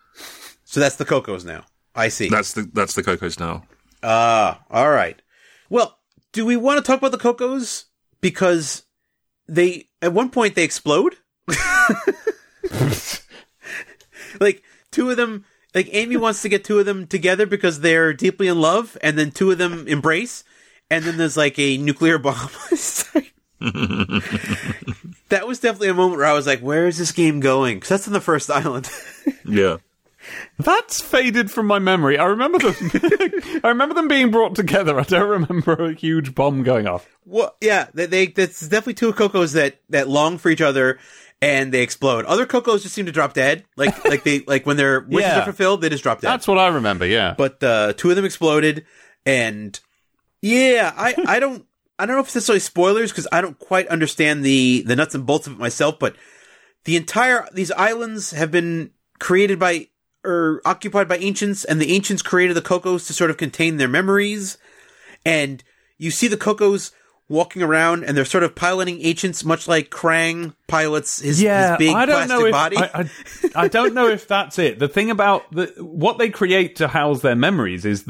So that's the Cocos now. I see. That's the that's the Cocos now. Ah, all right. Well, do we want to talk about the Cocos? Because they, at one point, they explode. Like, two of them, like, Amy wants to get two of them together because they're deeply in love, and then two of them embrace, and then there's, like, a nuclear bomb. Sorry. That was definitely a moment where I was like, where is this game going? Because that's on the first island. Yeah. That's faded from my memory. I remember them. I remember them being brought together. I don't remember a huge bomb going off. Well, yeah, they, they that's definitely two Cocos that, that long for each other, and they explode. Other Cocos just seem to drop dead, like like they like when their wishes Yeah. are fulfilled, they just drop dead. That's what I remember. Yeah. But uh, two of them exploded, and yeah, I, I don't I don't know if it's necessarily spoilers because I don't quite understand the the nuts and bolts of it myself. But the entire these islands have been created by or occupied by ancients, and the ancients created the Cocos to sort of contain their memories. And you see the Cocos walking around, and they're sort of piloting ancients, much like Krang pilots his, his big I don't plastic know if, body. I, I, I don't know if that's it. The thing about the what they create to house their memories is the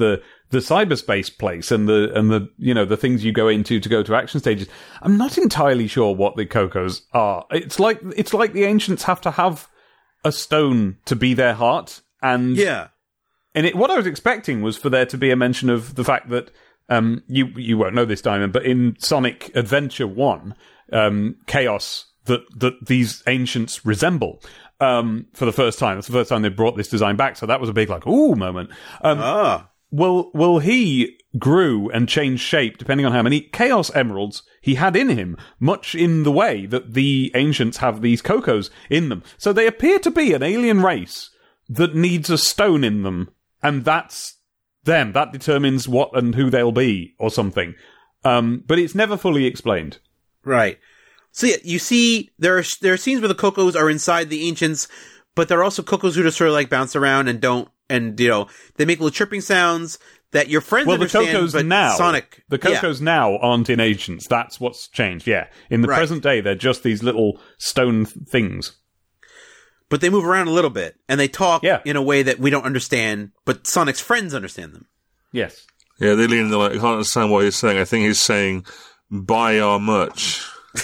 the cyberspace place and the and the you know the things you go into to go to action stages. I'm not entirely sure what the Cocos are. It's like it's like the ancients have to have a stone to be their heart, and Yeah. and it, what I was expecting was for there to be a mention of the fact that um you you won't know this, Diamond, but in Sonic Adventure One, um, Chaos that that these ancients resemble. Um, for the first time, it's the first time they brought this design back, so that was a big like ooh moment. Um, Ah. Well, well, he grew and changed shape depending on how many Chaos Emeralds he had in him, much in the way that the ancients have these Cocos in them. So they appear to be an alien race that needs a stone in them, and that's them. That determines what and who they'll be, or something. Um, but it's never fully explained. Right. So yeah, you see, there are there are scenes where the Cocos are inside the ancients, but there are also Cocos who just sort of like bounce around and don't, and you know, they make little chirping sounds that your friends Well, the understand. Cocos but now, Sonic, the Cocos now aren't in ancients. That's what's changed. Yeah, in the Right. present day, they're just these little stone things. yeah, but they move around a little bit and they talk Yeah. in a way that we don't understand, but Sonic's friends understand them. Yes. Yeah, they lean in, they're like, I can't understand what he's saying. I think he's saying, buy our merch.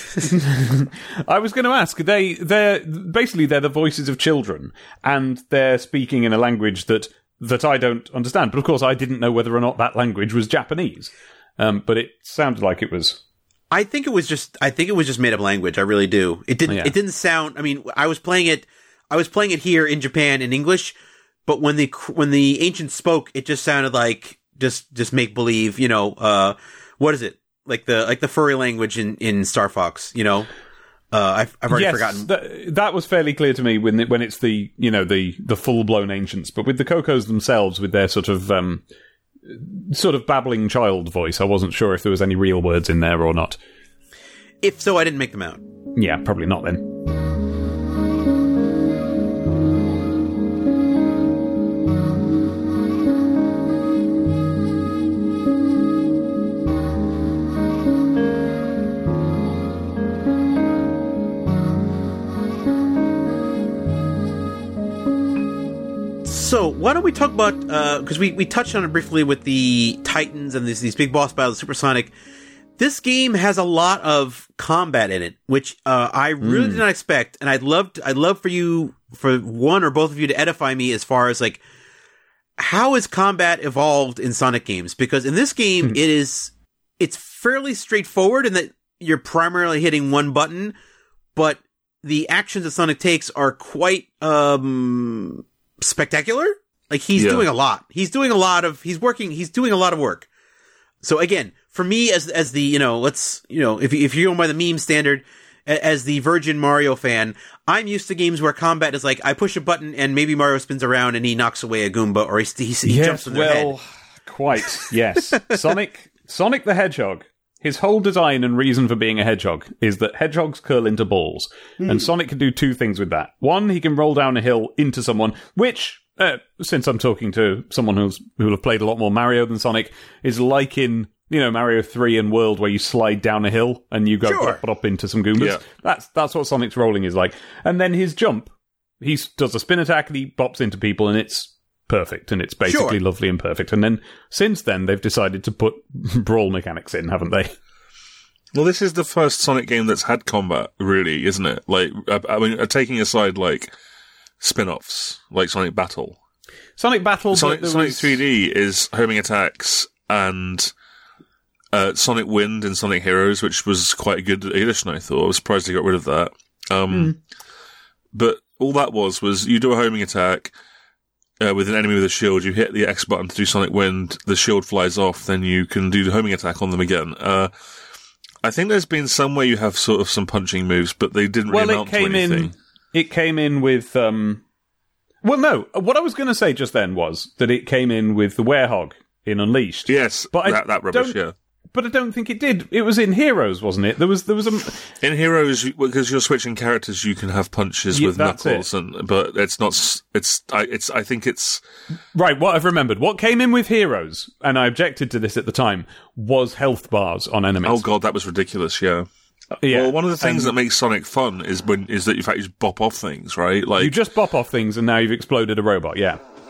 I was going to ask. They, they're basically they're the voices of children, and they're speaking in a language that that I don't understand. But of course, I didn't know whether or not that language was Japanese. Um, but it sounded like it was. I think it was just. I think it was just made up language. I really do. It didn't. Yeah. It didn't sound. I mean, I was playing it. I was playing it here in Japan in English, but when the when the ancients spoke, it just sounded like just just make believe. You know, uh, what is it? Like the like the furry language in, in Star Fox. You know, uh, I've I've already yes, forgotten. That, that was fairly clear to me when it, when it's the you know the the full blown ancients, but with the Cocos themselves, with their sort of um, sort of babbling child voice, I wasn't sure if there was any real words in there or not. If so, I didn't make them out. Yeah, probably not then. So why don't we talk about because we, we touched on it briefly with the Titans and these these big boss battles, Supersonic. This game has a lot of combat in it, which uh, I really Mm. did not expect, and I'd love to, I'd love for you, for one or both of you, to edify me as far as like how is combat evolved in Sonic games? Because in this game, it is it's fairly straightforward in that you're primarily hitting one button, but the actions that Sonic takes are quite um, spectacular. Like he's Yeah. doing a lot. He's doing a lot of. He's working. He's doing a lot of work. So again, for me, as as the you know, let's you know, if if you're going by the meme standard, a- as the Virgin Mario fan, I'm used to games where combat is like I push a button and maybe Mario spins around and he knocks away a Goomba or he he, he jumps on their well, head. quite. Yes, Sonic, Sonic the Hedgehog. His whole design and reason for being a hedgehog is that hedgehogs curl into balls, and Sonic can do two things with that. One, he can roll down a hill into someone, which, uh, since I'm talking to someone who's who'll have played a lot more Mario than Sonic, is like in you know Mario three and World, where you slide down a hill and you go Sure. up, up into some Goombas. Yeah. That's that's what Sonic's rolling is like. And then his jump, he s- does a spin attack and he bops into people, and it's perfect, and it's basically Sure. lovely and perfect. And then since then, they've decided to put brawl mechanics in, haven't they? Well, this is the first Sonic game that's had combat, really, isn't it? Like, I, I mean, uh, taking aside, like, spin-offs, like Sonic Battle. Sonic Battle, Sonic, there Sonic was- three D is homing attacks and uh, Sonic Wind and Sonic Heroes, which was quite a good addition, I thought. I was surprised they got rid of that. Um, But all that was, was you do a homing attack uh, with an enemy with a shield, you hit the X button to do Sonic Wind, the shield flies off, then you can do the homing attack on them again. Uh, I think there's been some way you have sort of some punching moves, but they didn't really Well, it amount to came anything. in. It came in with. Um, well, no. What I was going to say just then was that it came in with the Werehog in Unleashed. Yes, But I that, that rubbish, don't- yeah. But I don't think it did. It was in Heroes, wasn't it? There was there was a. In Heroes, because you're switching characters, you can have punches Yeah, with that's Knuckles, and but it's not. s- It's. I. It's. I think it's. Right, what I've remembered. What came in with Heroes, and I objected to this at the time, was health bars on enemies. Oh god, that was ridiculous. Yeah. yeah. Well, one of the things And that makes Sonic fun is when is that in fact you just bop off things, right? Like you just bop off things, and now you've exploded a robot. Yeah.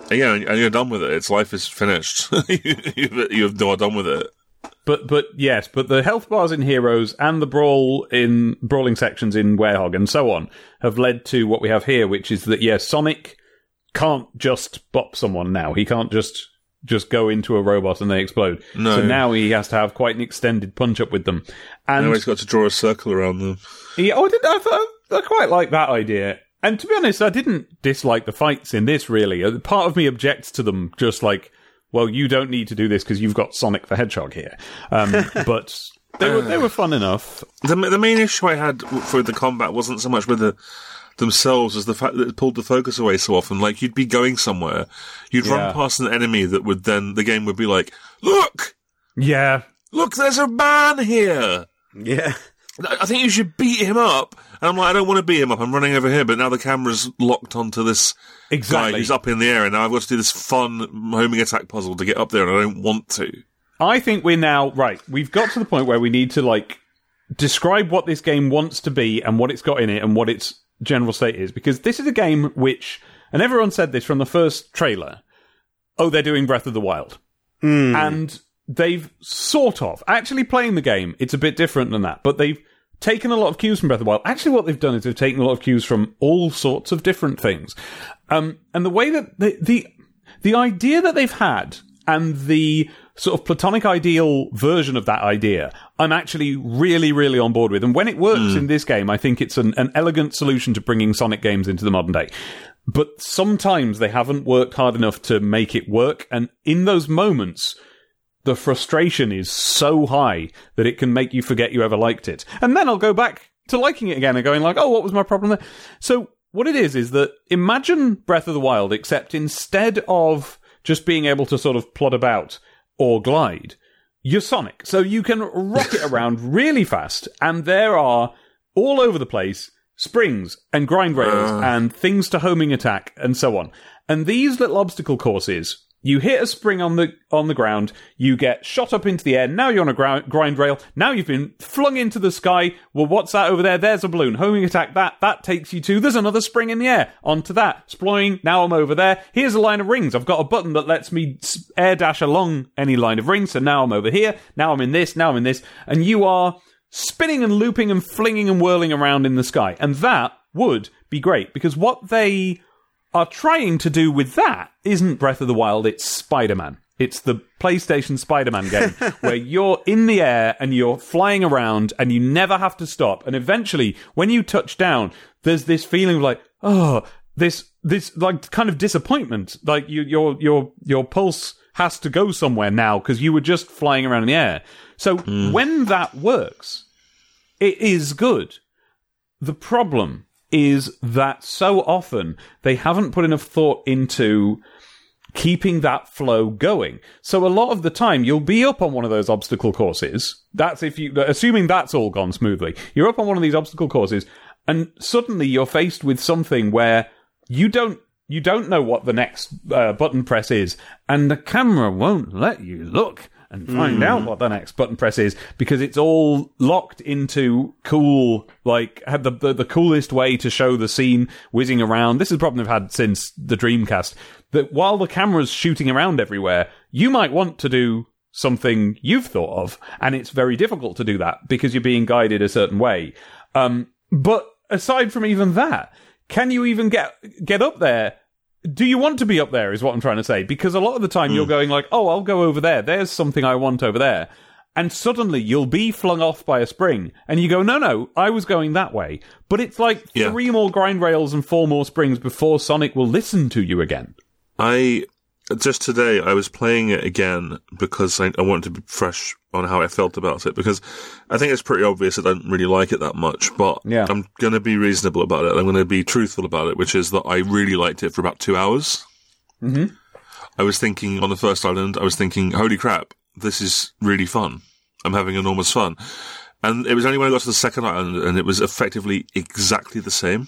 Yeah, and you're done with it. Its life is finished. you, you've not done with it. But but yes, but the health bars in Heroes and the brawl in brawling sections in Werehog and so on have led to what we have here, which is that yes, Sonic can't just bop someone now. He can't just just go into a robot and they explode. No. So now he has to have quite an extended punch up with them. And now he's got to draw a circle around them. Yeah, oh, I, did, I, thought, I quite like that idea. And to be honest, I didn't dislike the fights in this, really. Part of me objects to them just like, well, you don't need to do this because you've got Sonic the Hedgehog here. Um, but they were they were fun enough. The, the main issue I had for the combat wasn't so much with the themselves as the fact that it pulled the focus away so often. Like, you'd be going somewhere, you'd Yeah. run past an enemy that would then, the game would be like, look! Yeah. Look, there's a man here! Yeah. I think you should beat him up. And I'm like, I don't want to beat him up. I'm running over here, but now the camera's locked onto this Exactly. guy who's up in the air, and now I've got to do this fun homing attack puzzle to get up there, and I don't want to. I think we're now, right, we've got to the point where we need to, like, describe what this game wants to be and what it's got in it and what its general state is. Because this is a game which, and everyone said this from the first trailer, oh, they're doing Breath of the Wild. Mm. And they've sort of, actually playing the game, it's a bit different than that, but they've taken a lot of cues from Breath of the Wild. Actually, what they've done is they've taken a lot of cues from all sorts of different things. Um, and the way that, the, the, the idea that they've had and the sort of platonic ideal version of that idea, I'm actually really, really on board with. And when it works mm. in this game, I think it's an, an elegant solution to bringing Sonic games into the modern day. But sometimes they haven't worked hard enough to make it work. And in those moments, the frustration is so high that it can make you forget you ever liked it. And then I'll go back to liking it again and going like, oh, what was my problem there? So what it is, is that imagine Breath of the Wild, except instead of just being able to sort of plod about or glide, you're Sonic. So you can rocket around really fast, and there are, all over the place, springs and grind rails uh. and things to homing attack and so on. And these little obstacle courses, you hit a spring on the on the ground, you get shot up into the air, now you're on a gr- grind rail, now you've been flung into the sky, well, what's that over there? There's a balloon. Homing attack that, that takes you to, there's another spring in the air, onto that, exploring, now I'm over there, here's a line of rings, I've got a button that lets me air dash along any line of rings, so now I'm over here, now I'm in this, now I'm in this, and you are spinning and looping and flinging and whirling around in the sky, and that would be great, because what they are trying to do with that isn't Breath of the Wild, it's Spider-Man. It's the PlayStation Spider-Man game where you're in the air and you're flying around and you never have to stop. And eventually, when you touch down, there's this feeling of like, oh, this, this like kind of disappointment. Like you, your, your, your pulse has to go somewhere now because you were just flying around in the air. So mm. when that works, it is good. The problem is that so often they haven't put enough thought into keeping that flow going. So a lot of the time you'll be up on one of those obstacle courses. That's if you, assuming that's all gone smoothly. You're up on one of these obstacle courses and suddenly you're faced with something where you don't, you don't know what the next uh, button press is and the camera won't let you look and find mm. out what the next button press is because it's all locked into cool, like, had the, the the coolest way to show the scene whizzing around. This is a problem they've had since the Dreamcast, that while the camera's shooting around everywhere, you might want to do something you've thought of, and it's very difficult to do that because you're being guided a certain way. Um, but aside from even that, can you even get get up there? Do you want to be up there is what I'm trying to say. Because a lot of the time mm. you're going like, oh, I'll go over there. There's something I want over there. And suddenly you'll be flung off by a spring. And you go, no, no, I was going that way. But it's like yeah. three more grind rails and four more springs before Sonic will listen to you again. I, just today, I was playing it again because I, I wanted to be fresh on how I felt about it. Because I think it's pretty obvious I don't really like it that much. But yeah. I'm going to be reasonable about it. I'm going to be truthful about it, which is that I really liked it for about two hours. Mm-hmm. I was thinking, on the first island, I was thinking, holy crap, this is really fun. I'm having enormous fun. And it was only when I got to the second island, and it was effectively exactly the same.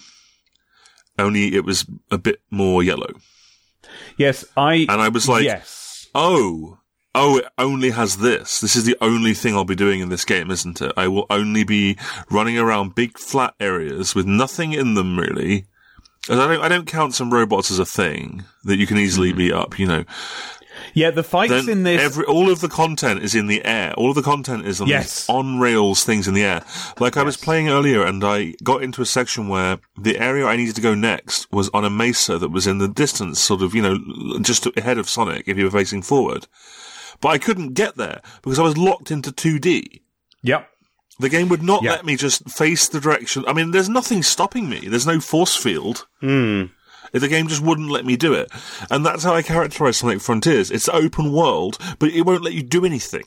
Only it was a bit more yellow. Yes, I... And I was like, yes. oh, oh, it only has this. This is the only thing I'll be doing in this game, isn't it? I will only be running around big flat areas with nothing in them, really. I don't, I don't count some robots as a thing that you can easily beat up, you know. Yeah, the fights Then in this... Every, all of the content is in the air. All of the content is on Yes. these on-rails things in the air. Like I was playing earlier and I got into a section where the area I needed to go next was on a mesa that was in the distance, sort of, you know, just ahead of Sonic if you were facing forward. But I couldn't get there because I was locked into two D. Yep. The game would not Yeah. let me just face the direction. I mean, there's nothing stopping me. There's no force field. Hmm. The game just wouldn't let me do it. And that's how I characterize Sonic Frontiers. It's open world, but it won't let you do anything.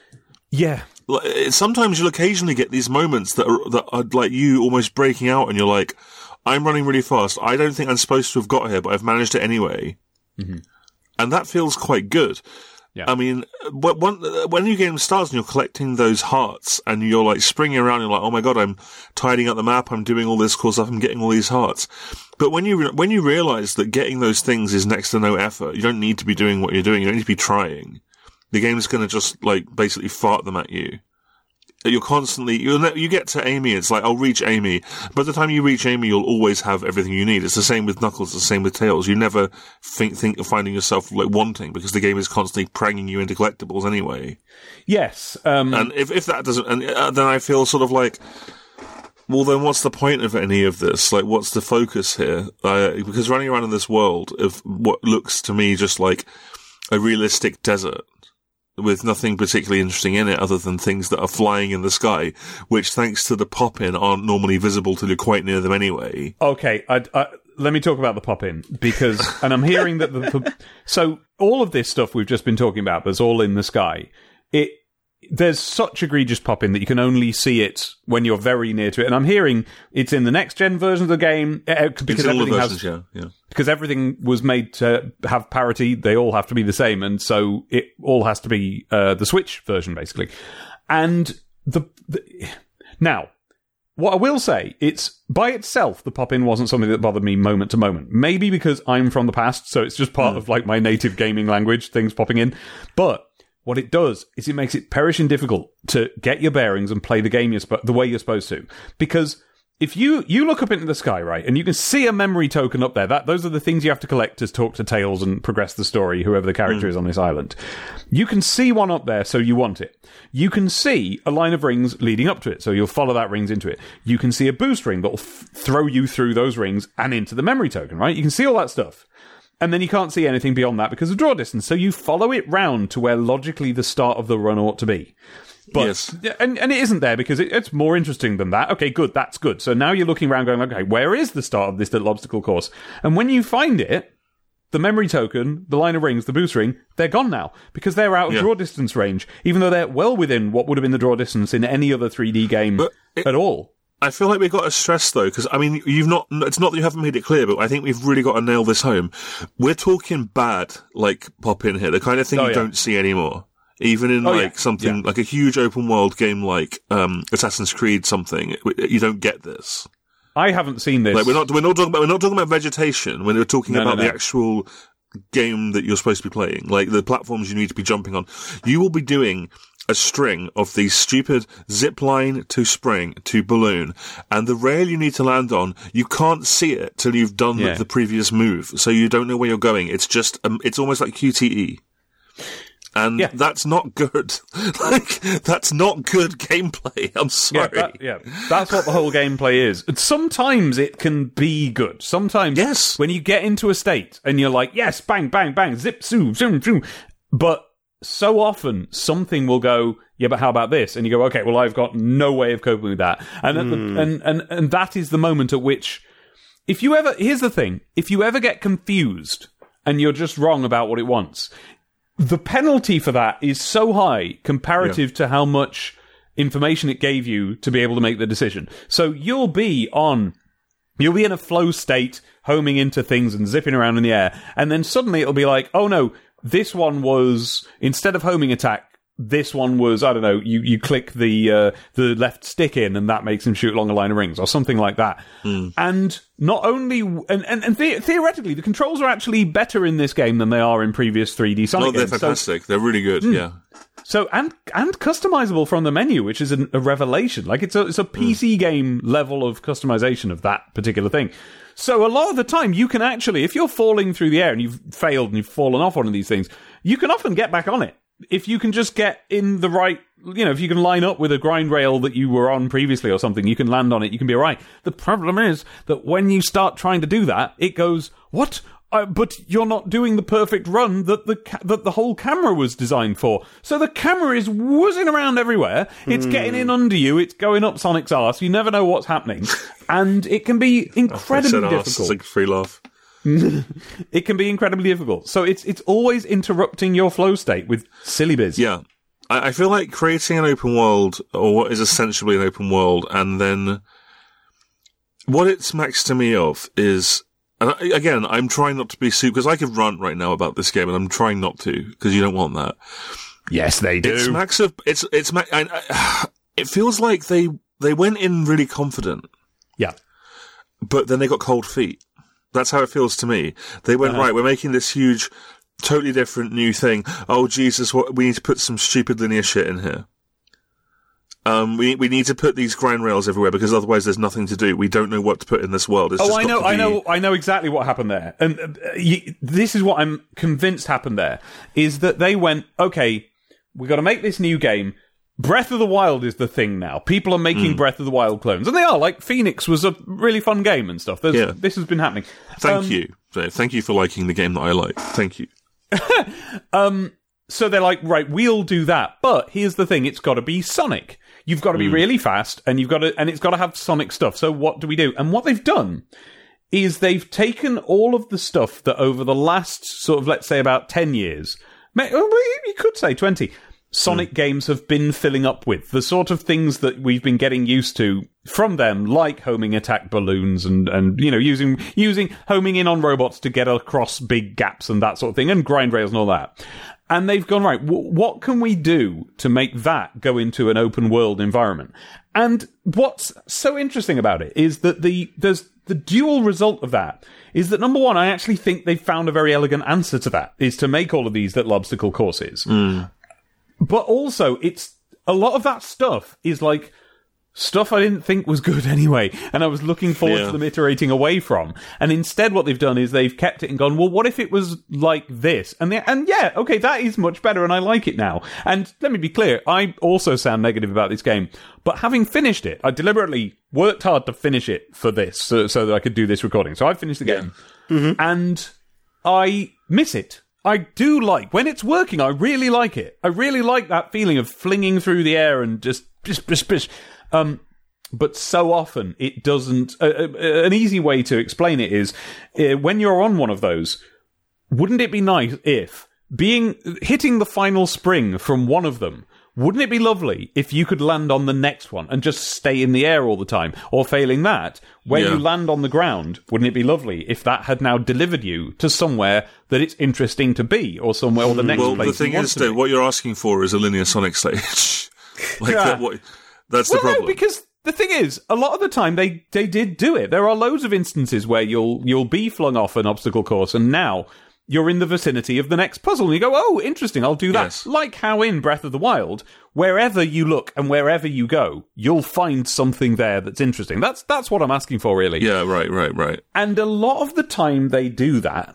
Yeah. Like, it- sometimes you'll occasionally get these moments that are, that are like you almost breaking out and you're like, I'm running really fast. I don't think I'm supposed to have got here, but I've managed it anyway. Mm-hmm. And that feels quite good. Yeah. I mean, wh- when, when your game starts and you're collecting those hearts and you're like springing around, you're like, oh my god, I'm tidying up the map, I'm doing all this cool stuff, I'm getting all these hearts. But when you, re- when you realize that getting those things is next to no effort, you don't need to be doing what you're doing, you don't need to be trying. The game's gonna just like basically fart them at you. You're constantly, you'll ne- you get to Amy, it's like, I'll reach Amy. By the time you reach Amy, you'll always have everything you need. It's the same with Knuckles, it's the same with Tails. You never think, think of finding yourself, like, wanting, because the game is constantly pranging you into collectibles anyway. Yes. Um, And if, if that doesn't, and uh, then I feel sort of like, well, then what's the point of any of this? Like, what's the focus here? Uh, because running around in this world of what looks to me just like a realistic desert, with nothing particularly interesting in it other than things that are flying in the sky, which, thanks to the pop-in, aren't normally visible till you're quite near them anyway. Okay, I, I, let me talk about the pop-in, because, and I'm hearing that the, the, so all of this stuff we've just been talking about that's all in the sky, it, there's such egregious pop-in that you can only see it when you're very near to it, and I'm hearing it's in the next-gen version of the game, uh, because It's in all the everything versions, has, yeah, yeah. because everything was made to have parity, they all have to be the same, and so it all has to be uh, the Switch version, basically. And the, the now, what I will say, it's by itself, the pop-in wasn't something that bothered me moment to moment. Maybe because I'm from the past, so it's just part mm. of like my native gaming language, things popping in. But what it does is it makes it perishing difficult to get your bearings and play the game you're sp- the way you're supposed to. Because if you, you look up into the sky, right, and you can see a memory token up there, that those are the things you have to collect to talk to Tails and progress the story, whoever the character mm. is on this island. You can see one up there, so you want it. You can see a line of rings leading up to it, so you'll follow that rings into it. You can see a boost ring that'll f- throw you through those rings and into the memory token, right? You can see all that stuff. And then you can't see anything beyond that because of draw distance, so you follow it round to where logically the start of the run ought to be. But, yes. and, and it isn't there because it, it's more interesting than that. Okay, good, that's good. So now you're looking around going, okay, where is the start of this little obstacle course? And when you find it, the memory token, the line of rings, the boost ring, they're gone now because they're out of yeah. draw distance range, even though they're well within what would have been the draw distance in any other three D game it, at all. I feel like we've got to stress, though, because, I mean, you've not, it's not that you haven't made it clear, but I think we've really got to nail this home. We're talking bad, like, pop in here, the kind of thing oh, you yeah. don't see anymore. Even in, oh, like, yeah. something, yeah. like a huge open world game like, um, Assassin's Creed something, you don't get this. I haven't seen this. Like, we're not, we're not talking about, we're not talking about vegetation when we're talking no, about no, no. the actual game that you're supposed to be playing, like the platforms you need to be jumping on. You will be doing a string of these stupid zip line to spring to balloon, and the rail you need to land on, you can't see it till you've done yeah. the, the previous move, so you don't know where you're going. It's just, um, it's almost like Q T E. And yeah. that's not good. Like, that's not good gameplay. I'm sorry. Yeah, that, yeah, that's what the whole gameplay is. And sometimes it can be good. Sometimes, yes. when you get into a state and you're like, yes, bang, bang, bang, zip, zoom, zoom, zoom. But so often something will go, yeah, but how about this? And you go, okay, well, I've got no way of coping with that. And mm. the, and and and that is the moment at which, if you ever, here's the thing, if you ever get confused and you're just wrong about what it wants, the penalty for that is so high comparative yeah. to how much information it gave you to be able to make the decision. So you'll be on, you'll be in a flow state, homing into things and zipping around in the air, and then suddenly it'll be like, oh no, this one was, instead of homing attack, this one was, I don't know, you, you click the uh, the left stick in and that makes him shoot along a line of rings or something like that. Mm. And not only, and, and, and the, theoretically, the controls are actually better in this game than they are in previous three D Sonic no, they're games. fantastic. So, they're really good, mm. yeah. So, and and customizable from the menu, which is an, a revelation. Like, it's a, it's a P C mm. game level of customization of that particular thing. So a lot of the time, you can actually, if you're falling through the air and you've failed and you've fallen off one of these things, you can often get back on it. If you can just get in the right, you know, if you can line up with a grind rail that you were on previously or something, you can land on it, you can be all right. The problem is that when you start trying to do that, it goes, what? Uh, but you're not doing the perfect run that the ca- that the whole camera was designed for. So the camera is whizzing around everywhere. It's mm. getting in under you. It's going up Sonic's arse. You never know what's happening. And it can be incredibly I said difficult. Arse. It's like a free laugh. It can be incredibly difficult. So it's it's always interrupting your flow state with silly biz. Yeah. I, I feel like creating an open world, or what is essentially an open world, and then what it smacks to me of is, and I, again, I'm trying not to be super, because I could rant right now about this game, and I'm trying not to, because you don't want that. Yes, they do. It smacks of, it's, it's, I, I, it feels like they, they went in really confident. Yeah. But then they got cold feet. That's how it feels to me. They went, uh-huh. right, we're making this huge, totally different new thing. Oh, Jesus, what, we need to put some stupid linear shit in here. Um, we we need to put these grind rails everywhere because otherwise there's nothing to do. We don't know what to put in this world. It's oh, just I know, got to I be... know, I know exactly what happened there. And uh, you, this is what I'm convinced happened there, is that they went, okay, we got to make this new game. Breath of the Wild is the thing now. People are making mm. Breath of the Wild clones. And they are. Like, Phoenix was a really fun game and stuff. There's, yeah. This has been happening. Thank um, you. Thank you for liking the game that I like. Thank you. um, so they're like, right, we'll do that. But here's the thing. It's got to be Sonic. You've got to be mm. really fast, and you've got to, and it's got to have Sonic stuff. So what do we do? And what they've done is they've taken all of the stuff that over the last sort of, let's say, about ten years, you could say twenty, Sonic mm. games have been filling up with. The sort of things that we've been getting used to from them, like homing attack balloons and, and you know, using, using, homing in on robots to get across big gaps and that sort of thing, and grind rails and all that. And they've gone, right, w- what can we do to make that go into an open world environment? And what's so interesting about it is that the there's the dual result of that is that, number one, I actually think they've found a very elegant answer to that, is to make all of these little obstacle courses. Mm. But also, it's a lot of that stuff is like stuff I didn't think was good anyway, and I was looking forward yeah. to them iterating away from. And instead what they've done is they've kept it and gone, well, what if it was like this? And they, and yeah, okay, that is much better, and I like it now. And let me be clear, I also sound negative about this game, but having finished it, I deliberately worked hard to finish it for this, so, so that I could do this recording. So I finished the game, yeah. mm-hmm. and I miss it. I do like, when it's working, I really like it. I really like that feeling of flinging through the air and just, just, just, just Um, but so often it doesn't. Uh, uh, an easy way to explain it is uh, when you're on one of those, wouldn't it be nice if being hitting the final spring from one of them? Wouldn't it be lovely if you could land on the next one and just stay in the air all the time? Or failing that, when yeah. you land on the ground, wouldn't it be lovely if that had now delivered you to somewhere that it's interesting to be, or somewhere, or the next well, place? Well, the thing you is, want to that what you're asking for is a linear Sonic stage. like yeah. that. What? That's well, the problem. No, because the thing is, a lot of the time they, they did do it. There are loads of instances where you'll you'll be flung off an obstacle course, and now you're in the vicinity of the next puzzle, and you go, oh, interesting, I'll do that. Yes. Like how in Breath of the Wild, wherever you look and wherever you go, you'll find something there that's interesting. That's that's what I'm asking for, really. Yeah, right, right, right. And a lot of the time they do that.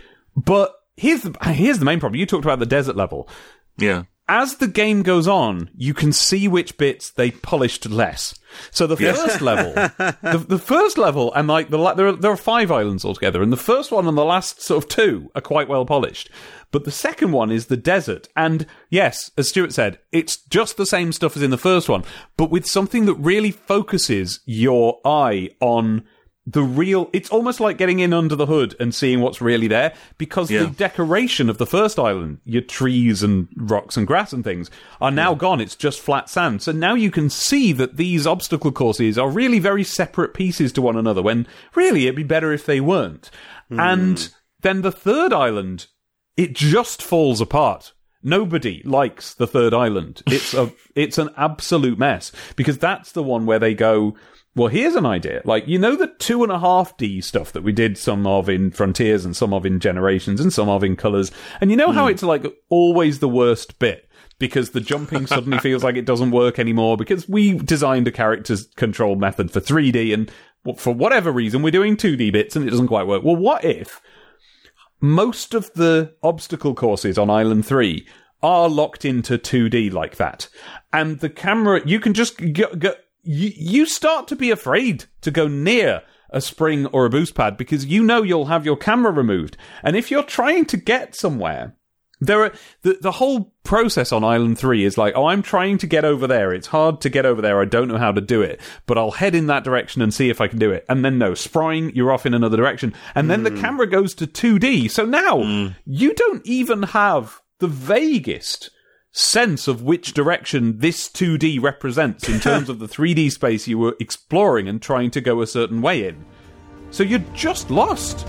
But here's the, here's the main problem. You talked about the desert level. Yeah. As the game goes on, you can see which bits they polished less. So the Yes. first level, the, the first level, and like the la- there are, there are five islands altogether, and the first one and the last sort of two are quite well polished. But the second one is the desert, and yes, as Stuart said, it's just the same stuff as in the first one, but with something that really focuses your eye on the real. It's almost like getting in under the hood and seeing what's really there, because Yeah. the decoration of the first island, your trees and rocks and grass and things, are now yeah. gone. It's just flat sand. So now you can see that these obstacle courses are really very separate pieces to one another, when really it'd be better if they weren't. Mm. And then the third island, it just falls apart. Nobody likes the third island. It's a it's an absolute mess, because that's the one where they go, well, here's an idea. Like, you know, the two and a half D stuff that we did some of in Frontiers and some of in Generations and some of in Colors. And you know how mm. it's like always the worst bit, because the jumping suddenly feels like it doesn't work anymore because we designed a character's control method for three D and for whatever reason we're doing two D bits and it doesn't quite work. Well, what if most of the obstacle courses on Island three are locked into two D like that? And the camera, you can just get, get you, you start to be afraid to go near a spring or a boost pad because you know you'll have your camera removed. And if you're trying to get somewhere, there are the the whole process on Island three is like, oh, I'm trying to get over there. It's hard to get over there. I don't know how to do it, but I'll head in that direction and see if I can do it. And then no, sprawling, you're off in another direction. And then mm. the camera goes to two D. So now mm. you don't even have the vaguest sense of which direction this two D represents in terms of the three D space you were exploring and trying to go a certain way in. So you're just lost.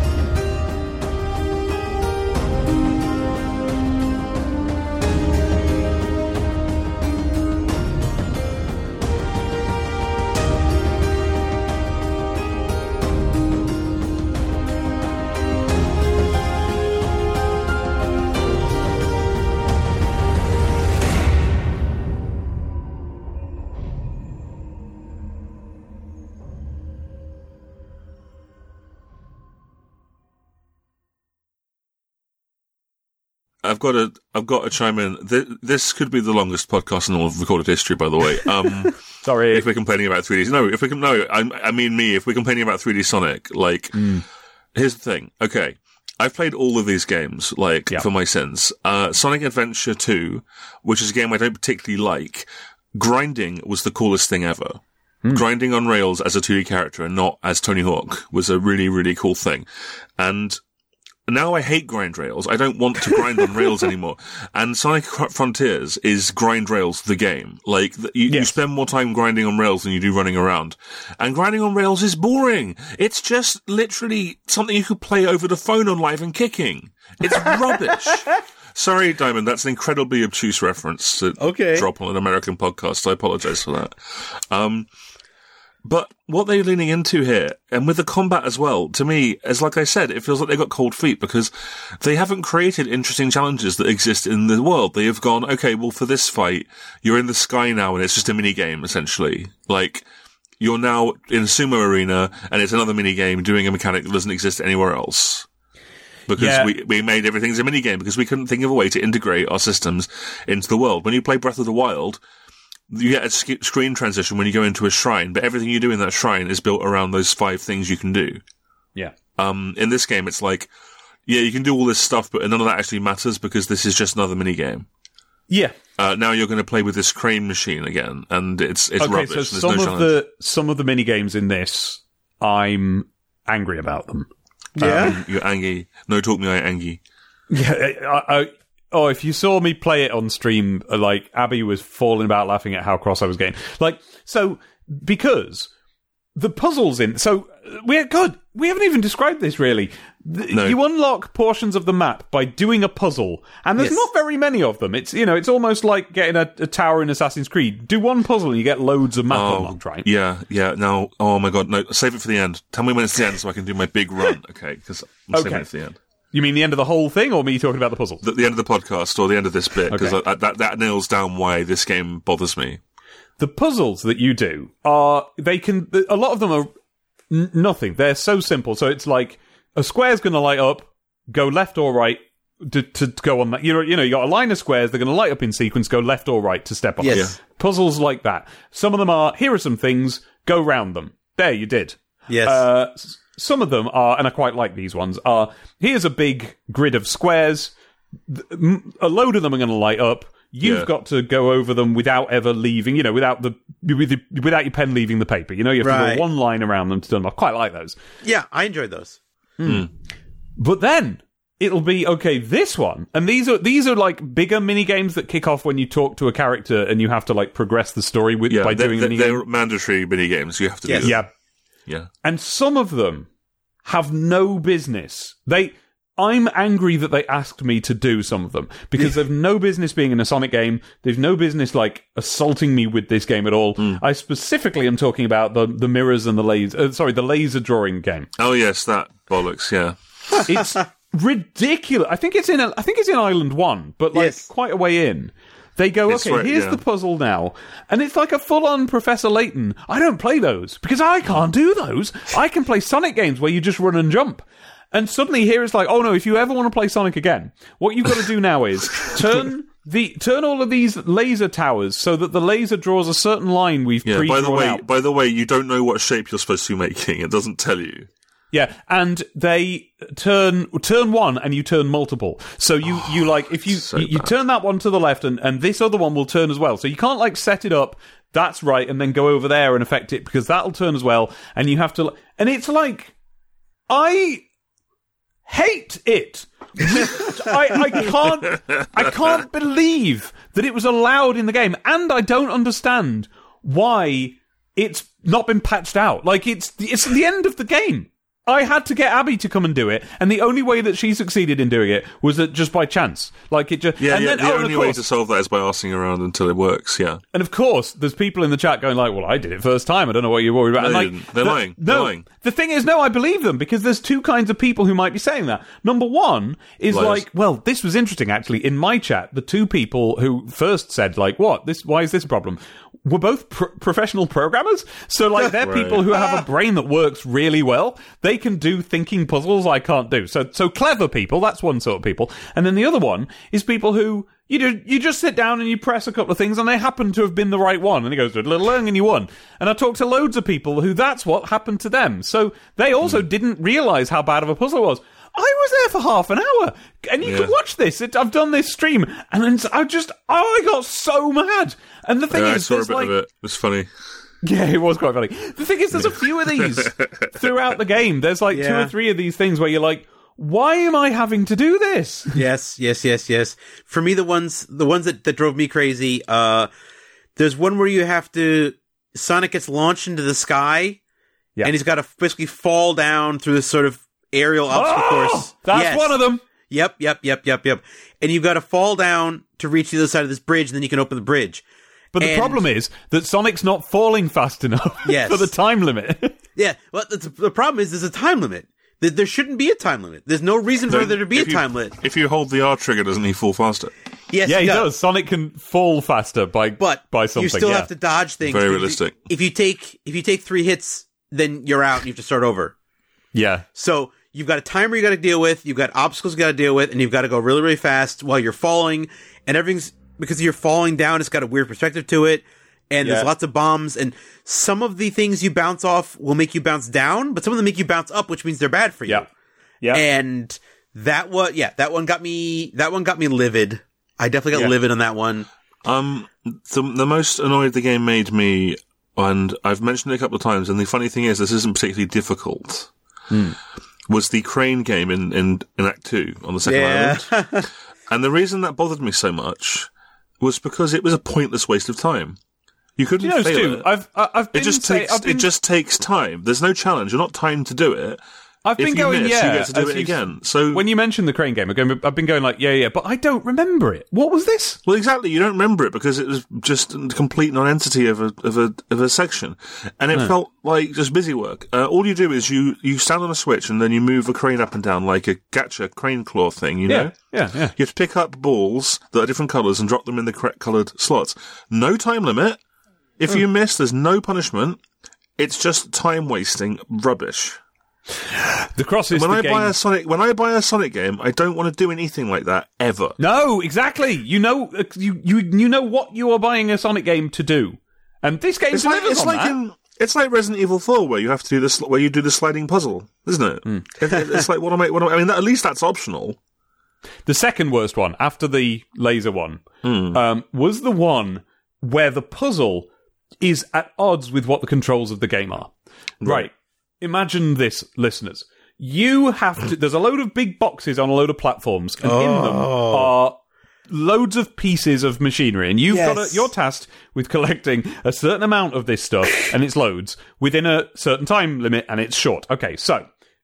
I've got to, I've got to chime in. This, this could be the longest podcast in all of recorded history, by the way. Um, Sorry. If we're complaining about three D. No, if we can, no, I, I mean me, if we're complaining about three D Sonic, like, mm. here's the thing. Okay. I've played all of these games, like, yep. for my sins. Uh, Sonic Adventure two, which is a game I don't particularly like, grinding was the coolest thing ever. Mm. Grinding on rails as a two D character and not as Tony Hawk was a really, really cool thing. And now I hate grind rails. I don't want to grind on rails anymore. And Sonic Frontiers is grind rails the game. Like, you, yes. you spend more time grinding on rails than you do running around. And grinding on rails is boring. It's just literally something you could play over the phone on Live and Kicking. It's rubbish. Sorry, Diamond, that's an incredibly obtuse reference to okay. drop on an American podcast. I apologize for that. Um, But what they're leaning into here, and with the combat as well, to me, as like I said, it feels like they got cold feet because they haven't created interesting challenges that exist in the world. They have gone, okay, well, for this fight, you're in the sky now and it's just a mini game, essentially. Like, you're now in a sumo arena and it's another mini game doing a mechanic that doesn't exist anywhere else. Because yeah. we, we made everything as a mini game because we couldn't think of a way to integrate our systems into the world. When you play Breath of the Wild, you get a sc- screen transition when you go into a shrine, but everything you do in that shrine is built around those five things you can do. Yeah. Um, in this game, it's like, yeah, you can do all this stuff, but none of that actually matters because this is just another mini game. Yeah. Uh, now you're going to play with this crane machine again, and it's it's okay, rubbish. So There's some no of challenge. the some of the mini games in this, I'm angry about them. Yeah, um, you're angry. No, talk me, I angry. Yeah, I. I Oh, if you saw me play it on stream, like, Abby was falling about laughing at how cross I was getting. Like, so, because the puzzles in... So, we're good. We haven't even described this, really. No. You unlock portions of the map by doing a puzzle, and there's yes. not very many of them. It's, you know, it's almost like getting a, a tower in Assassin's Creed. Do one puzzle and you get loads of map oh, unlocked, right? Yeah, yeah. Now, oh my god, no, save it for the end. Tell me when it's the end so I can do my big run, okay? Because I'm okay. saving it for the end. You mean the end of the whole thing, or me talking about the puzzles? The, the end of the podcast, or the end of this bit, because okay. that, that nails down why this game bothers me. The puzzles that you do are, they can, a lot of them are n- nothing. They're so simple. So it's like, a square's going to light up, go left or right to, to go on that. You know, you know, you got a line of squares, they're going to light up in sequence, go left or right to step on. Yes. Yeah. Puzzles like that. Some of them are, here are some things, go round them. There, you did. Yes. Uh, Some of them are, and I quite like these ones, are, here's a big grid of squares, a load of them are going to light up, you've yeah. got to go over them without ever leaving, you know, without the without your pen leaving the paper, you know, you have right. to go one line around them to do them. I quite like those. Yeah, I enjoyed those. Mm. But then, it'll be, okay, this one, and these are these are like bigger mini games that kick off when you talk to a character and you have to like progress the story with yeah, by they're, doing they're, mini they're mandatory mini games, you have to yes. do them. Yeah. Yeah. And some of them have no business. They I'm angry that they asked me to do some of them because they've no business being in a Sonic game. They've no business like assaulting me with this game at all. Mm. I specifically am talking about the the mirrors and the laser. Uh, sorry, the laser drawing game. Oh yes, that bollocks. Yeah, it's ridiculous. I think it's in. A, I think it's in Island One, but like yes. quite a way in. They go, it's okay, right, here's yeah. the puzzle now. And it's like a full-on Professor Layton. I don't play those because I can't do those. I can play Sonic games where you just run and jump. And suddenly here it's like, oh no, if you ever want to play Sonic again, what you've got to do now is turn the turn all of these laser towers so that the laser draws a certain line we've yeah, pre-drawn by the way, out. By the way, you don't know what shape you're supposed to be making. It doesn't tell you. Yeah, and they turn turn one and you turn multiple. So you, oh, you like if you so you, you turn that one to the left and, and this other one will turn as well. So you can't like set it up, that's right, and then go over there and affect it because that'll turn as well. And you have to and it's like I hate it. I, I can't I can't believe that it was allowed in the game, and I don't understand why it's not been patched out. Like it's it's the end of the game. I had to get Abby to come and do it, and the only way that she succeeded in doing it was that just by chance. Like it just yeah, and yeah. then, the oh, only course, way to solve that is by asking around until it works. Yeah, and of course, there's people in the chat going like, "Well, I did it first time. I don't know what you're worried about." No, and like, They're the, lying. No, They're lying. The thing is, no, I believe them because there's two kinds of people who might be saying that. Number one is Liars. like, well, this was interesting actually. In my chat, the two people who first said like, "What? This? Why is this a problem?" We're both pro- professional programmers, so like they're right. people who have a brain that works really well. They can do thinking puzzles I can't do. So so clever people, that's one sort of people. And then the other one is people who you do, you just sit down and you press a couple of things and they happen to have been the right one. And it goes, "Little and you won." And I talked to loads of people who that's what happened to them. So they also mm. didn't realise how bad of a puzzle it was. I was there for half an hour, and you yeah. can watch this. It, I've done this stream, and then I just, oh, I got so mad. And the thing yeah, is, I saw a bit like, of it. It was funny. Yeah, it was quite funny. The thing is, there's a few of these throughout the game. There's like yeah. two or three of these things where you're like, why am I having to do this? Yes, yes, yes, yes. For me, the ones, the ones that, that drove me crazy, uh, there's one where you have to, Sonic gets launched into the sky, yeah. and he's got to basically fall down through this sort of aerial obstacle oh, course. That's yes. one of them. Yep, yep, yep, yep, yep. And you've got to fall down to reach the other side of this bridge, and then you can open the bridge. But the and, problem is that Sonic's not falling fast enough yes. for the time limit. Yeah, well, the, the problem is there's a time limit. There shouldn't be a time limit. There's no reason for there to be a you, time limit. If you hold the R trigger, doesn't he fall faster? Yes, yeah, he, he does. does. Sonic can fall faster by but by something. you still yeah. have to dodge things. Very realistic. If you, if you take if you take three hits, then you're out and you have to start over. Yeah. So you've got a timer you got to deal with, you've got obstacles you got to deal with, and you've got to go really, really fast while you're falling. And everything's because you're falling down. It's got a weird perspective to it, and yeah. there's lots of bombs. And some of the things you bounce off will make you bounce down, but some of them make you bounce up, which means they're bad for you. Yeah. Yeah. And that one, yeah, that one got me. That one got me livid. I definitely got yeah. livid on that one. Um, the the most annoyed the game made me, and I've mentioned it a couple of times, and the funny thing is, this isn't particularly difficult. Hmm. Was the crane game in, in, in Act Two on the second yeah. island? And the reason that bothered me so much was because it was a pointless waste of time. You couldn't you know, fail Stu, it. I've I've been it just say, takes I've been... it just takes time. There's no challenge. You're not timed to do it. I've been if you going, miss, yeah. you get to do it again. So when you mentioned the crane game, I've been going like, yeah, yeah, but I don't remember it. What was this? Well, exactly. You don't remember it because it was just a complete non-entity of a of a of a section, and it Oh. felt like just busy work. Uh, all you do is you you stand on a switch and then you move a crane up and down like a gacha crane claw thing. You know, Yeah, yeah, yeah. you have to pick up balls that are different colours and drop them in the correct coloured slots. No time limit. If you miss, there's no punishment. It's just time wasting rubbish. The cross is when the I game. buy a Sonic, when I buy a Sonic game, I don't want to do anything like that ever. No, exactly. You know, uh, you you you know what you are buying a Sonic game to do, and this game It's like delivers it's on like that. in it's like Resident Evil four where you have to do this where you do the sliding puzzle, isn't it? Mm. it, it it's like what am I? What am I, I mean, that, at least that's optional. The second worst one, after the laser one, Mm. um, was the one where the puzzle is at odds with what the controls of the game are. Right. Right. Imagine this, listeners. You have to... There's a load of big boxes on a load of platforms, and Oh. in them are loads of pieces of machinery, and you've Yes. got a, you're tasked with collecting a certain amount of this stuff, and it's loads, within a certain time limit, and it's short. Okay, so...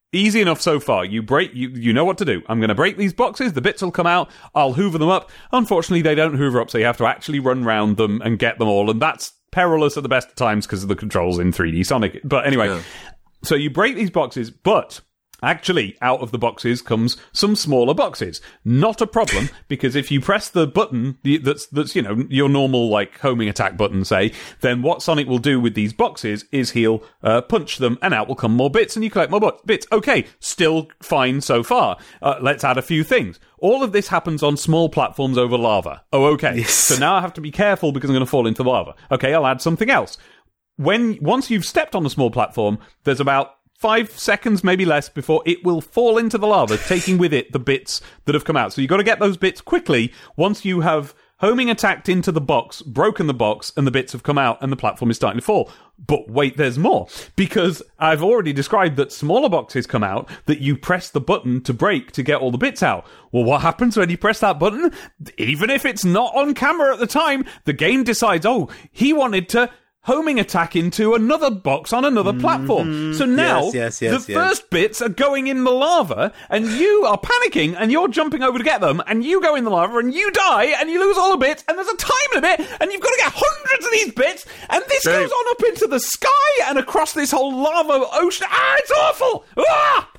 Easy enough so far. You break, you, you know what to do. I'm going to break these boxes, the bits will come out, I'll hoover them up. Unfortunately, they don't hoover up, so you have to actually run round them and get them all, and that's perilous at the best of times because of the controls in three D Sonic. But anyway, yeah. So you break these boxes, but actually, out of the boxes comes some smaller boxes. Not a problem, because if you press the button that's, that's you know, your normal, like, homing attack button, say, then what Sonic will do with these boxes is he'll uh, punch them, and out will come more bits, and you collect more bo- bits. Okay, still fine so far. Uh, let's add a few things. All of this happens on small platforms over lava. Oh, okay. Yes. So now I have to be careful because I'm going to fall into lava. Okay, I'll add something else. When once you've stepped on a small platform, there's about five seconds, maybe less, before it will fall into the lava, taking with it the bits that have come out. So you've got to get those bits quickly once you have homing attacked into the box, broken the box, and the bits have come out, and the platform is starting to fall. But wait, there's more. Because I've already described that smaller boxes come out that you press the button to break to get all the bits out. Well, what happens when you press that button? Even if it's not on camera at the time, the game decides, oh, he wanted to homing attack into another box on another platform. Mm-hmm. So now, yes, yes, yes, the yes. first bits are going in the lava, and you are panicking, and you're jumping over to get them, and you go in the lava, and you die, and you lose all the bits, and there's a time limit, and you've got to get hundreds of these bits, and this Dave. goes on up into the sky, and across this whole lava ocean. Ah, it's awful! Ah!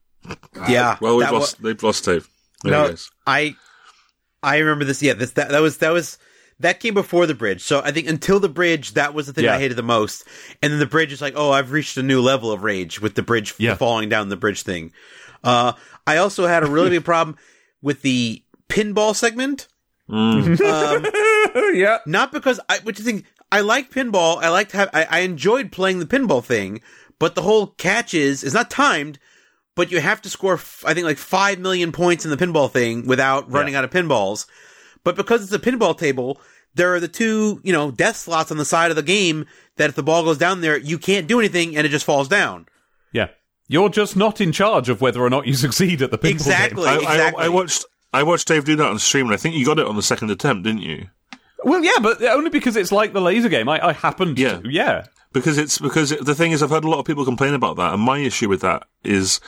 Yeah. Well, we've that lost. wa- they've lost Dave. There no, he goes. I, I remember this. Yeah, this that, that was that was that came before the bridge. So I think until the bridge, that was the thing Yeah. I hated the most. And then the bridge is like, oh, I've reached a new level of rage with the bridge Yeah. falling down the bridge thing. Uh, I also had a really big problem with the pinball segment. Mm. Um, Yeah. not because I, which I think I like pinball. I like to have. I, I enjoyed playing the pinball thing, but the whole catch is it's not timed. But you have to score, f- I think, like five million points in the pinball thing without running Yeah. out of pinballs. But because it's a pinball table, there are the two, you know, death slots on the side of the game that if the ball goes down there, you can't do anything and it just falls down. Yeah. You're just not in charge of whether or not you succeed at the pinball Exactly. game. I, exactly. I, I watched. I watched Dave do that on stream, and I think you got it on the second attempt, didn't you? Well, yeah, but only because it's like the laser game. I, I happened Yeah. to, yeah. Because it's because it, the thing is, I've heard a lot of people complain about that, and my issue with that is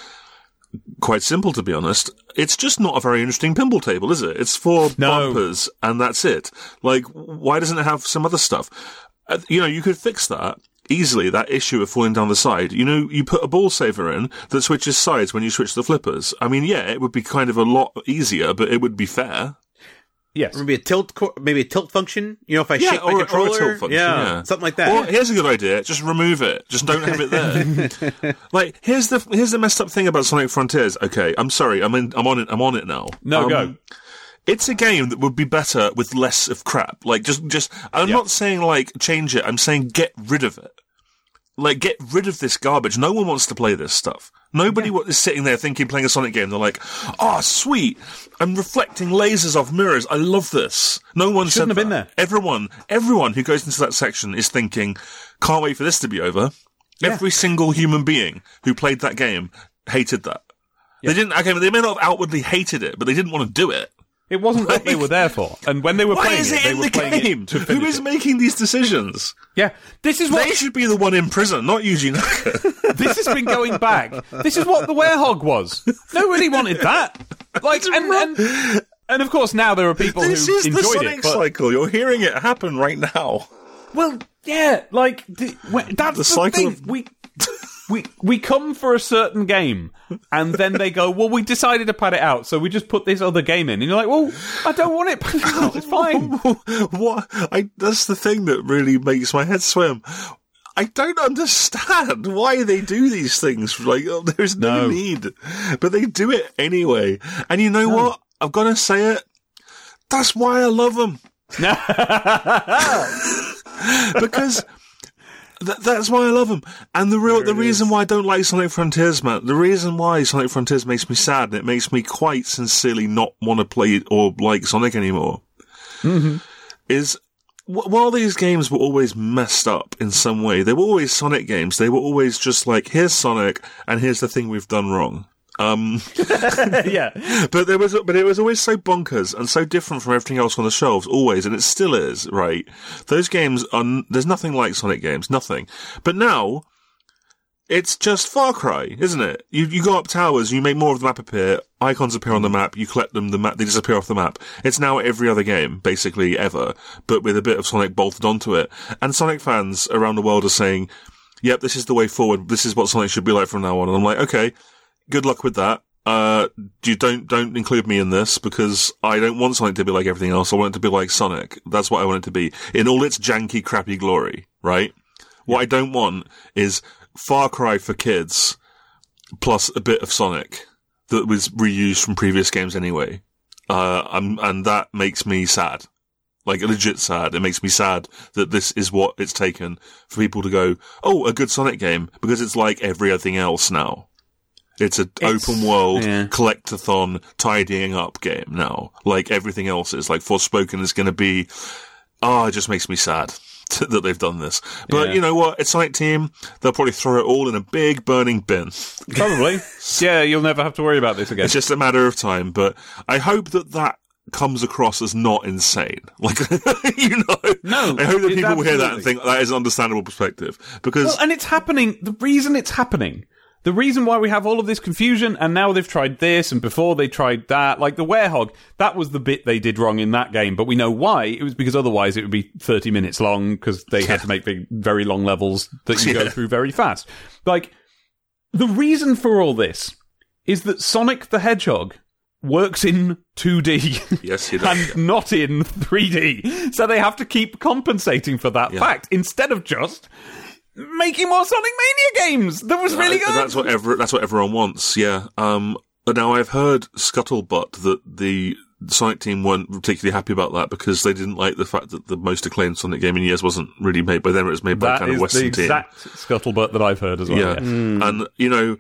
quite simple, to be honest. It's just not a very interesting pinball table, is it? It's four No. bumpers, and that's it. Like, why doesn't it have some other stuff? Uh, you know, you could fix that easily, that issue of falling down the side. You know, you put a ball saver in that switches sides when you switch the flippers. I mean, yeah, it would be kind of a lot easier, but it would be fair. Yes. Maybe a tilt, co- maybe a tilt function. You know, if I Yeah, shake my or, or controller, a tilt function, yeah, yeah. something like that. Well, here's a good idea. Just remove it. Just don't have it there. Like, here's the here's the messed up thing about Sonic Frontiers. Okay, I'm sorry. I'm in, I'm on it. I'm on it now. No, um, go. It's a game that would be better with less of crap. Like, just just. I'm Yeah. not saying like change it. I'm saying get rid of it. Like, get rid of this garbage. No one wants to play this stuff. Nobody yeah. is sitting there thinking, playing a Sonic game. They're like, oh, sweet. I'm reflecting lasers off mirrors. I love this. No one Shouldn't said have that. been there. Everyone, everyone who goes into that section is thinking, can't wait for this to be over. Yeah. Every single human being who played that game hated that. Yeah. They didn't, okay, they may not have outwardly hated it, but they didn't want to do it. It wasn't what they were there for. And when they were Why playing is it, it they in were the playing game? it to Who finish is it. making these decisions? Yeah. This is what They should be the one in prison, not Yuji Naka. this has been going back. This is what the werehog was. Nobody wanted that. Like, and, and and of course now there are people This who is the enjoyed Sonic it. But, cycle. You're hearing it happen right now. well, yeah, like the, when- that's the, The cycle thing. of- We we we come for a certain game, and then they go, well, we decided to pad it out, so we just put this other game in. And you're like, well, I don't want it padded out. It's fine. What? I, that's the thing that really makes my head swim. I don't understand why they do these things. Like, oh, there's no, No. need, but they do it anyway. And you know what? I've got to say it. That's why I love them. Because th- that's why I love them. And the real, There the it reason is. why I don't like Sonic Frontiers, man, the reason why Sonic Frontiers makes me sad and it makes me quite sincerely not want to play it or like Sonic anymore, Mm-hmm. is wh- while these games were always messed up in some way, they were always Sonic games. They were always just like, here's Sonic and here's the thing we've done wrong. Um, Yeah. but there was, but it was always so bonkers and so different from everything else on the shelves, always, and it still is, right? Those games are, n- there's nothing like Sonic games, nothing. But now, it's just Far Cry, isn't it? You you go up towers, you make more of the map appear, icons appear on the map, you collect them, the map they disappear off the map. It's now every other game, basically, ever, but with a bit of Sonic bolted onto it. And Sonic fans around the world are saying, yep, this is the way forward, this is what Sonic should be like from now on. And I'm like, okay, good luck with that. Uh, you don't, don't include me in this, because I don't want Sonic to be like everything else. I want it to be like Sonic. That's what I want it to be. In all its janky, crappy glory, right? What I don't want is Far Cry for kids, plus a bit of Sonic that was reused from previous games anyway. Uh, and, and that makes me sad. Like, legit sad. It makes me sad that this is what it's taken for people to go, oh, a good Sonic game, because it's like everything else now. It's an it's, open world, yeah. collectathon, tidying up game now. Like everything else is. Like, Forspoken is going to be, oh, it just makes me sad that they've done this. But yeah. you know what? It's Sonic Team. They'll probably throw it all in a big burning bin. Probably. Yeah, you'll never have to worry about this again. It's just a matter of time. But I hope that that comes across as not insane. Like, you know? No. I hope that people will hear that and think that is an understandable perspective. Because. Well, and it's happening. The reason it's happening. The reason why we have all of this confusion, and now they've tried this, and before they tried that, like the Werehog, that was the bit they did wrong in that game, but we know why. It was because otherwise it would be thirty minutes long, because they yeah. had to make big, very long levels that you yeah. go through very fast. Like, the reason for all this is that Sonic the Hedgehog works in two D. Yes, he does. And not in three D. So they have to keep compensating for that yeah. fact, instead of just making more Sonic Mania games. That was really good. That's what ever, that's what everyone wants. Yeah. Um. Now I've heard scuttlebutt that the Sonic team weren't particularly happy about that because they didn't like the fact that the most acclaimed Sonic game in years wasn't really made by them. It was made by that kind of Western team. That is the exact scuttlebutt that I've heard as well. Yeah. yeah. Mm. And you know,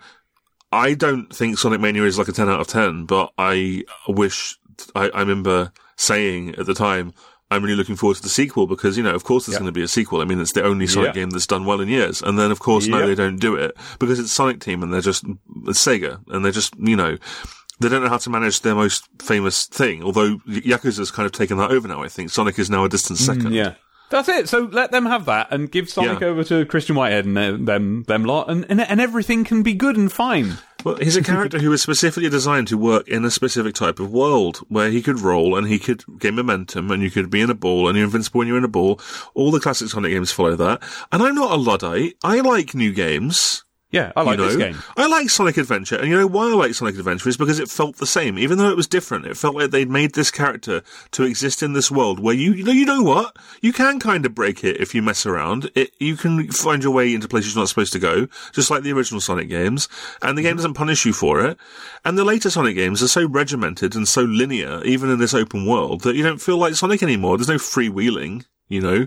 I don't think Sonic Mania is like a ten out of ten, but I wish I, I remember saying at the time, I'm really looking forward to the sequel because, you know, of course there's yep. going to be a sequel. I mean, it's the only Sonic yep. game that's done well in years. And then, of course, yep. no, they don't do it because it's Sonic Team and they're just, it's Sega and they're just, you know, they don't know how to manage their most famous thing. Although Yakuza's kind of taken that over now, I think. Sonic is now a distant second. Mm, yeah. That's it. So let them have that and give Sonic yeah. over to Christian Whitehead and uh, them, them lot and, and, and everything can be good and fine. Well, he's a character who was specifically designed to work in a specific type of world where he could roll and he could gain momentum and you could be in a ball and you're invincible when you're in a ball. All the classic Sonic games follow that. And I'm not a Luddite. I like new games. Yeah, I like you know, this game. I like Sonic Adventure, and you know why I like Sonic Adventure is because it felt the same, even though it was different. It felt like they'd made this character to exist in this world where you, you know, you know what? You can kind of break it if you mess around. It, you can find your way into places you're not supposed to go, just like the original Sonic games, and the game doesn't punish you for it. And the later Sonic games are so regimented and so linear, even in this open world, that you don't feel like Sonic anymore. There's no freewheeling, you know?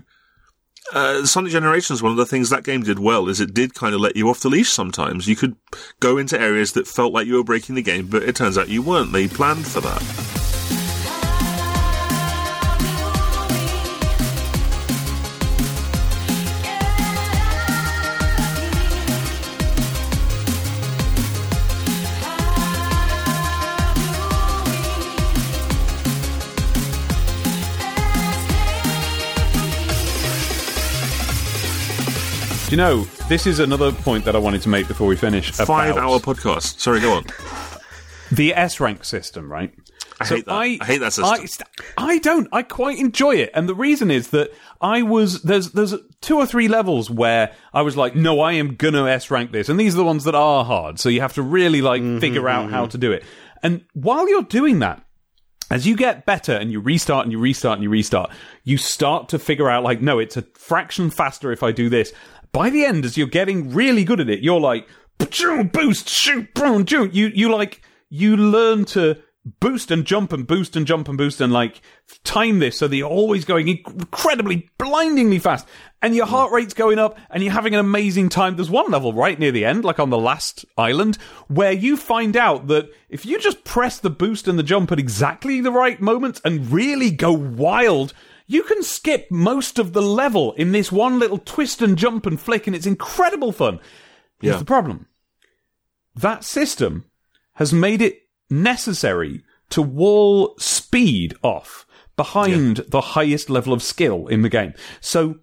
Uh, Sonic Generations, one of the things that game did well is it did kind of let you off the leash sometimes. You could go into areas that felt like you were breaking the game, but it turns out you weren't. They planned for that. Do you know, this is another point that I wanted to make before we finish. Five-hour podcast. Sorry, go on. The S-rank system, right? I so hate that. I, I hate that system. I, I don't. I quite enjoy it. And the reason is that I was... There's there's two or three levels where I was like, no, I am going to S-rank this. And these are the ones that are hard. So you have to really, like, mm-hmm, figure out mm-hmm. how to do it. And while you're doing that, as you get better and you restart and you restart and you restart, you start to figure out, like, no, it's a fraction faster if I do this. By the end, as you're getting really good at it, you're like, boost, shoot, boom, shoot. You, you like, you learn to boost and jump and boost and jump and boost and like time this so that you're always going incredibly, blindingly fast. And your heart rate's going up and you're having an amazing time. There's one level right near the end, like on the last island, where you find out that if you just press the boost and the jump at exactly the right moments and really go wild, you can skip most of the level in this one little twist and jump and flick, and it's incredible fun. Here's yeah. the problem. That system has made it necessary to wall speed off behind yeah. the highest level of skill in the game. So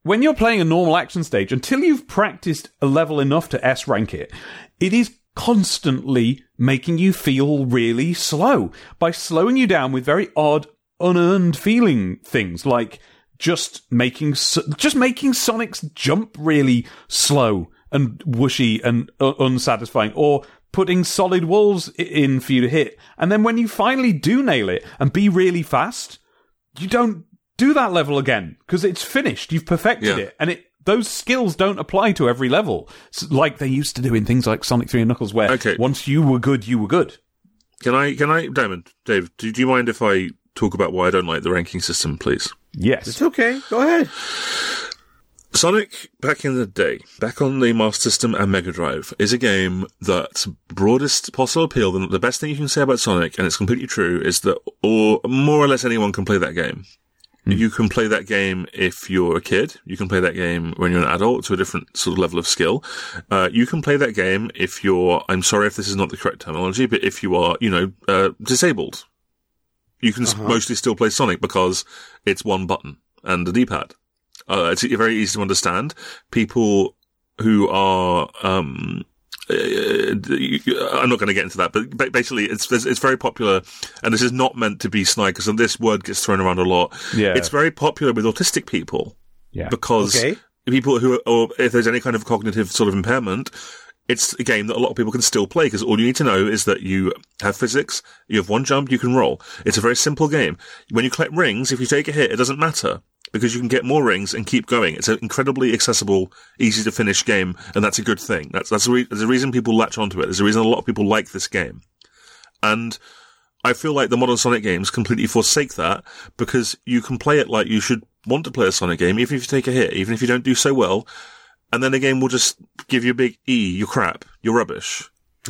when you're playing a normal action stage, until you've practiced a level enough to S rank it, it is constantly making you feel really slow by slowing you down with very odd, unearned feeling things like just making just making Sonic's jump really slow and whooshy and uh, unsatisfying, or putting solid walls in for you to hit. And then when you finally do nail it and be really fast, you don't do that level again because it's finished. You've perfected yeah. it, and it. Those skills don't apply to every level, like they used to do in things like Sonic three and Knuckles, where okay. once you were good, you were good. Can I, can I, Damon, Dave, do, do you mind if I talk about why I don't like the ranking system, please? Yes. It's okay. Go ahead. Sonic, back in the day, back on the Master System and Mega Drive, is a game that's broadest possible appeal. The best thing you can say about Sonic, and it's completely true, is that or more or less anyone can play that game. Mm. You can play that game if you're a kid. You can play that game when you're an adult to a different sort of level of skill. Uh, you can play that game if you're, I'm sorry if this is not the correct terminology, but if you are, you know, uh, disabled. You can uh-huh. mostly still play Sonic because it's one button and a D-pad. Uh, it's very easy to understand. People who are, um, I'm not going to get into that, but basically it's it's very popular, and this is not meant to be snide because this word gets thrown around a lot. Yeah. It's very popular with autistic people. Yeah. Because okay. people who, are, or if there's any kind of cognitive sort of impairment, it's a game that a lot of people can still play because all you need to know is that you have physics, you have one jump, you can roll. It's a very simple game. When you collect rings, if you take a hit, it doesn't matter, because you can get more rings and keep going. It's an incredibly accessible, easy to finish game, and that's a good thing. That's that's the, re- there's a reason people latch onto it. There's a reason a lot of people like this game. And I feel like the modern Sonic games completely forsake that, because you can play it like you should want to play a Sonic game, even if you take a hit, even if you don't do so well, and then the game will just give you a big E, you're crap, you're rubbish.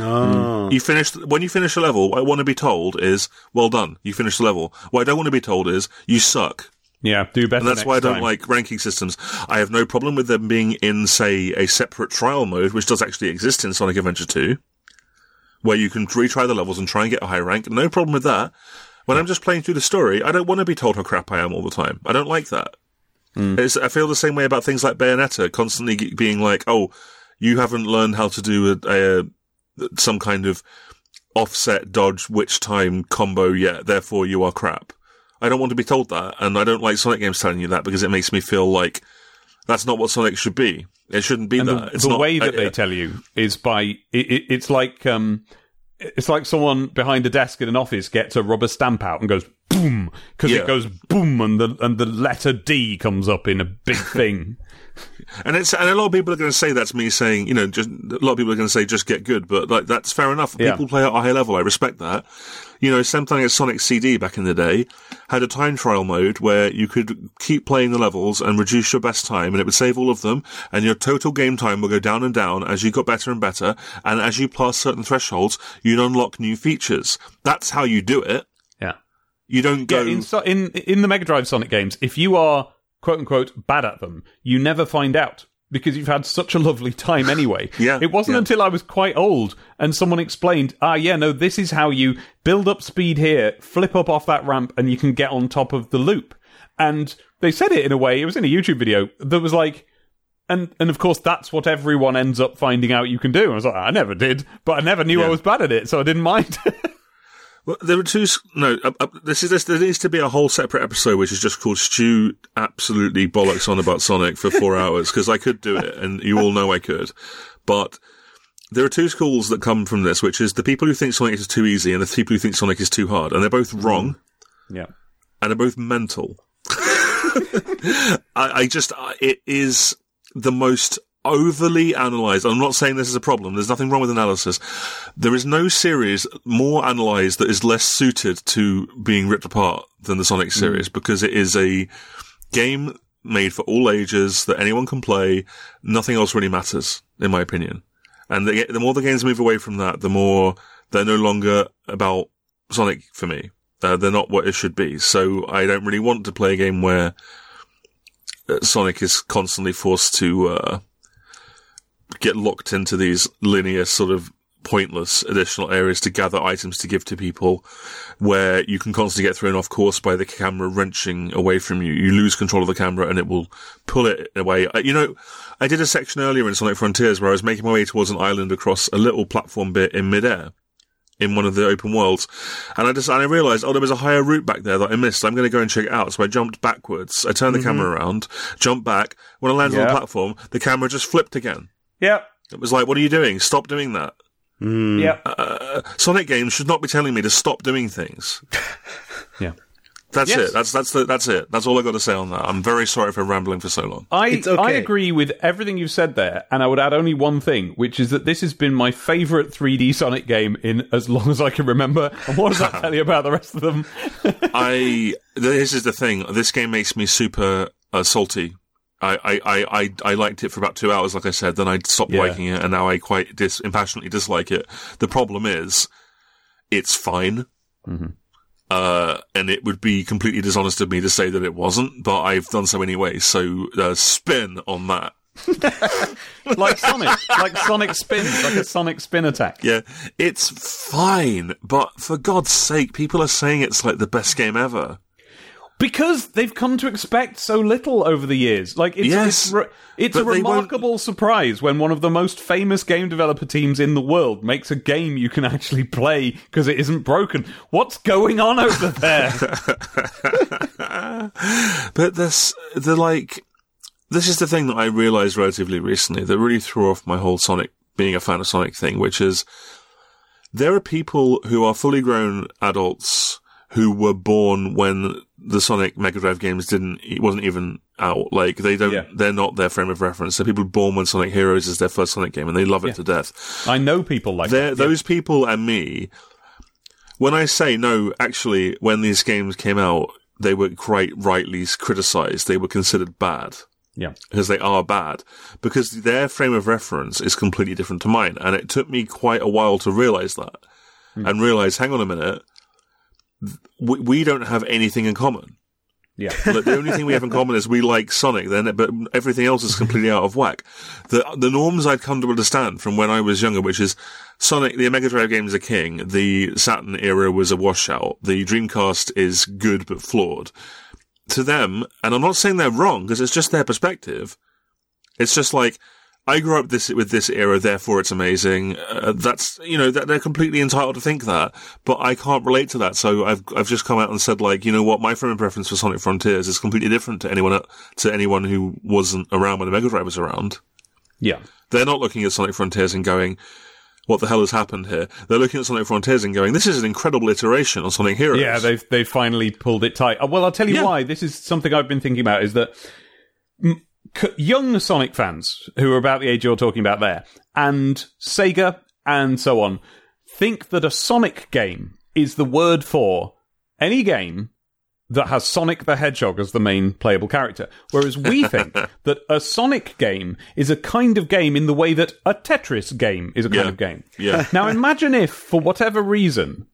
Oh. You finished, when you finish a level, what I want to be told is, well done, you finished the level. What I don't want to be told is, you suck. Yeah, do better. And that's next why I don't time. like ranking systems. I have no problem with them being in, say, a separate trial mode, which does actually exist in Sonic Adventure two, where you can retry the levels and try and get a high rank. No problem with that. When yeah. I'm just playing through the story, I don't want to be told how crap I am all the time. I don't like that. Mm. It's, I feel the same way about things like Bayonetta, constantly being like, oh, you haven't learned how to do a, a some kind of offset dodge witch time combo yet, therefore you are crap. I don't want to be told that, and I don't like Sonic games telling you that, because it makes me feel like that's not what Sonic should be. It shouldn't be and that. The, it's the not, way that I, they tell you is by it, it, it's like um, it's like someone behind a desk in an office gets a rubber stamp out and goes boom, because yeah. it goes boom, and the and the letter D comes up in a big thing. And it's and a lot of people are going to say that's me saying, you know, just a lot of people are going to say just get good, but like that's fair enough. Yeah. People play at a high level. I respect that. You know, something like Sonic C D back in the day had a time trial mode where you could keep playing the levels and reduce your best time, and it would save all of them, and your total game time will go down and down as you got better and better, and as you pass certain thresholds, you'd unlock new features. That's how you do it. Yeah. You don't go... Yeah, in, so- in, in the Mega Drive Sonic games, if you are, quote-unquote, bad at them, you never find out, because you've had such a lovely time anyway. Yeah, it wasn't yeah. until I was quite old and someone explained, ah, yeah, no, this is how you build up speed here, flip up off that ramp, and you can get on top of the loop. And they said it in a way, it was in a YouTube video, that was like, and and of course that's what everyone ends up finding out you can do. And I was like, I never did, but I never knew yeah. I was bad at it, so I didn't mind. Well, there were two. No, uh, uh, this is this. There needs to be a whole separate episode which is just called "Stu absolutely bollocks on about Sonic" for four hours, because I could do it, and you all know I could. But there are two schools that come from this, which is the people who think Sonic is too easy and the people who think Sonic is too hard, and they're both wrong. Yeah, and they're both mental. I, I just, it is the most overly analysed. I'm not saying this is a problem. There's nothing wrong with analysis. There is no series more analysed that is less suited to being ripped apart than the Sonic series, mm. because it is a game made for all ages that anyone can play. Nothing else really matters, in my opinion. And the, the more the games move away from that, the more they're no longer about Sonic for me. Uh, they're not what it should be. So I don't really want to play a game where uh, Sonic is constantly forced to uh, get locked into these linear sort of pointless additional areas to gather items to give to people, where you can constantly get thrown off course by the camera wrenching away from you. You lose control of the camera and it will pull it away. You know, I did a section earlier in Sonic Frontiers where I was making my way towards an island across a little platform bit in midair in one of the open worlds, and I just and I realised, oh, there was a higher route back there that I missed. I'm going to go and check it out. So I jumped backwards. I turned the mm-hmm. camera around, jumped back. When I landed yeah. on the platform, the camera just flipped again. Yep. It was like, what are you doing? Stop doing that. Mm. Yeah. Uh, Sonic games should not be telling me to stop doing things. Yeah. That's yes. it. That's that's the, that's it. That's all I got to say on that. I'm very sorry for rambling for so long. I It's okay. I agree with everything you've said there, and I would add only one thing, which is that this has been my favourite three D Sonic game in as long as I can remember. And what does that tell you about the rest of them? I this is the thing. This game makes me super uh, salty. I, I, I, I, I liked it for about two hours, like I said. Then I stopped Yeah. liking it, and now I quite dis- impassionately dislike it. The problem is, it's fine. Mm-hmm. Uh, and it would be completely dishonest of me to say that it wasn't, but I've done so anyway, so uh, spin on that. Like Sonic. Like Sonic spins. Like a Sonic spin attack. Yeah, it's fine, but for God's sake, people are saying it's like the best game ever. Because they've come to expect so little over the years. Like, it's, Yes, it's, re- it's a but they remarkable surprise when one of the most famous game developer teams in the world makes a game you can actually play because it isn't broken. What's going on over there? But this, the like, this is the thing that I realised relatively recently that really threw off my whole Sonic, being a fan of Sonic thing, which is, there are people who are fully grown adults who were born when the Sonic Mega Drive games didn't, it wasn't even out. Like, they don't, Yeah. they're not their frame of reference. They're people born when Sonic Heroes is their first Sonic game and they love it Yeah. to death. I know people like They're, that. those people and me, when I say no, actually, when these games came out, they were quite rightly criticised. They were considered bad. Yeah. Because they are bad. Because their frame of reference is completely different to mine. And it took me quite a while to realise that. Mm. And realise, hang on a minute, we, we don't have anything in common. Yeah. Like, the only thing we have in common is we like Sonic, then, but everything else is completely out of whack. The the norms I'd come to understand from when I was younger, which is Sonic, the Mega Drive games are king, the Saturn era was a washout, the Dreamcast is good but flawed. To them, and I'm not saying they're wrong, because it's just their perspective, it's just like, I grew up this with this era, therefore it's amazing. Uh, that's, you know, that they're completely entitled to think that, but I can't relate to that. So I've I've just come out and said, like, you know what, my frame of preference for Sonic Frontiers is completely different to anyone to anyone who wasn't around when the Mega Drive was around. Yeah. They're not looking at Sonic Frontiers and going, what the hell has happened here? They're looking at Sonic Frontiers and going, this is an incredible iteration on Sonic Heroes. Yeah, they've, they've finally pulled it tight. Uh, Well, I'll tell you Yeah. why. This is something I've been thinking about, is that m- c- young Sonic fans, who are about the age you're talking about there, and Sega and so on, think that a Sonic game is the word for any game that has Sonic the Hedgehog as the main playable character. Whereas we think that a Sonic game is a kind of game in the way that a Tetris game is a kind Yeah. of game. Yeah. Now imagine if, for whatever reason,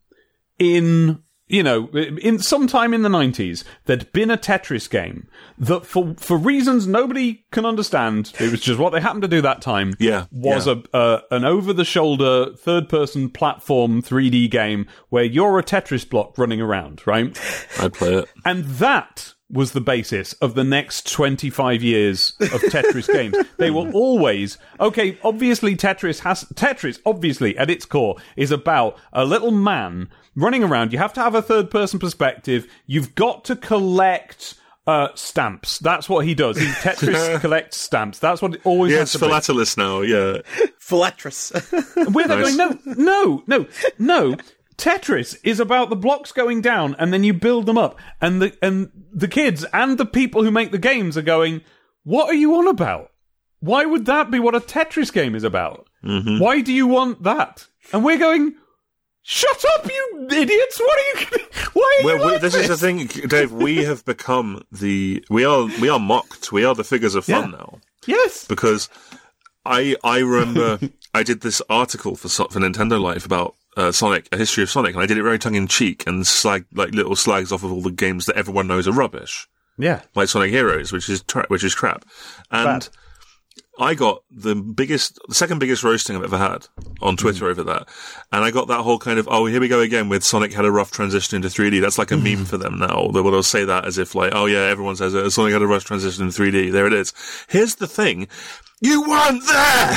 in, you know, in sometime in the nineties, there'd been a Tetris game that, for for reasons nobody can understand, it was just what they happened to do that time, Yeah, was yeah. a uh, an over-the-shoulder, third-person platform three D game where you're a Tetris block running around, right? I'd play it. And that was the basis of the next twenty-five years of Tetris games. They were always, okay, obviously Tetris has, Tetris, obviously, at its core, is about a little man running around. You have to have a third-person perspective. You've got to collect uh, stamps. That's what he does. He Tetris collects stamps. That's what it always Yeah, has it's to be. philatelist now, yeah. Philatris. We're there Nice. going, no, no, no, no. Tetris is about the blocks going down and then you build them up. And the and the kids and the people who make the games are going, what are you on about? Why would that be what a Tetris game is about? Mm-hmm. Why do you want that? And we're going, shut up, you idiots! What are you? Why are you Well, we, like this is the thing, Dave. We have become the we are we are mocked. We are the figures of fun Yeah. now, Yes. because I I remember I did this article for So- for Nintendo Life about uh, Sonic, a history of Sonic, and I did it very tongue in cheek and slag like little slags off of all the games that everyone knows are rubbish, Yeah. like Sonic Heroes, which is tra- which is crap, and. Bad. I got the biggest, the second biggest roasting I've ever had on Twitter mm. over that. And I got that whole kind of, oh, here we go again with Sonic had a rough transition into three D. That's like a mm. meme for them now. They will say that as if like, oh yeah, everyone says it. Sonic had a rough transition into three D. There it is. Here's the thing. You weren't there!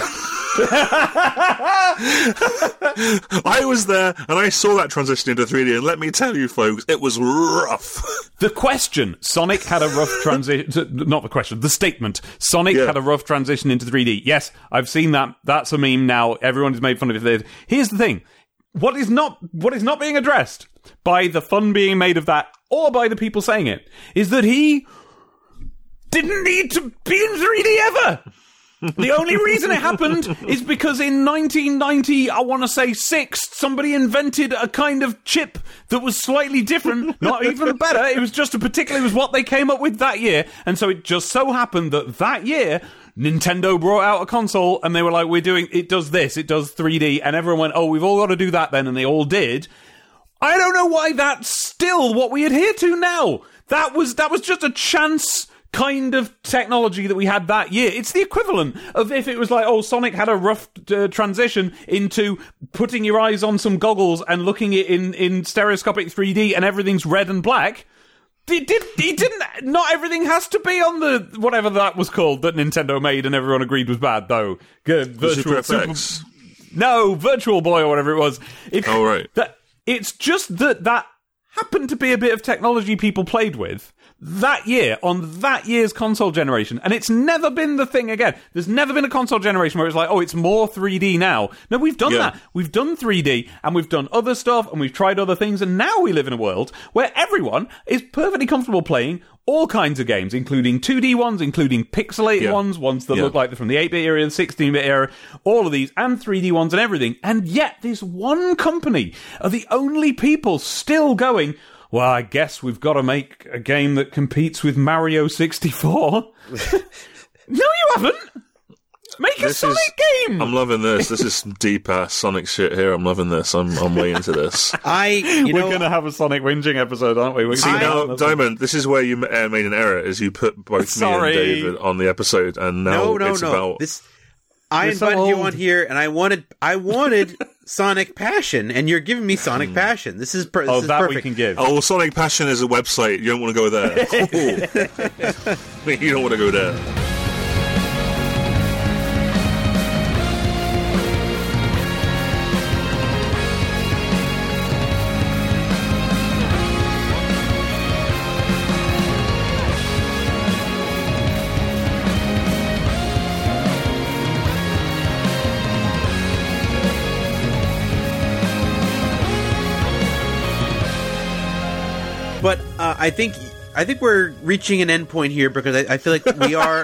I was there, and I saw that transition into three D, and let me tell you, folks, it was rough. The question, Sonic had a rough transition, not the question, the statement, Sonic yeah. had a rough transition into three D. Yes, I've seen that. That's a meme now. Everyone has made fun of it. Here's the thing. What is not, what is not being addressed by the fun being made of that, or by the people saying it, is that he didn't need to be in three D ever. The only reason it happened is because in nineteen ninety, I want to say six, somebody invented a kind of chip that was slightly different, not even better. It was just a particular, it was what they came up with that year. And so it just so happened that that year, Nintendo brought out a console and they were like, we're doing, it does this, it does three D. And everyone went, oh, we've all got to do that then. And they all did. I don't know why that's still what we adhere to now. That was, that was just a chance kind of technology that we had that year. It's the equivalent of if it was like, oh, Sonic had a rough uh, transition into putting your eyes on some goggles and looking it in, in stereoscopic three D and everything's red and black. It, did, it didn't, not everything has to be on the, whatever that was called that Nintendo made and everyone agreed was bad, though. Good, virtual Super Super, No, Virtual Boy or whatever it was. It, oh, right. That, it's just that that happened to be a bit of technology people played with that year, on that year's console generation, and it's never been the thing again. There's never been a console generation where it's like, oh, it's more three D now. No, we've done yeah. that. We've done three D, and we've done other stuff, and we've tried other things, and now we live in a world where everyone is perfectly comfortable playing all kinds of games, including two D ones, including pixelated yeah. ones, ones that yeah. look like they're from the eight-bit era, the sixteen-bit era, all of these, and three D ones and everything. And yet, this one company are the only people still going, well, I guess we've got to make a game that competes with Mario sixty-four. No, you haven't. Make a this Sonic is, game. I'm loving this. This is some deep ass Sonic shit here. I'm loving this. I'm I'm way into this. I, you We're know, going to have a Sonic whinging episode, aren't we? We're See now, Diamond. This is where you uh, made an error. Is you put both Sorry. me and David on the episode, and now no, no, it's no. about This. I You're invited so you old. on here, and I wanted, I wanted Sonic Passion, and you're giving me Sonic Passion. This is, per- this Oh, is that perfect. we can give. oh, well, Sonic Passion is a website. You don't want to go there. You don't want to go there. But uh, I think I think we're reaching an end point here because I, I feel like we are.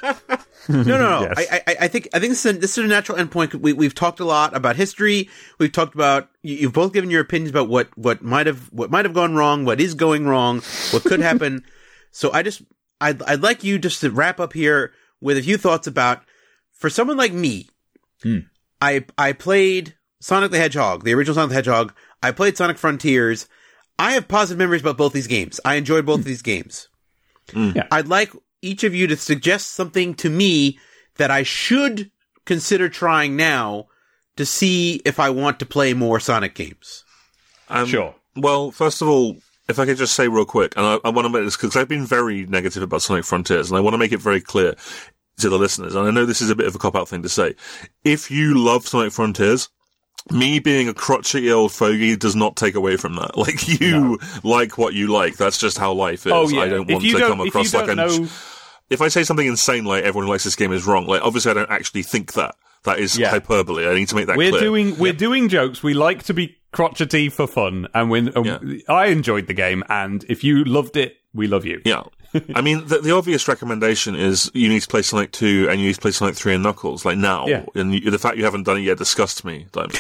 no, no, no. Yes. I, I, I think I think this is a, this is a natural end point. We, we've talked a lot about history. We've talked about you, you've both given your opinions about what, what might have what might have gone wrong, what is going wrong, what could happen. So I just I'd I'd like you just to wrap up here with a few thoughts about for someone like me. Hmm. I I played Sonic the Hedgehog, the original Sonic the Hedgehog. I played Sonic Frontiers. I have positive memories about both these games. I enjoyed both of these games. Mm. Yeah. I'd like each of you to suggest something to me that I should consider trying now to see if I want to play more Sonic games. Um, Sure. Well, first of all, if I could just say real quick, and I, I want to make this because I've been very negative about Sonic Frontiers, and I want to make it very clear to the listeners, and I know this is a bit of a cop-out thing to say. If you love Sonic Frontiers, me being a crotchety old fogey does not take away from that. Like, you No. like what you like. That's just how life is. Oh, yeah. I don't If want you to don't- come if across you like don't an... know- If I say something insane like everyone who likes this game is wrong, like, obviously I don't actually think that. That is Yeah. hyperbole. I need to make that We're clear. doing we're doing jokes. We like to be crotchety for fun, and when um, Yeah. I enjoyed the game, and if you loved it, we love you. Yeah. I mean, the, the obvious recommendation is you need to play Sonic two and you need to play Sonic three and Knuckles, like now. Yeah. And you, the fact you haven't done it yet disgusts me, Diamond.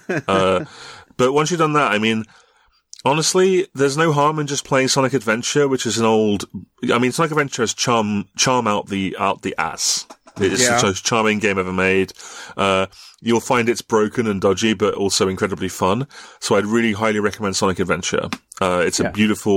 uh, but once you've done that, I mean, honestly, there's no harm in just playing Sonic Adventure, which is an old... I mean, Sonic Adventure has charm, charm out the, out the ass. It's Yeah. the most charming game ever made. Uh, you'll find it's broken and dodgy, but also incredibly fun. So I'd really highly recommend Sonic Adventure. Uh, it's a Yeah. beautiful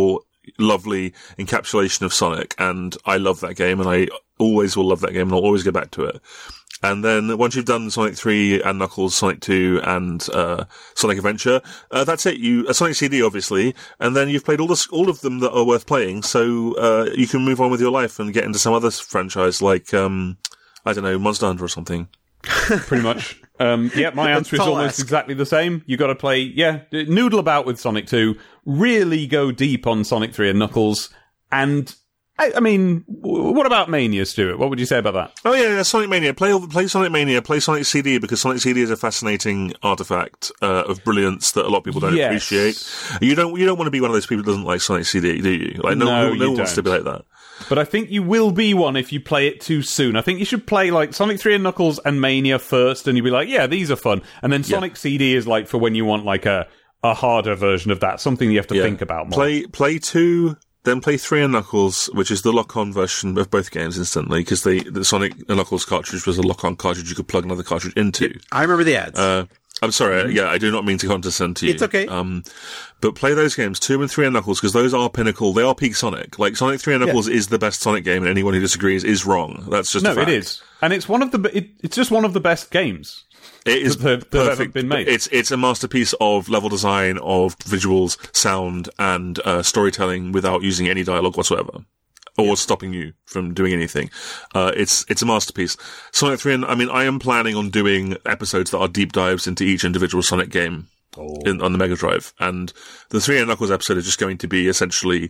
lovely encapsulation of Sonic, and I love that game, and I always will love that game, and I'll always go back to it. And then once you've done Sonic three and Knuckles, Sonic two and uh Sonic Adventure, uh, that's it. You uh, Sonic C D, obviously, and then you've played all the, all of them that are worth playing, so uh you can move on with your life and get into some other franchise like, um I don't know, Monster Hunter or something. Pretty much. Um, yeah, my answer is almost ask. exactly the same. You got to play, yeah, noodle about with Sonic two, really go deep on Sonic three and Knuckles, and I, I mean, w- what about Mania, Stuart? What would you say about that? Oh yeah, yeah, Sonic Mania. Play all, play Sonic Mania. Play Sonic C D, because Sonic C D is a fascinating artifact uh, of brilliance that a lot of people don't Yes. appreciate. You don't you don't want to be one of those people who doesn't like Sonic C D, do you? Like no, No, no, no you one wants to don't. be like that. But I think you will be one if you play it too soon. I think you should play like Sonic three and Knuckles and Mania first, and you'll be like, yeah, these are fun. And then Sonic C D is like for when you want like a, a harder version of that, something you have to Yeah. think about more. Play play two, then play three and Knuckles, which is the lock-on version of both games instantly, because the the Sonic and Knuckles cartridge was a lock-on cartridge you could plug another cartridge into. I remember the ads. Uh, I'm sorry, yeah, I do not mean to condescend to you. It's okay. Um, but play those games, two and three and Knuckles, because those are pinnacle. They are peak Sonic. Like, Sonic three and Knuckles is the best Sonic game, and anyone who disagrees is wrong. That's just no, a fact. it is, and it's one of the it, it's just one of the best games. It is that have- that have perfect. been made. It's it's a masterpiece of level design, of visuals, sound, and uh, storytelling without using any dialogue whatsoever, or stopping you from doing anything. Uh, it's it's a masterpiece. Sonic three, and I mean, I am planning on doing episodes that are deep dives into each individual Sonic game in, on the Mega Drive, and the three and Knuckles episode is just going to be essentially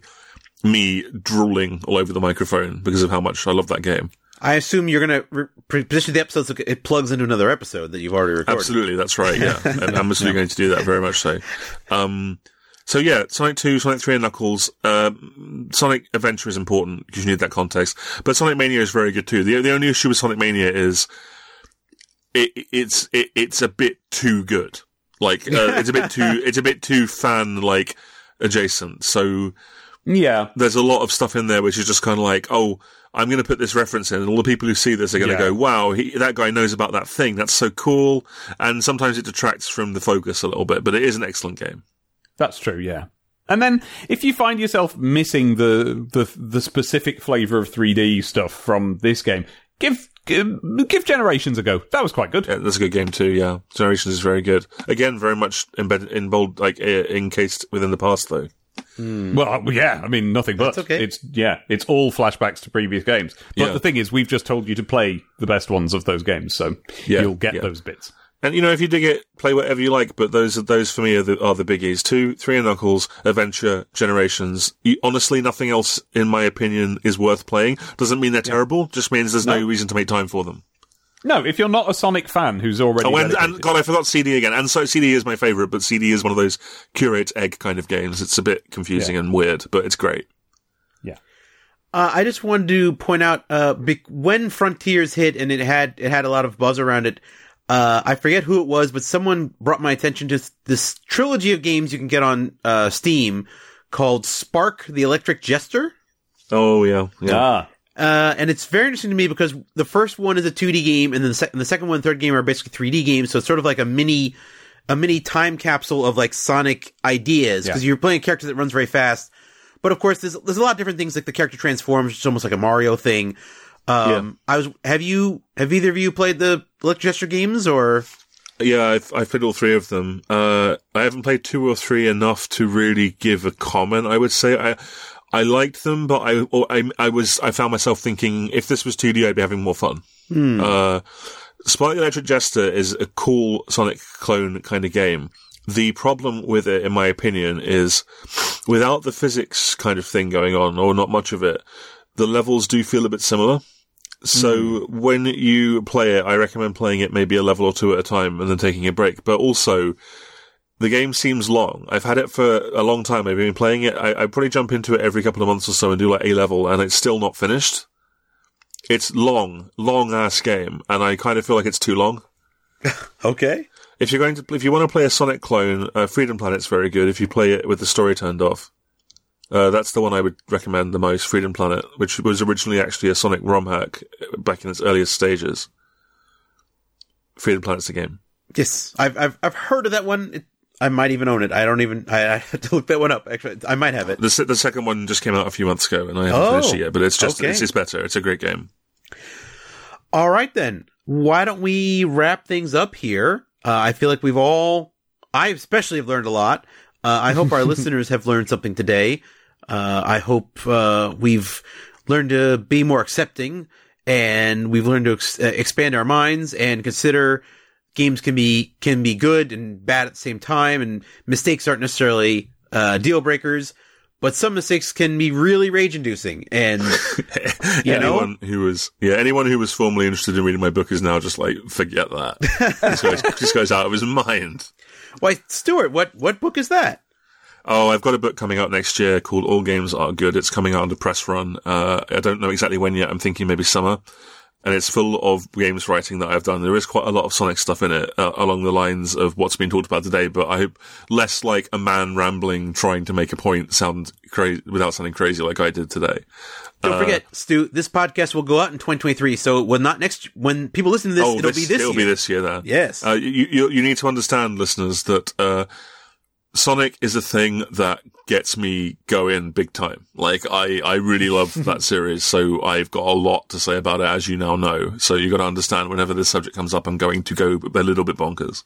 me drooling all over the microphone because of how much I love that game. I assume you're going to re- position the episode so it plugs into another episode that you've already recorded. Absolutely, that's right, yeah. And I'm absolutely going to do that, very much so. Um, so yeah, Sonic two, Sonic three and Knuckles, um, Sonic Adventure is important because you need that context. But Sonic Mania is very good too. The, the only issue with Sonic Mania is it, it's, it, it's a bit too good. Like, uh, it's a bit too, it's a bit too fan, like, adjacent. So, Yeah, there's a lot of stuff in there which is just kind of like, oh, I'm going to put this reference in, and all the people who see this are going to Yeah. go, wow, he, that guy knows about that thing. That's so cool. And sometimes it detracts from the focus a little bit, but it is an excellent game. that's true. Yeah. And then, if you find yourself missing the the, the specific flavour of three D stuff from this game, give, give give Generations a go. That was quite good. Yeah, that's a good game too, yeah. Generations is very good. Again, very much embedded, in bold, like, uh, encased within the past, though. Well, yeah, I mean, nothing but. That's okay. It's, yeah, it's all flashbacks to previous games. But Yeah. the thing is, we've just told you to play the best ones of those games, so Yeah, you'll get yeah. those bits. And, you know, if you dig it, play whatever you like, but those are, those for me are the, are the biggies. Two, Three and Knuckles, Adventure, Generations. You, honestly, nothing else, in my opinion, is worth playing. Doesn't mean they're terrible, just means there's no. No. reason to make time for them. No, if you're not a Sonic fan who's already Oh, and, dedicated- and God, I forgot C D again. And so C D is my favourite, but C D is one of those curate egg kind of games. It's a bit confusing Yeah. and weird, but it's great. yeah. Uh, I just wanted to point out, uh, bec- when Frontiers hit and it had, it had a lot of buzz around it, uh, I forget who it was, but someone brought my attention to this trilogy of games you can get on, uh, Steam called Spark the Electric Jester. Oh, yeah. Yeah. Ah, Uh, and it's very interesting to me because the first one is a two D game, and then the, sec- and the second one and third game are basically three D games. So it's sort of like a mini, a mini time capsule of like Sonic ideas because Yeah. you're playing a character that runs very fast. But of course, there's there's a lot of different things, like the character transforms, which is almost like a Mario thing. Um, I was have you have either of you played the Electric Jester games or? Yeah, I've, I've played all three of them. Uh, I haven't played two or three enough to really give a comment, I would say. I, I liked them, but I, or I, I was, I found myself thinking, if this was two D, I'd be having more fun. Hmm. Uh, Spark the Electric Jester is a cool Sonic clone kind of game. The problem with it, in my opinion, is without the physics kind of thing going on, or not much of it, the levels do feel a bit similar. So Mm. when you play it, I recommend playing it maybe a level or two at a time and then taking a break. But also, the game seems long. I've had it for a long time. I've been playing it. I, I probably jump into it every couple of months or so and do like a level, and it's still not finished. It's long, long ass game, and I kind of feel like it's too long. Okay. If you're going to, if you want to play a Sonic clone, uh, Freedom Planet's very good. If you play it with the story turned off, uh, that's the one I would recommend the most. Freedom Planet, which was originally actually a Sonic ROM hack back in its earliest stages. Freedom Planet's the game. Yes, I've I've I've heard of that one. It, I might even own it. I don't even. I, I have to look that one up. Actually, I might have it. The, the second one just came out a few months ago, and I haven't Oh, finished it yet. But it's just okay. it's, it's better. It's a great game. All right, then. Why don't we wrap things up here? Uh, I feel like we've all, I especially have learned a lot. Uh, I hope our listeners have learned something today. Uh, I hope uh, we've learned to be more accepting, and we've learned to ex- expand our minds and consider games can be can be good and bad at the same time, and mistakes aren't necessarily uh, deal breakers, but some mistakes can be really rage-inducing. And you anyone know, who was yeah, anyone who was formerly interested in reading my book is now just like, forget that. this, guy's, this guy's out of his mind. Why, Stuart? What what book is that? Oh, I've got a book coming out next year called All Games Are Good. It's coming out under press run. Uh, I don't know exactly when yet. I'm thinking maybe summer. And it's full of games writing that I've done. There is quite a lot of Sonic stuff in it, uh, along the lines of what's been talked about today, but I hope less like a man rambling trying to make a point sound crazy without sounding crazy like I did today. Don't uh, forget, Stu, this podcast will go out in twenty twenty-three, so when not next, when people listen to this, oh, it'll this, be this it'll year. be this year then. Yes. Uh, you, you, you need to understand, listeners, that, uh, Sonic is a thing that gets me going big time. Like, I, I really love that series, so I've got a lot to say about it, as you now know. So you gotta understand whenever this subject comes up, I'm going to go a little bit bonkers.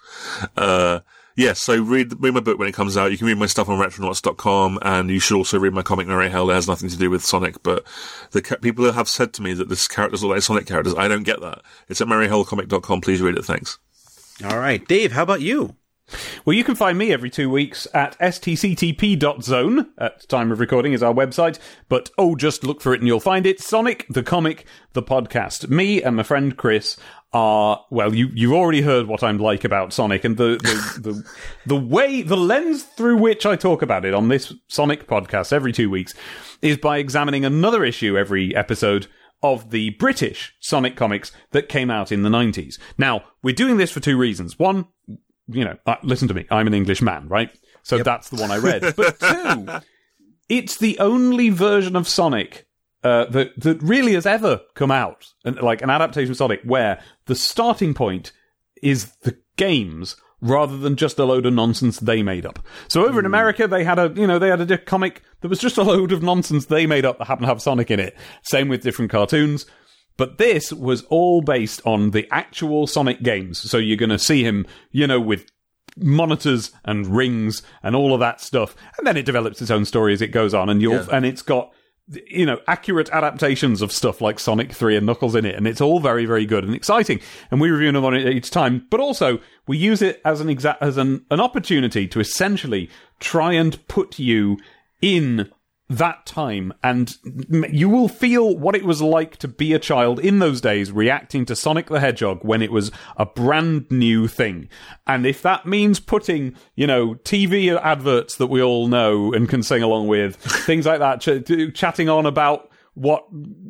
Uh, yeah, so read, read my book when it comes out. You can read my stuff on retronauts dot com, and you should also read my comic Merry Hell. It has nothing to do with Sonic, but the ca- people have said to me that this characters look like Sonic characters. I don't get that. It's at merry hell comic dot com. Please read it. Thanks. All right. Dave, how about you? Well, you can find me every two weeks at s t c t p dot zone. At time of recording is our website, but oh, just look for it and you'll find it. Sonic, the Comic, the Podcast. Me and my friend Chris are, well, you, you've already heard what I'm like about Sonic, and the, the, the, the way, the lens through which I talk about it on this Sonic podcast every two weeks is by examining another issue every episode of the British Sonic comics that came out in the nineties. Now, we're doing this for two reasons. One, you know, uh, listen to me, I'm an English man, right? So Yep. that's the one I read. But two, it's the only version of Sonic uh, that that really has ever come out, and like an adaptation of Sonic, where the starting point is the games rather than just a load of nonsense they made up. So over in America, they had a you know they had a di- comic that was just a load of nonsense they made up that happened to have Sonic in it. Same with different cartoons. But this was all based on the actual Sonic games. So you're going to see him, you know, with monitors and rings and all of that stuff. And then it develops its own story as it goes on. And you'll, Yeah. and it's got, you know, accurate adaptations of stuff like Sonic three and Knuckles in it. And it's all very, very good and exciting. And we review them on it each time. But also, we use it as an exa- as an, an opportunity to essentially try and put you in that time, and you will feel what it was like to be a child in those days reacting to Sonic the Hedgehog when it was a brand new thing. And if that means putting, you know, T V adverts that we all know and can sing along with, things like that, ch- chatting on about what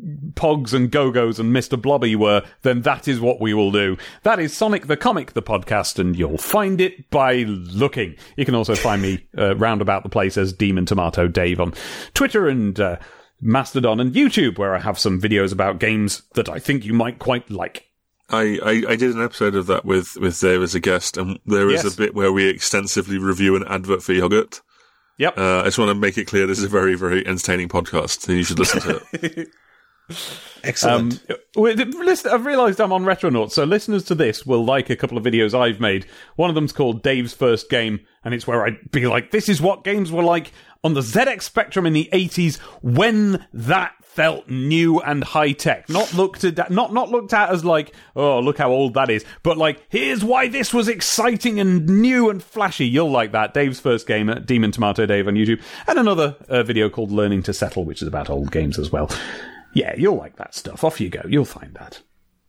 Pogs and Go-Go's and Mister Blobby were, then that is what we will do. That is Sonic the Comic, the podcast, and you'll find it by looking. You can also find me uh, round about the place as Demon Tomato Dave on Twitter and uh, Mastodon and YouTube, where I have some videos about games that I think you might quite like. I, I, I did an episode of that with, with Dave as a guest, and there is Yes. a bit where we extensively review an advert for yogurt. Yep. Uh, I just want to make it clear this is a very, very entertaining podcast, and you should listen to it. Excellent. Um, well, the- listen, I've realised I'm on Retronauts, so listeners to this will like a couple of videos I've made. One of them's called Dave's First Game, and it's where I'd be like, this is what games were like on the Z X Spectrum in the eighties when that felt new and high tech. Not looked at, not not looked at as like, oh, look how old that is, but like, here's why this was exciting and new and flashy. You'll like that. Dave's First Game at Demon Tomato Dave on YouTube, and another uh, video called Learning to Settle, which is about old games as well. Yeah, you'll like that stuff. Off you go. You'll find that.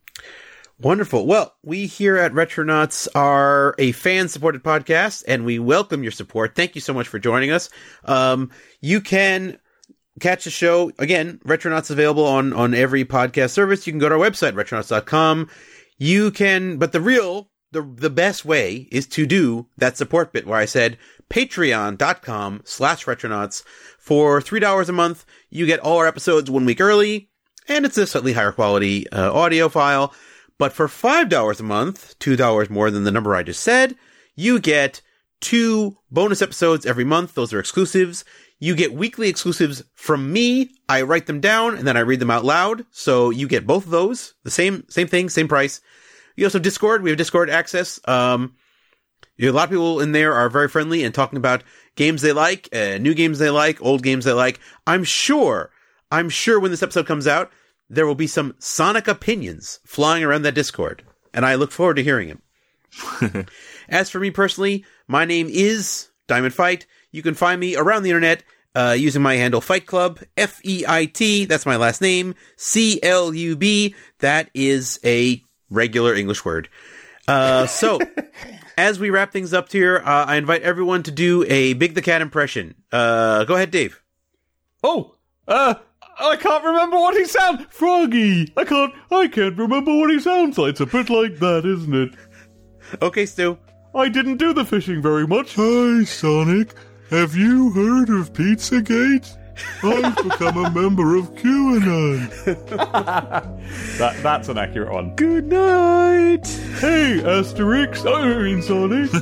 Wonderful. Well, we here at Retronauts are a fan-supported podcast, and we welcome your support. Thank you so much for joining us. Um, you can catch the show, again, Retronauts available on, on every podcast service. You can go to our website, retronauts dot com. You can, but the real, the the best way is to do that support bit where I said patreon dot com slash retronauts. For three dollars a month, you get all our episodes one week early, and it's a slightly higher quality uh, audio file. But for five dollars a month, two dollars more than the number I just said, you get two bonus episodes every month. Those are exclusives. You get weekly exclusives from me. I write them down and then I read them out loud. So you get both of those. The same, same thing, same price. You also have Discord. We have Discord access. Um, you know, a lot of people in there are very friendly and talking about games they like, uh, new games they like, old games they like. I'm sure, I'm sure when this episode comes out, there will be some Sonic opinions flying around that Discord. And I look forward to hearing them. As for me personally, my name is Diamond Fight. You can find me around the internet uh, using my handle Fight Club, F E I T, that's my last name, C L U B, that is a regular English word. Uh, so, as we wrap things up here, uh, I invite everyone to do a Big the Cat impression. Uh, go ahead, Dave. Oh, uh, I can't remember what he sounds. Froggy. I can't. I can't remember what he sounds like. It's a bit like that, isn't it? Okay, Stu. I didn't do the fishing very much. Hi, Sonic. Have you heard of Pizzagate? I've become a member of QAnon. that that's an accurate one. Good night. Hey, Asterix. I mean, Sonic.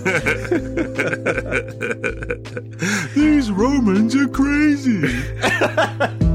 These Romans are crazy.